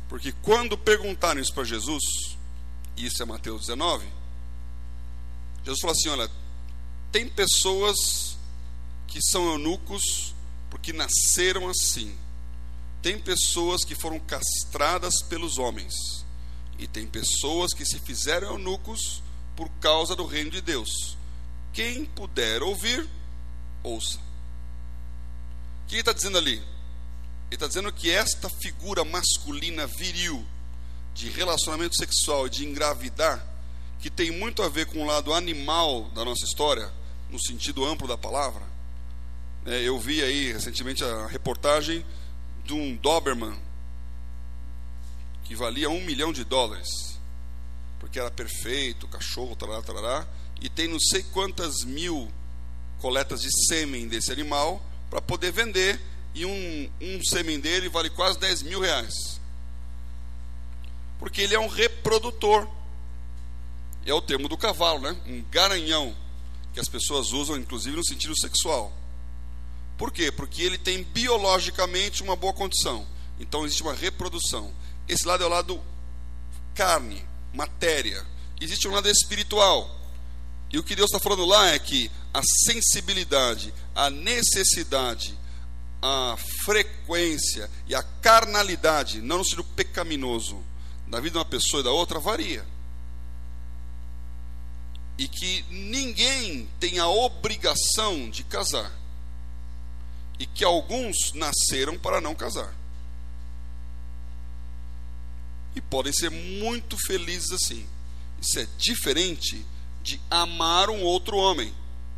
Porque quando perguntaram isso para Jesus, e isso é Mateus 19, Jesus falou assim: olha, tem pessoas que são eunucos porque nasceram assim. Tem pessoas que foram castradas pelos homens. E tem pessoas que se fizeram eunucos por causa do reino de Deus. Quem puder ouvir, ouça. O que ele está dizendo ali? Ele está dizendo que esta figura masculina viril de relacionamento sexual e de engravidar, que tem muito a ver com o lado animal da nossa história, no sentido amplo da palavra. Eu vi aí recentemente a reportagem de um Doberman que valia $1 milhão, porque era perfeito, cachorro, tarará, tarará, e tem não sei quantas mil coletas de sêmen desse animal para poder vender, e um sêmen dele vale quase R$10 mil, porque ele é um reprodutor. É o termo do cavalo, né? Um garanhão, que as pessoas usam inclusive no sentido sexual. Por quê? Porque ele tem biologicamente uma boa condição. Então existe uma reprodução. Esse lado é o lado carne, matéria. Existe um lado espiritual. E o que Deus está falando lá é que a sensibilidade, a necessidade, a frequência e a carnalidade, não no sentido pecaminoso, da vida de uma pessoa e da outra, varia. E que ninguém tem a obrigação de casar. E que alguns nasceram para não casar. E podem ser muito felizes assim. Isso é diferente de amar um outro homem,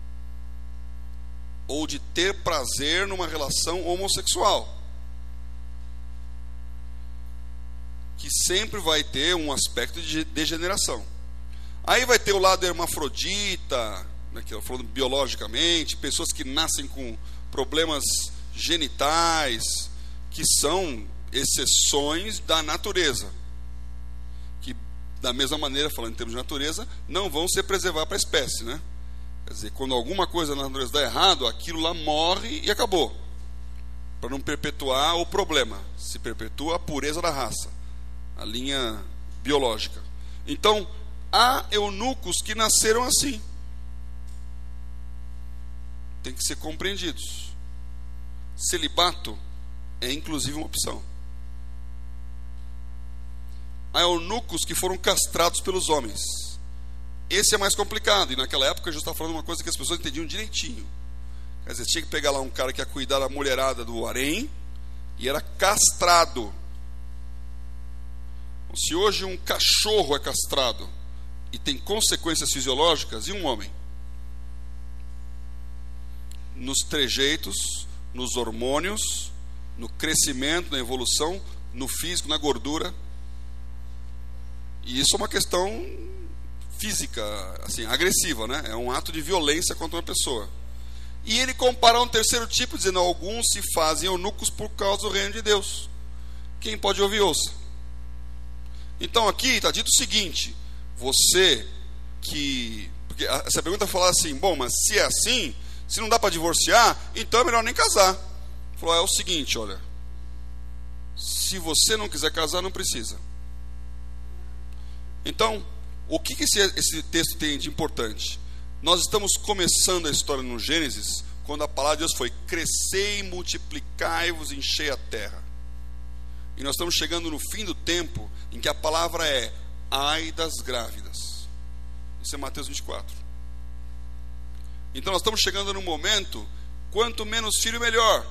ou de ter prazer numa relação homossexual, que sempre vai ter um aspecto de degeneração. Aí vai ter o lado hermafrodita, né, que eu falo biologicamente, pessoas que nascem com problemas genitais, que são exceções da natureza, que da mesma maneira, falando em termos de natureza, não vão se preservar para a espécie, né? Quer dizer, quando alguma coisa na natureza dá errado, aquilo lá morre e acabou, para não perpetuar o problema. Se perpetua a pureza da raça, a linha biológica. Então, há eunucos que nasceram assim, tem que ser compreendidos. Celibato é inclusive uma opção. Há eunucos que foram castrados pelos homens. Esse é mais complicado, e naquela época Jesus está falando uma coisa que as pessoas entendiam direitinho. Quer dizer, tinha que pegar lá um cara que ia cuidar da mulherada do harém, e era castrado. Se hoje um cachorro é castrado e tem consequências fisiológicas, e um homem? Nos trejeitos, nos hormônios, no crescimento, na evolução, no físico, na gordura. E isso é uma questão física, assim, agressiva, né? É um ato de violência contra uma pessoa. E ele compara um terceiro tipo, dizendo: alguns se fazem eunucos por causa do reino de Deus. Quem pode ouvir, ouça. Então aqui está dito o seguinte: você que... Porque essa pergunta fala assim: bom, mas se é assim, se não dá para divorciar, então é melhor nem casar. Falou: é o seguinte, olha, se você não quiser casar, não precisa. Então, o que esse texto tem de importante? Nós estamos começando a história no Gênesis, quando a palavra de Deus foi: crescei e multiplicai-vos, enchei a terra. E nós estamos chegando no fim do tempo, em que a palavra é: ai das grávidas. Isso é Mateus 24. Então nós estamos chegando no momento, quanto menos filho, melhor.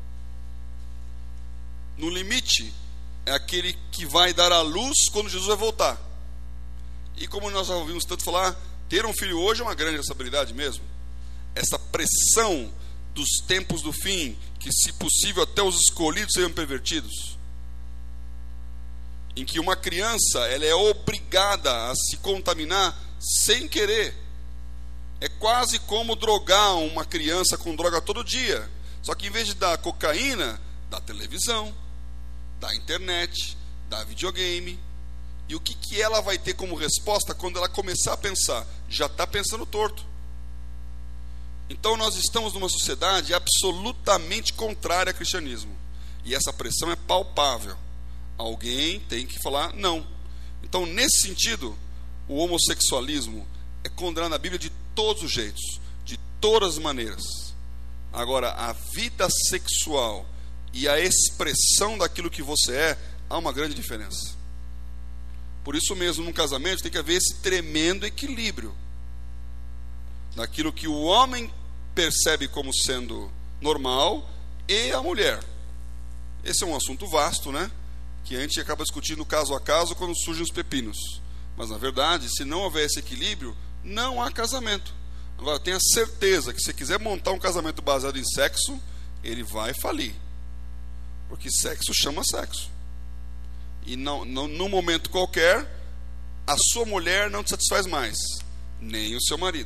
No limite, é aquele que vai dar à luz quando Jesus vai voltar. E como nós já ouvimos tanto falar, ter um filho hoje é uma grande responsabilidade mesmo. Essa pressão dos tempos do fim, que se possível até os escolhidos sejam pervertidos, em que uma criança ela é obrigada a se contaminar sem querer. É quase como drogar uma criança com droga todo dia. Só que em vez de dar cocaína, dá televisão, dá internet, dá videogame. E o que ela vai ter como resposta quando ela começar a pensar? Já está pensando torto. Então nós estamos numa sociedade absolutamente contrária ao cristianismo. E essa pressão é palpável. Alguém tem que falar não. Então, nesse sentido, o homossexualismo é condenado na Bíblia de todos os jeitos, de todas as maneiras. Agora, a vida sexual e a expressão daquilo que você é, há uma grande diferença. Por isso mesmo, num casamento tem que haver esse tremendo equilíbrio daquilo que o homem percebe como sendo normal e a mulher. Esse é um assunto vasto, né? Que a gente acaba discutindo caso a caso quando surgem os pepinos. Mas, na verdade, se não houver esse equilíbrio, não há casamento. Agora, tenha certeza que se quiser montar um casamento baseado em sexo, ele vai falir. Porque sexo chama sexo. E num momento qualquer, a sua mulher não te satisfaz mais, nem o seu marido.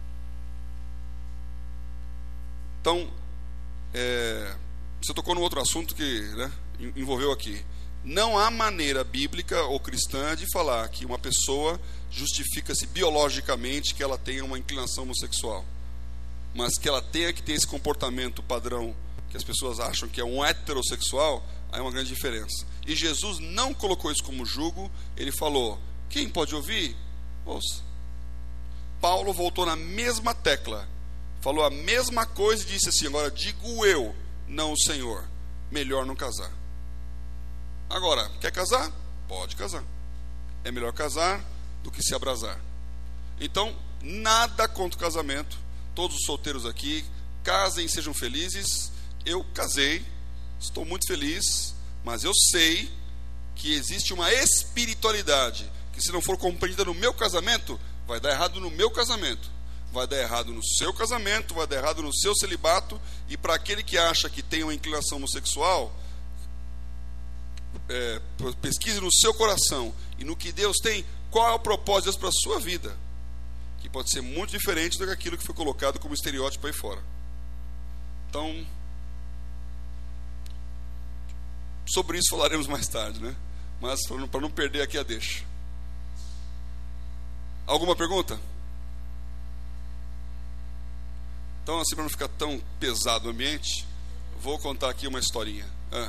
Então, você tocou num outro assunto que, né, envolveu aqui. Não há maneira bíblica ou cristã de falar que uma pessoa justifica-se biologicamente que ela tenha uma inclinação homossexual, mas que ela tenha que ter esse comportamento padrão que as pessoas acham que é um heterossexual. Há uma grande diferença. E Jesus não colocou isso como jugo. Ele falou: quem pode ouvir, ouça. Paulo voltou na mesma tecla, falou a mesma coisa e disse assim: agora digo eu, não o Senhor, melhor não casar. Agora, quer casar? Pode casar. É melhor casar do que se abrasar. Então, nada contra o casamento. Todos os solteiros aqui, casem e sejam felizes. Eu casei, estou muito feliz, mas eu sei que existe uma espiritualidade que, se não for compreendida no meu casamento, vai dar errado no meu casamento, vai dar errado no seu casamento, vai dar errado no seu celibato. E para aquele que acha que tem uma inclinação homossexual, pesquise no seu coração e no que Deus tem, qual é o propósito de Deus para a sua vida, que pode ser muito diferente do que aquilo que foi colocado como estereótipo aí fora. Então, sobre isso falaremos mais tarde, né? Mas para não perder aqui a deixa. Alguma pergunta? Então, assim, para não ficar tão pesado o ambiente, vou contar aqui uma historinha.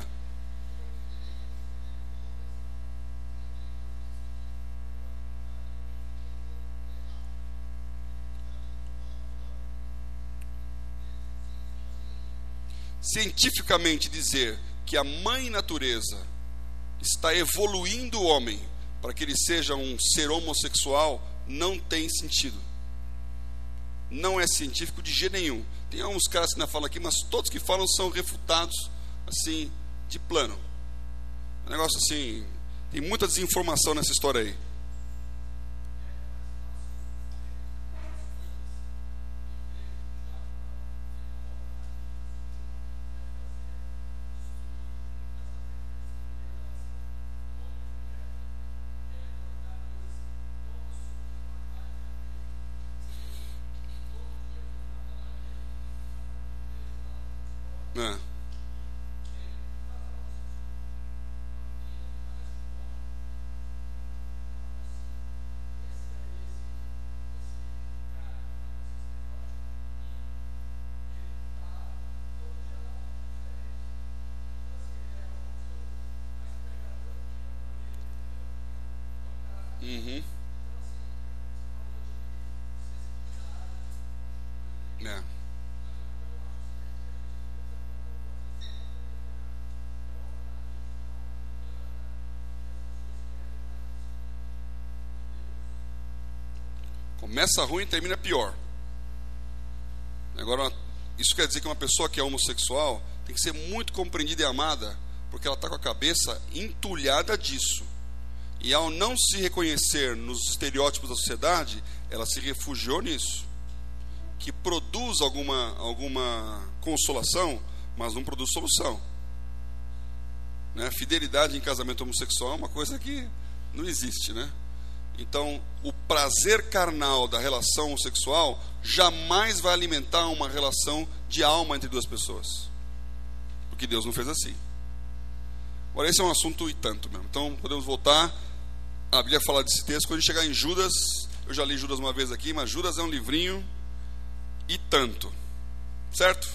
Cientificamente dizer que a mãe natureza está evoluindo o homem para que ele seja um ser homossexual não tem sentido. Não é científico de jeito nenhum. Tem alguns caras que ainda falam aqui, mas todos que falam são refutados assim, de plano. É um negócio assim, tem muita desinformação nessa história aí. Uhum. Começa ruim e termina pior. Agora, isso quer dizer que uma pessoa que é homossexual tem que ser muito compreendida e amada, porque ela está com a cabeça entulhada disso. E ao não se reconhecer nos estereótipos da sociedade, ela se refugiou nisso. Que produz alguma consolação, mas não produz solução. Né? Fidelidade em casamento homossexual é uma coisa que não existe, né? Então, o prazer carnal da relação homossexual jamais vai alimentar uma relação de alma entre duas pessoas, porque Deus não fez assim. Agora, esse é um assunto e tanto mesmo. Então, podemos voltar. A Bíblia fala desse texto. Quando a gente chegar em Judas, eu já li Judas uma vez aqui, mas Judas é um livrinho e tanto, certo?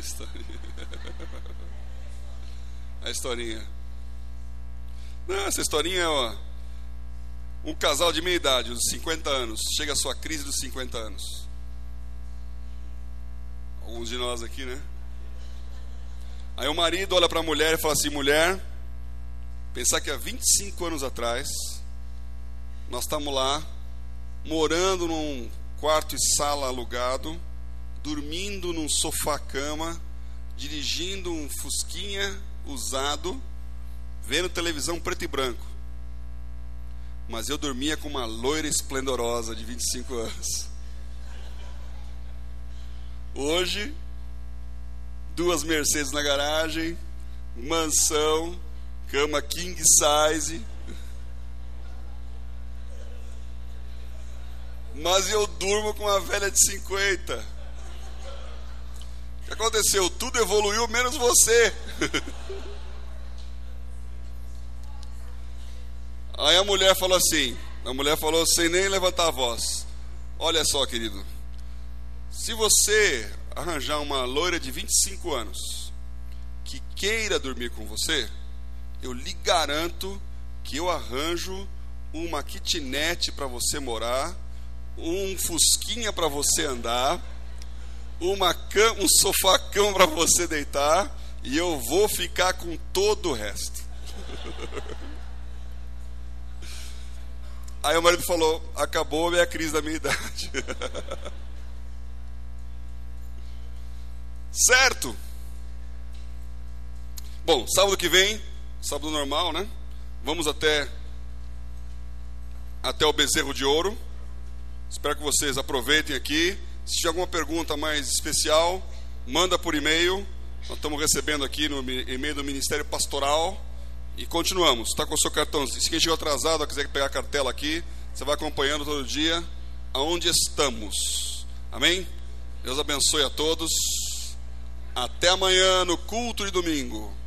A historinha. Não, essa historinha é um casal de meia idade, uns 50 anos. Chega a sua crise dos 50 anos. Alguns de nós aqui, né? Aí o marido olha para a mulher e fala assim: mulher, pensar que há 25 anos atrás nós estamos lá, morando num quarto e sala alugado, dormindo num sofá-cama, dirigindo um Fusquinha usado, vendo televisão preto e branco. Mas eu dormia com uma loira esplendorosa de 25 anos. Hoje, 2 Mercedes na garagem, mansão, cama king size. Mas eu durmo com uma velha de 50. O que aconteceu? Tudo evoluiu, menos você. Aí a mulher falou assim, sem nem levantar a voz: olha só, querido, se você arranjar uma loira de 25 anos que queira dormir com você, eu lhe garanto que eu arranjo uma kitnet para você morar, um Fusquinha para você andar, um sofá-cama para você deitar, e eu vou ficar com todo o resto. Aí o marido falou: acabou a minha crise da minha idade. Certo? Bom, sábado que vem, sábado normal, né? Vamos até o Bezerro de Ouro. Espero que vocês aproveitem aqui. Se tiver alguma pergunta mais especial, manda por e-mail. Nós estamos recebendo aqui no e-mail do Ministério Pastoral. E continuamos. Está com o seu cartão. Se quem chegou atrasado quiser pegar a cartela aqui, você vai acompanhando todo dia aonde estamos. Amém? Deus abençoe a todos. Até amanhã no culto de domingo.